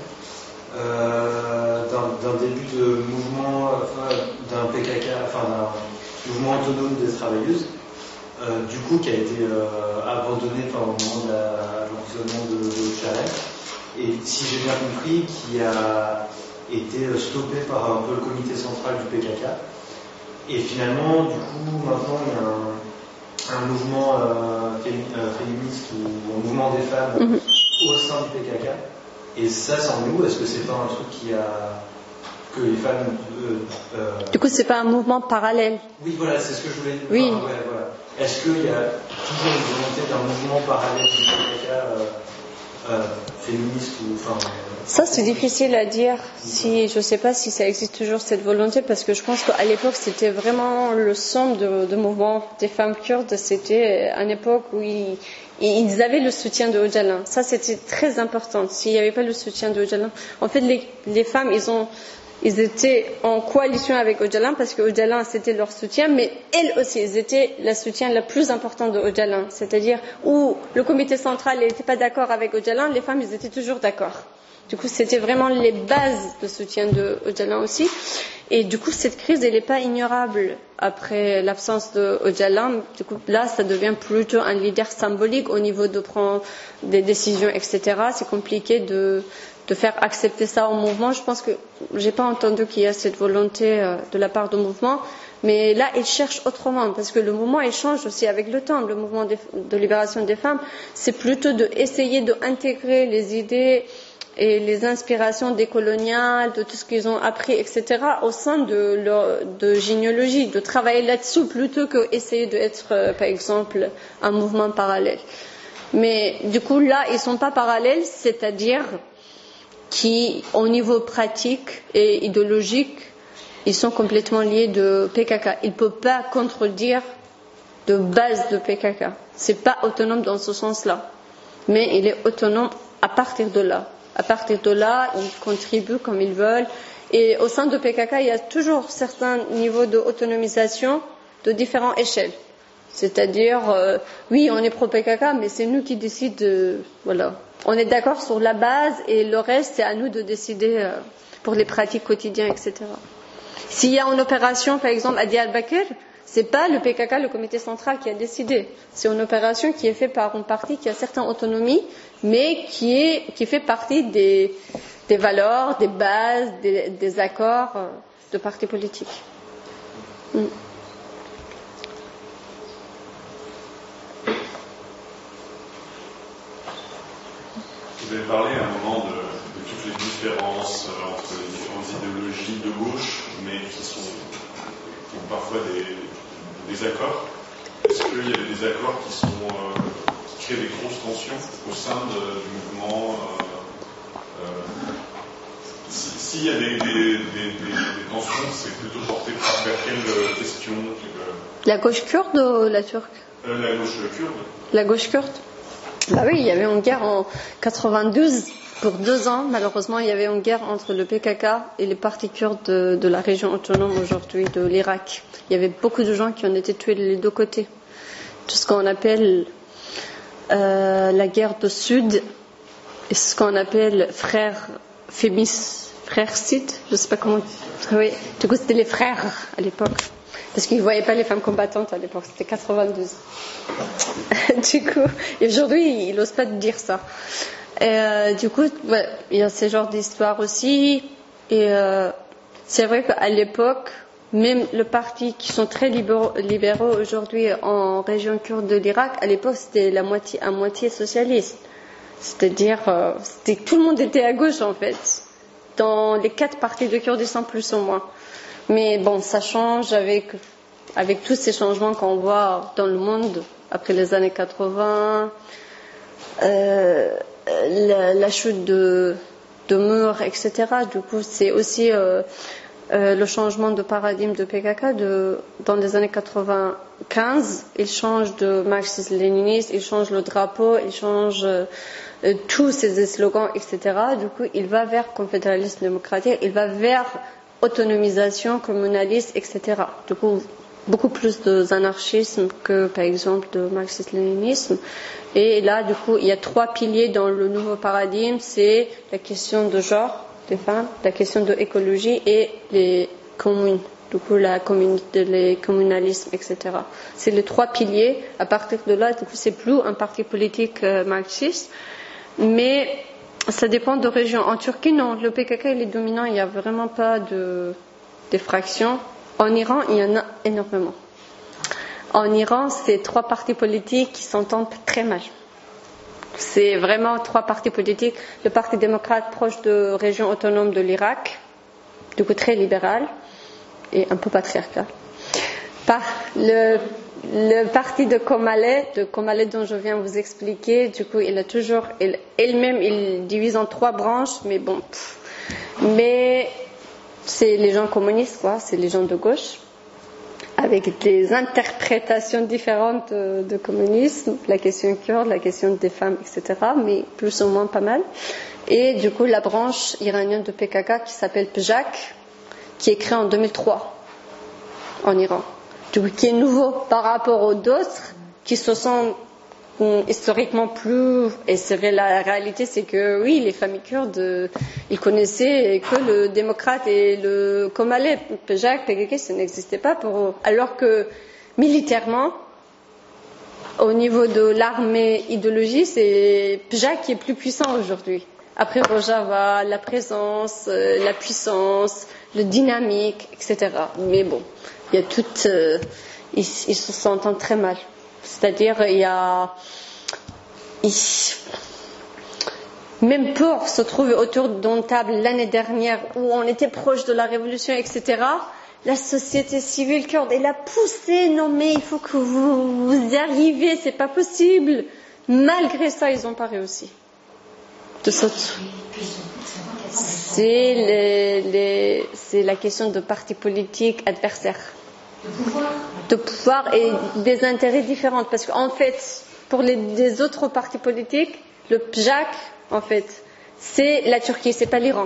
d'un début de mouvement, d'un PKK, enfin d'un mouvement autonome des travailleuses, du coup, qui a été abandonné au moment de l'emprisonnement de Ocharel. Et si j'ai bien compris, qui a été stoppé par un peu le comité central du PKK. Et finalement, du coup, maintenant, il y a un mouvement féministe, ou un mouvement des femmes au sein du PKK. Et ça, c'en est où? Est-ce que c'est pas un truc que les femmes... Du coup, c'est pas un mouvement parallèle. Oui, voilà, c'est ce que je voulais dire. Oui. Enfin, ouais, voilà. Est-ce qu'il y a toujours une volonté d'un mouvement parallèle du PKK féministe ou ça, c'est difficile à dire. Je ne sais pas si ça existe toujours cette volonté, parce que je pense qu'à l'époque c'était vraiment le centre de mouvement des femmes kurdes. C'était une époque où ils avaient le soutien de Öcalan. Ça, c'était très important. S'il n'y avait pas le soutien de Öcalan, en fait, les femmes, ils étaient en coalition avec Öcalan, parce que Öcalan, c'était leur soutien, mais elles aussi, elles étaient le soutien le plus important de Öcalan. C'est-à-dire, où le comité central n'était pas d'accord avec Öcalan, les femmes, elles étaient toujours d'accord. Du coup, c'était vraiment les bases de soutien de Öcalan aussi. Et du coup, cette crise, elle n'est pas ignorable après l'absence de Öcalan. Du coup, là, ça devient plutôt un leader symbolique au niveau de prendre des décisions, etc. C'est compliqué de faire accepter ça au mouvement. Je pense que j'ai pas entendu qu'il y a cette volonté de la part du mouvement. Mais là, ils cherchent autrement, parce que le mouvement, il change aussi avec le temps. Le mouvement de libération des femmes, c'est plutôt d'essayer d'intégrer les idées et les inspirations décoloniales, de tout ce qu'ils ont appris, etc., au sein de leur généalogie, de travailler là-dessous plutôt qu'essayer d'être, par exemple, un mouvement parallèle. Mais du coup, là, ils sont pas parallèles, c'est-à-dire qu'au niveau pratique et idéologique, ils sont complètement liés de PKK. Il ne peut pas contredire de base de PKK. C'est pas autonome dans ce sens-là. Mais il est autonome à partir de là. À partir de là, ils contribuent comme ils veulent. Et au sein de PKK, il y a toujours certains niveaux d'autonomisation de différentes échelles. C'est-à-dire, oui, on est pro-PKK, mais c'est nous qui décidons. Voilà. On est d'accord sur la base et le reste, c'est à nous de décider pour les pratiques quotidiennes, etc. S'il y a une opération, par exemple, à Diyarbakir, c'est pas le PKK, le comité central, qui a décidé. C'est une opération qui est faite par un parti qui a certaines autonomies, mais qui fait partie des valeurs, des bases, des accords de partis politiques. Vous avez parlé à un moment de toutes les différences entre les différentes idéologies de gauche, mais qui ont parfois des accords. Est-ce qu'il y avait des accords qui créent des grosses tensions au sein du mouvement s'il y a des tensions, c'est plutôt porté vers quelle question La gauche kurde ou la turque La gauche kurde. La gauche kurde. Bah oui, il y avait une guerre en 92. Pour 2 ans, malheureusement, il y avait une guerre entre le PKK et les partis kurdes de la région autonome aujourd'hui de l'Irak. Il y avait beaucoup de gens qui ont été tués des deux côtés. Tout ce qu'on appelle la guerre du Sud et ce qu'on appelle frères Sith, je sais pas comment. Oui, du coup, c'était les frères à l'époque. Parce qu'ils ne voyaient pas les femmes combattantes à l'époque, c'était 92. Du coup, et aujourd'hui, ils n'osent pas dire ça. Du coup, ouais, il y a ce genre d'histoire aussi. Et c'est vrai qu'à l'époque, même le parti qui sont très libéraux aujourd'hui en région kurde de l'Irak, à l'époque, c'était à moitié socialiste. C'est-à-dire, tout le monde était à gauche en fait, dans les 4 partis de Kurdistan plus ou moins. Mais bon, ça change avec tous ces changements qu'on voit dans le monde après les années 80, la chute de murs, etc. Du coup, c'est aussi le changement de paradigme de PKK dans les années 95. Il change de marxiste-léniniste, il change le drapeau, il change tous ses slogans, etc. Du coup, il va vers confédéralisme démocratique, il va vers autonomisation, communaliste, etc. Du coup, beaucoup plus d'anarchisme que, par exemple, de marxisme-léninisme. Et là, du coup, il y a 3 piliers dans le nouveau paradigme. C'est la question de genre des femmes, la question de écologie et les communes. Du coup, les communalismes, etc. C'est les 3 piliers. À partir de là, du coup, c'est plus un parti politique marxiste. Mais ça dépend de région. En Turquie, non. Le PKK, il est dominant. Il n'y a vraiment pas de fractions. En Iran, il y en a énormément. En Iran, c'est 3 partis politiques qui s'entendent très mal. C'est vraiment 3 partis politiques. Le Parti démocrate proche de région autonome de l'Irak, du coup très libéral et un peu patriarcal. Le parti de Kemalé dont je viens vous expliquer, du coup, il divise en 3 branches, mais bon. Mais c'est les gens communistes, quoi, c'est les gens de gauche, avec des interprétations différentes de communisme, la question kurde, la question des femmes, etc., mais plus ou moins pas mal. Et du coup, la branche iranienne de PKK qui s'appelle PJAK, qui est créée en 2003 en Iran. Du coup, qui est nouveau par rapport aux d'autres qui se sont historiquement plus, et c'est vrai, la réalité c'est que oui, les familles kurdes, ils connaissaient que le démocrate et le Kemalé, PJAK, PKK, ça n'existait pas pour eux. Alors que militairement, au niveau de l'armée idéologie, c'est PJAK qui est plus puissant aujourd'hui. Après Rojava, la présence, la puissance, le dynamique, etc. Mais bon, il y a toutes, ils s'entendent très mal. C'est-à-dire, il y a, même pour se trouver autour d'une table l'année dernière où on était proche de la révolution, etc., la société civile kurde, elle a poussé, non mais il faut que vous y arriviez, c'est pas possible. Malgré ça, ils n'ont pas réussi. C'est la question de partis politiques adversaires. De pouvoir et des intérêts différents. Parce qu'en fait, pour les autres partis politiques, le PJAK, en fait, c'est la Turquie, c'est pas l'Iran.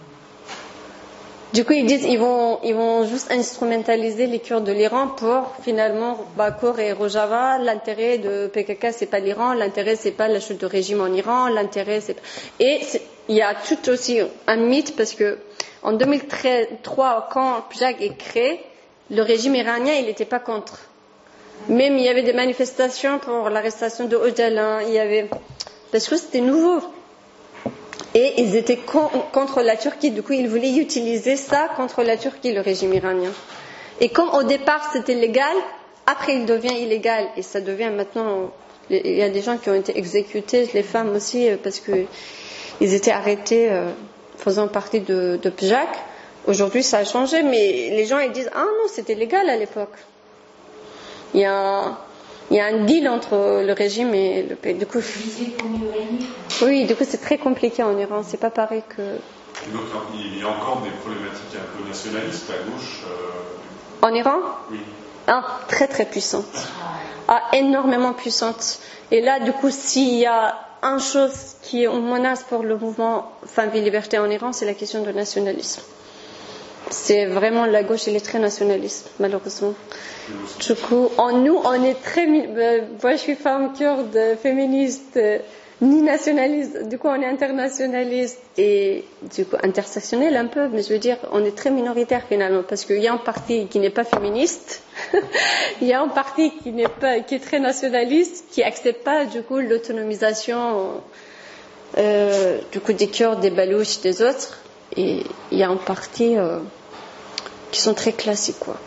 Du coup, ils disent ils vont juste instrumentaliser les Kurdes de l'Iran pour finalement Bakour et Rojava. L'intérêt de PKK, c'est pas l'Iran. L'intérêt, c'est pas la chute de régime en Iran. L'intérêt, c'est et il y a tout aussi un mythe parce que en 2003, quand PJAK est créé, le régime iranien, il n'était pas contre. Même il y avait des manifestations pour l'arrestation de Öcalan. Parce que c'était nouveau. Et ils étaient contre la Turquie. Du coup, ils voulaient utiliser ça contre la Turquie, le régime iranien. Et comme au départ c'était légal, après il devient illégal. Et ça devient maintenant... Il y a des gens qui ont été exécutés, les femmes aussi, parce qu'ils étaient arrêtés faisant partie de PJAK. Aujourd'hui, ça a changé, mais les gens ils disent ah non, c'était légal à l'époque. Il y a un deal entre le régime et le pays. Du coup, oui, du coup, c'est très compliqué en Iran. C'est pas pareil que. Donc, il y a encore des problématiques un peu nationalistes à gauche. En Iran? Oui. Ah, très très puissante. Ah, énormément puissante. Et là, du coup, s'il y a une chose qui est une menace pour le mouvement Femmes et Liberté en Iran, c'est la question du nationalisme. C'est vraiment la gauche, elle est très nationaliste, malheureusement. Du coup, nous, on est très... moi, je suis femme kurde, féministe, ni nationaliste. Du coup, on est internationaliste et du coup, intersectionnel un peu. Mais je veux dire, on est très minoritaire finalement. Parce qu'il y a un parti qui n'est pas féministe. Il y a un parti qui est très nationaliste, qui n'accepte pas, du coup, l'autonomisation du coup, des Kurdes, des Balouches, des autres. Et il y a un parti qui sont très classiques, quoi.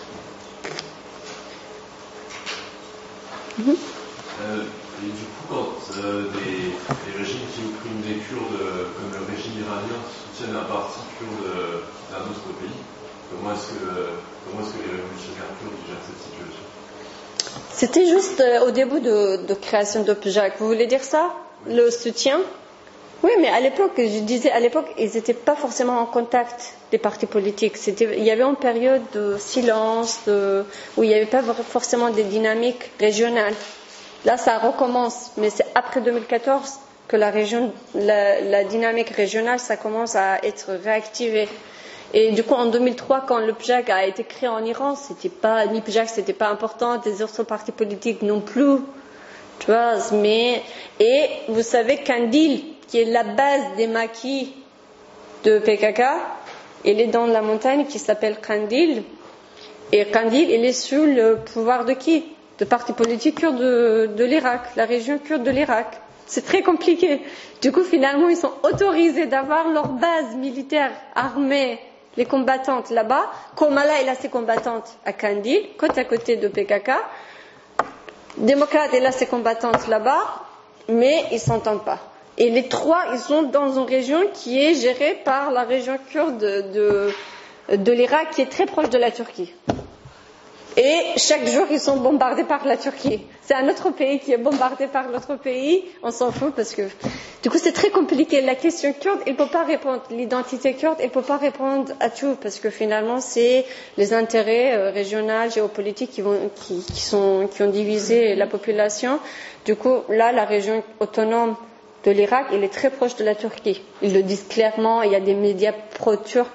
Et du coup, quand des régimes qui oppriment des Kurdes, comme le régime iranien, soutiennent un parti kurde d'un autre pays, comment est-ce que les révolutionnaires kurdes gèrent cette situation? C'était juste au début de création de PJAK. Vous voulez dire ça? Le soutien? Oui, mais à l'époque, je disais, ils n'étaient pas forcément en contact des partis politiques. Il y avait une période de silence, où il n'y avait pas forcément des dynamiques régionales. Là, ça recommence, mais c'est après 2014 que la dynamique régionale, ça commence à être réactivée. Et du coup, en 2003, quand le PJAK a été créé en Iran, ni PJAK, c'était pas important, des autres partis politiques non plus. Tu vois, et vous savez Kandil, qui est la base des maquis de PKK, il est dans la montagne qui s'appelle Kandil. Et Kandil, il est sous le pouvoir de qui? De partis politiques kurdes de l'Irak, la région kurde de l'Irak. C'est très compliqué. Du coup, finalement, ils sont autorisés d'avoir leur base militaire armée, les combattantes là-bas. Komala, il a ses combattantes à Kandil, côte à côté de PKK. Démocrate, il a ses combattantes là-bas, mais ils ne s'entendent pas. Et les trois, ils sont dans une région qui est gérée par la région kurde de l'Irak, qui est très proche de la Turquie. Et chaque jour, ils sont bombardés par la Turquie. C'est un autre pays qui est bombardé par l'autre pays. On s'en fout parce que... Du coup, c'est très compliqué. La question kurde, il ne peut pas répondre. L'identité kurde, il ne peut pas répondre à tout parce que finalement, c'est les intérêts régionaux, géopolitiques qui ont divisé la population. Du coup, là, la région autonome de l'Irak, elle est très proche de la Turquie. Ils le disent clairement. Il y a des médias pro-turcs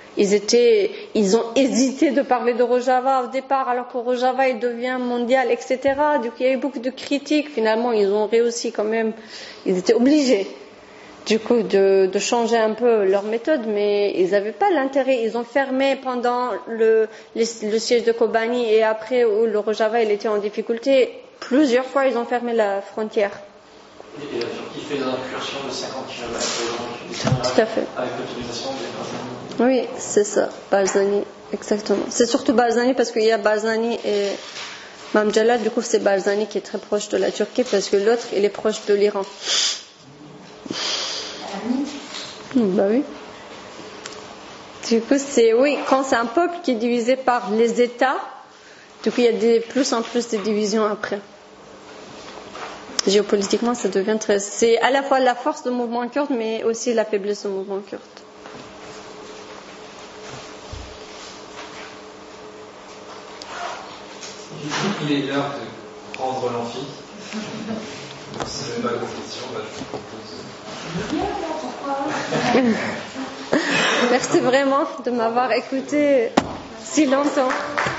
Ils ont hésité de parler de Rojava au départ, alors que Rojava il devient mondial, etc. Du coup, il y a eu beaucoup de critiques. Finalement, ils ont réussi quand même. Ils étaient obligés, du coup, de changer un peu leur méthode, mais ils n'avaient pas l'intérêt. Ils ont fermé pendant le siège de Kobani et après où le Rojava il était en difficulté. Plusieurs fois, ils ont fermé la frontière. Et la Turquie fait des incursions de 50 km Tout à fait. Avec l'autorisation des Barzani. Oui, c'est ça, Barzani, exactement. C'est surtout Barzani parce qu'il y a Barzani et Mamjala, du coup c'est Barzani qui est très proche de la Turquie parce que l'autre il est proche de l'Iran. Bah oui. Du coup quand c'est un peuple qui est divisé par les États, du coup il y a de plus en plus de divisions après. Géopolitiquement ça devient c'est à la fois la force du mouvement kurde mais aussi la faiblesse du mouvement kurde. Il est l'heure de prendre l'amphi. Si je n'ai pas d'autres questions, je propose. Merci vraiment de m'avoir écouté si longtemps.